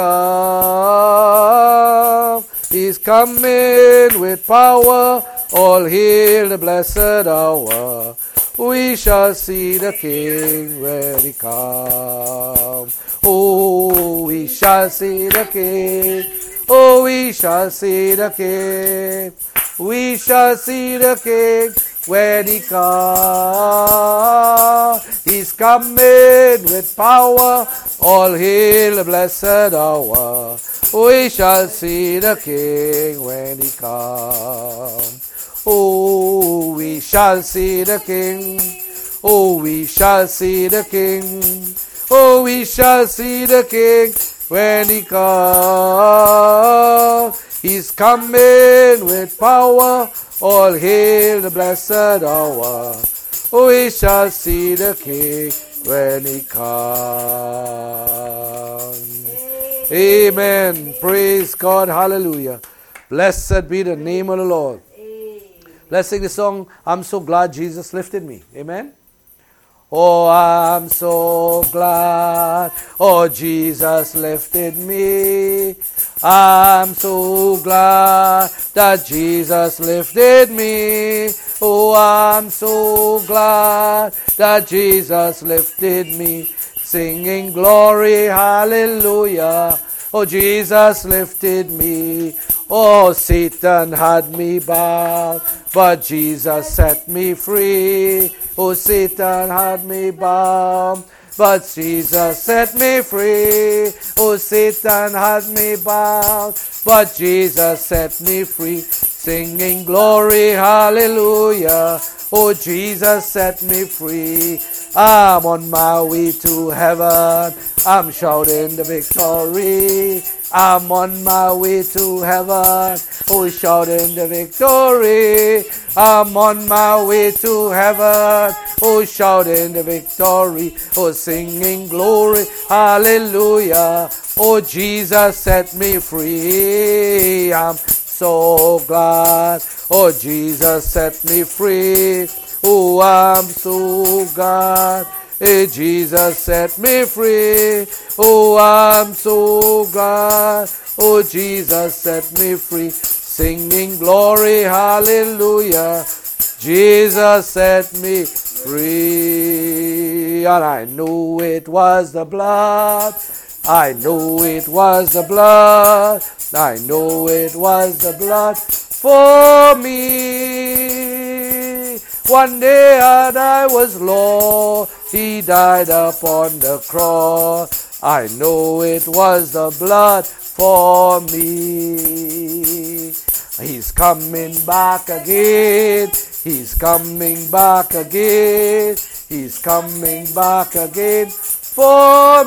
comes. He's coming with power. All hail the blessed hour. We shall see the King when he comes. Oh, we shall see the King. Oh, we shall see the King. We shall see the King when he comes. He's coming with power. All hail the blessed hour. We shall see the King when he comes. Oh, we shall see the King. Oh, we shall see the King. Oh, we shall see the King when he comes. He's coming with power. All hail the blessed hour. Oh, we shall see the King when he comes. Amen. Praise God. Hallelujah. Blessed be the name of the Lord. Let's sing the song, I'm so glad Jesus lifted me. Amen. Oh, I'm so glad, oh, Jesus lifted me. I'm so glad that Jesus lifted me. Oh, I'm so glad that Jesus lifted me. Singing glory, hallelujah. Oh, Jesus lifted me. Oh, Satan had me bound, but Jesus set me free. Oh, Satan had me bound, but Jesus set me free. Oh, Satan had me bound, but Jesus set me free. Singing glory, hallelujah. Oh, Jesus set me free. I'm on my way to heaven. I'm shouting the victory. I'm on my way to heaven. Oh, shouting the victory. I'm on my way to heaven. Oh, shouting the victory. Oh, singing glory. Hallelujah. Oh, Jesus set me free. I'm so glad. Oh, Jesus set me free. Oh, I'm so glad. Hey, Jesus set me free. Oh, I'm so glad. Oh, Jesus set me free. Singing glory, hallelujah. Jesus set me free. And I knew it was the blood. I knew it was the blood. I know it was the blood for me. One day and I was lost. He died upon the cross. I know it was the blood for me. He's coming back again. He's coming back again. He's coming back again for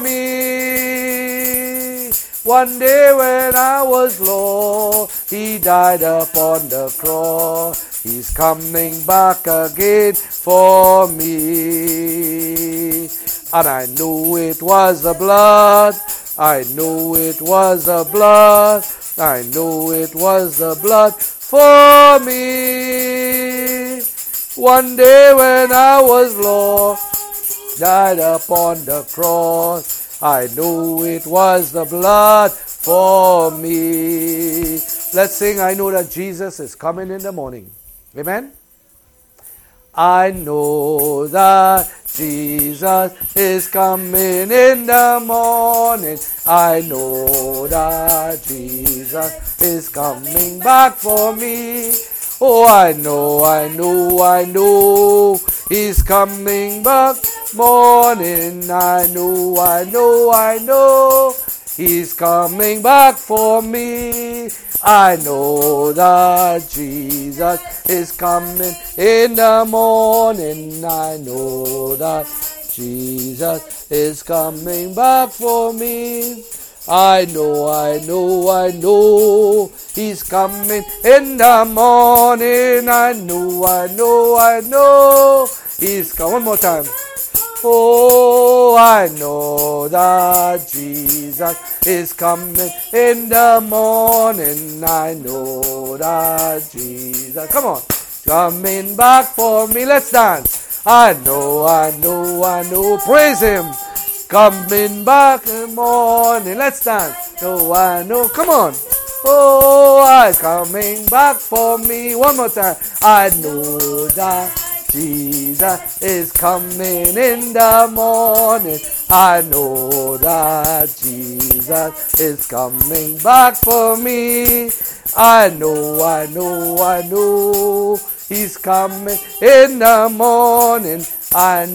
me. One day when I was lost, he died upon the cross. He's coming back again for me. And I knew it was the blood. I knew it was the blood. I knew it was the blood for me. One day when I was lost, died upon the cross. I knew it was the blood for me. Let's sing, I know that Jesus is coming in the morning. Amen. I know that Jesus is coming in the morning. I know that Jesus is coming back for me. Oh, I know, he's coming back morning. I know, he's coming back for me. I know that Jesus is coming in the morning. I know that Jesus is coming back for me. I know, he's coming in the morning. I know, he's coming. One more time. Oh, I know that Jesus is coming in the morning. I know that Jesus, come on, coming back for me. Let's dance. I know, praise him. Coming back in the morning. Let's dance. No, I know. Come on. Oh, I'm coming back for me. One more time. I know that Jesus is coming in the morning. I know that Jesus is coming back for me. I know, he's coming in the morning. I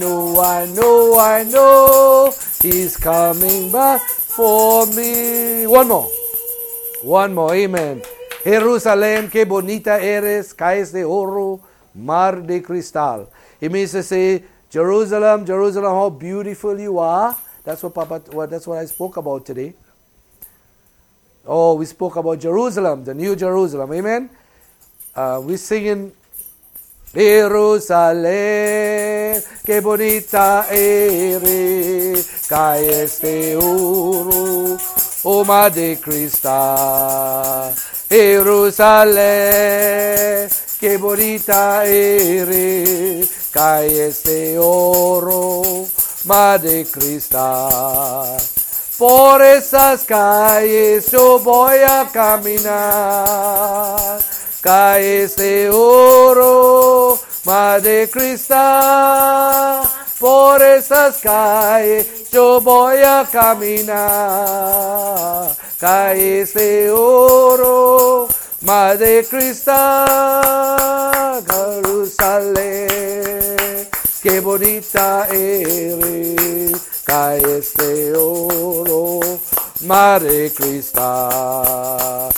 know, he's coming back for me. One more, amen. Jerusalem, que bonita eres, calles de oro, mar de cristal. It means to say, Jerusalem, Jerusalem, how beautiful you are. That's what I spoke about today. Oh, we spoke about Jerusalem, the new Jerusalem, amen. We're singing, Jerusalem, que bonita eres, calles de oro, o mar de cristal. Jerusalem, que bonita eres, calles de oro, mar de cristal. Por esas calles yo voy a caminar, calles de oro, mar de cristal. Por esas calles yo voy a caminar, calles de oro, mar de cristal. Jerusalén, qué bonita eres, calles de oro, mar de cristal.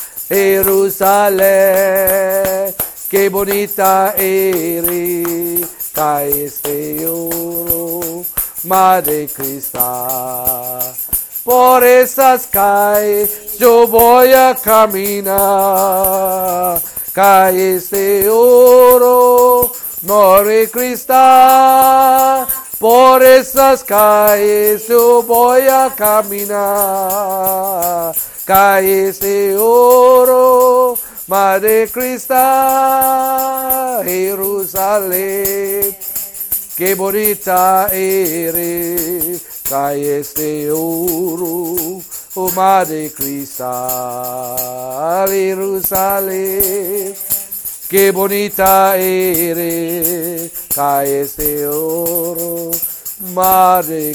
Jerusalén, qué bonita eres, calles de oro, mar de cristal. Por esas calles yo voy a caminar, calles de oro, mar de cristal. Por esas calles yo voy a caminar, calles de oro, mar de cristal. Jerusalén, qué bonita eres, calles de oro, oh mar de cristal. Jerusalén, qué bonita eres, calles de oro, mar de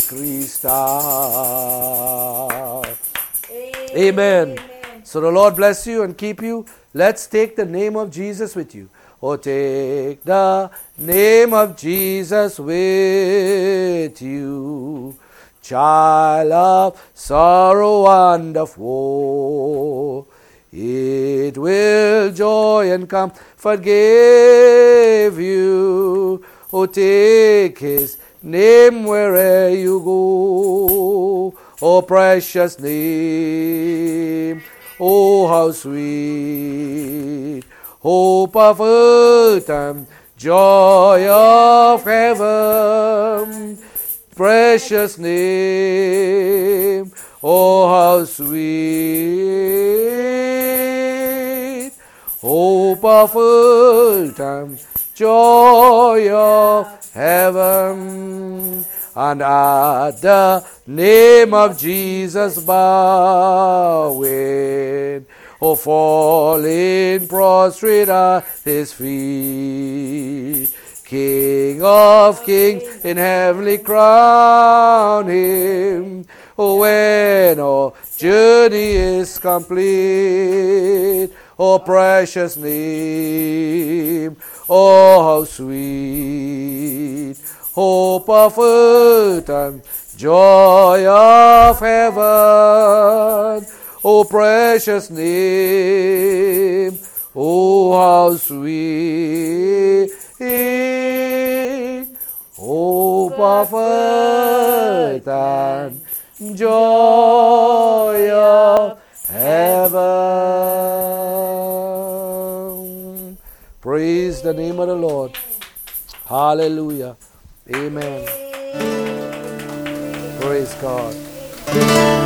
cristal. Amen. So the Lord bless you and keep you. Let's take the name of Jesus with you. Oh, take the name of Jesus with you, child of sorrow and of woe. It will joy and comfort give you. Oh, take his name wherever you go. Oh, precious name. Oh, how sweet. Hope of earth and joy of heaven. Precious name. Oh, how sweet. Hope of earth and joy of heaven. And at the name of Jesus bowing, oh, falling prostrate at his feet. King of kings in heavenly crown him. Oh, when our journey is complete, Oh, precious name. Oh, how sweet. Hope of earth and joy of heaven. Oh, precious name. Oh, how sweet. Hope of earth and joy of heaven. Praise the name of the Lord. Hallelujah. Amen. Praise God.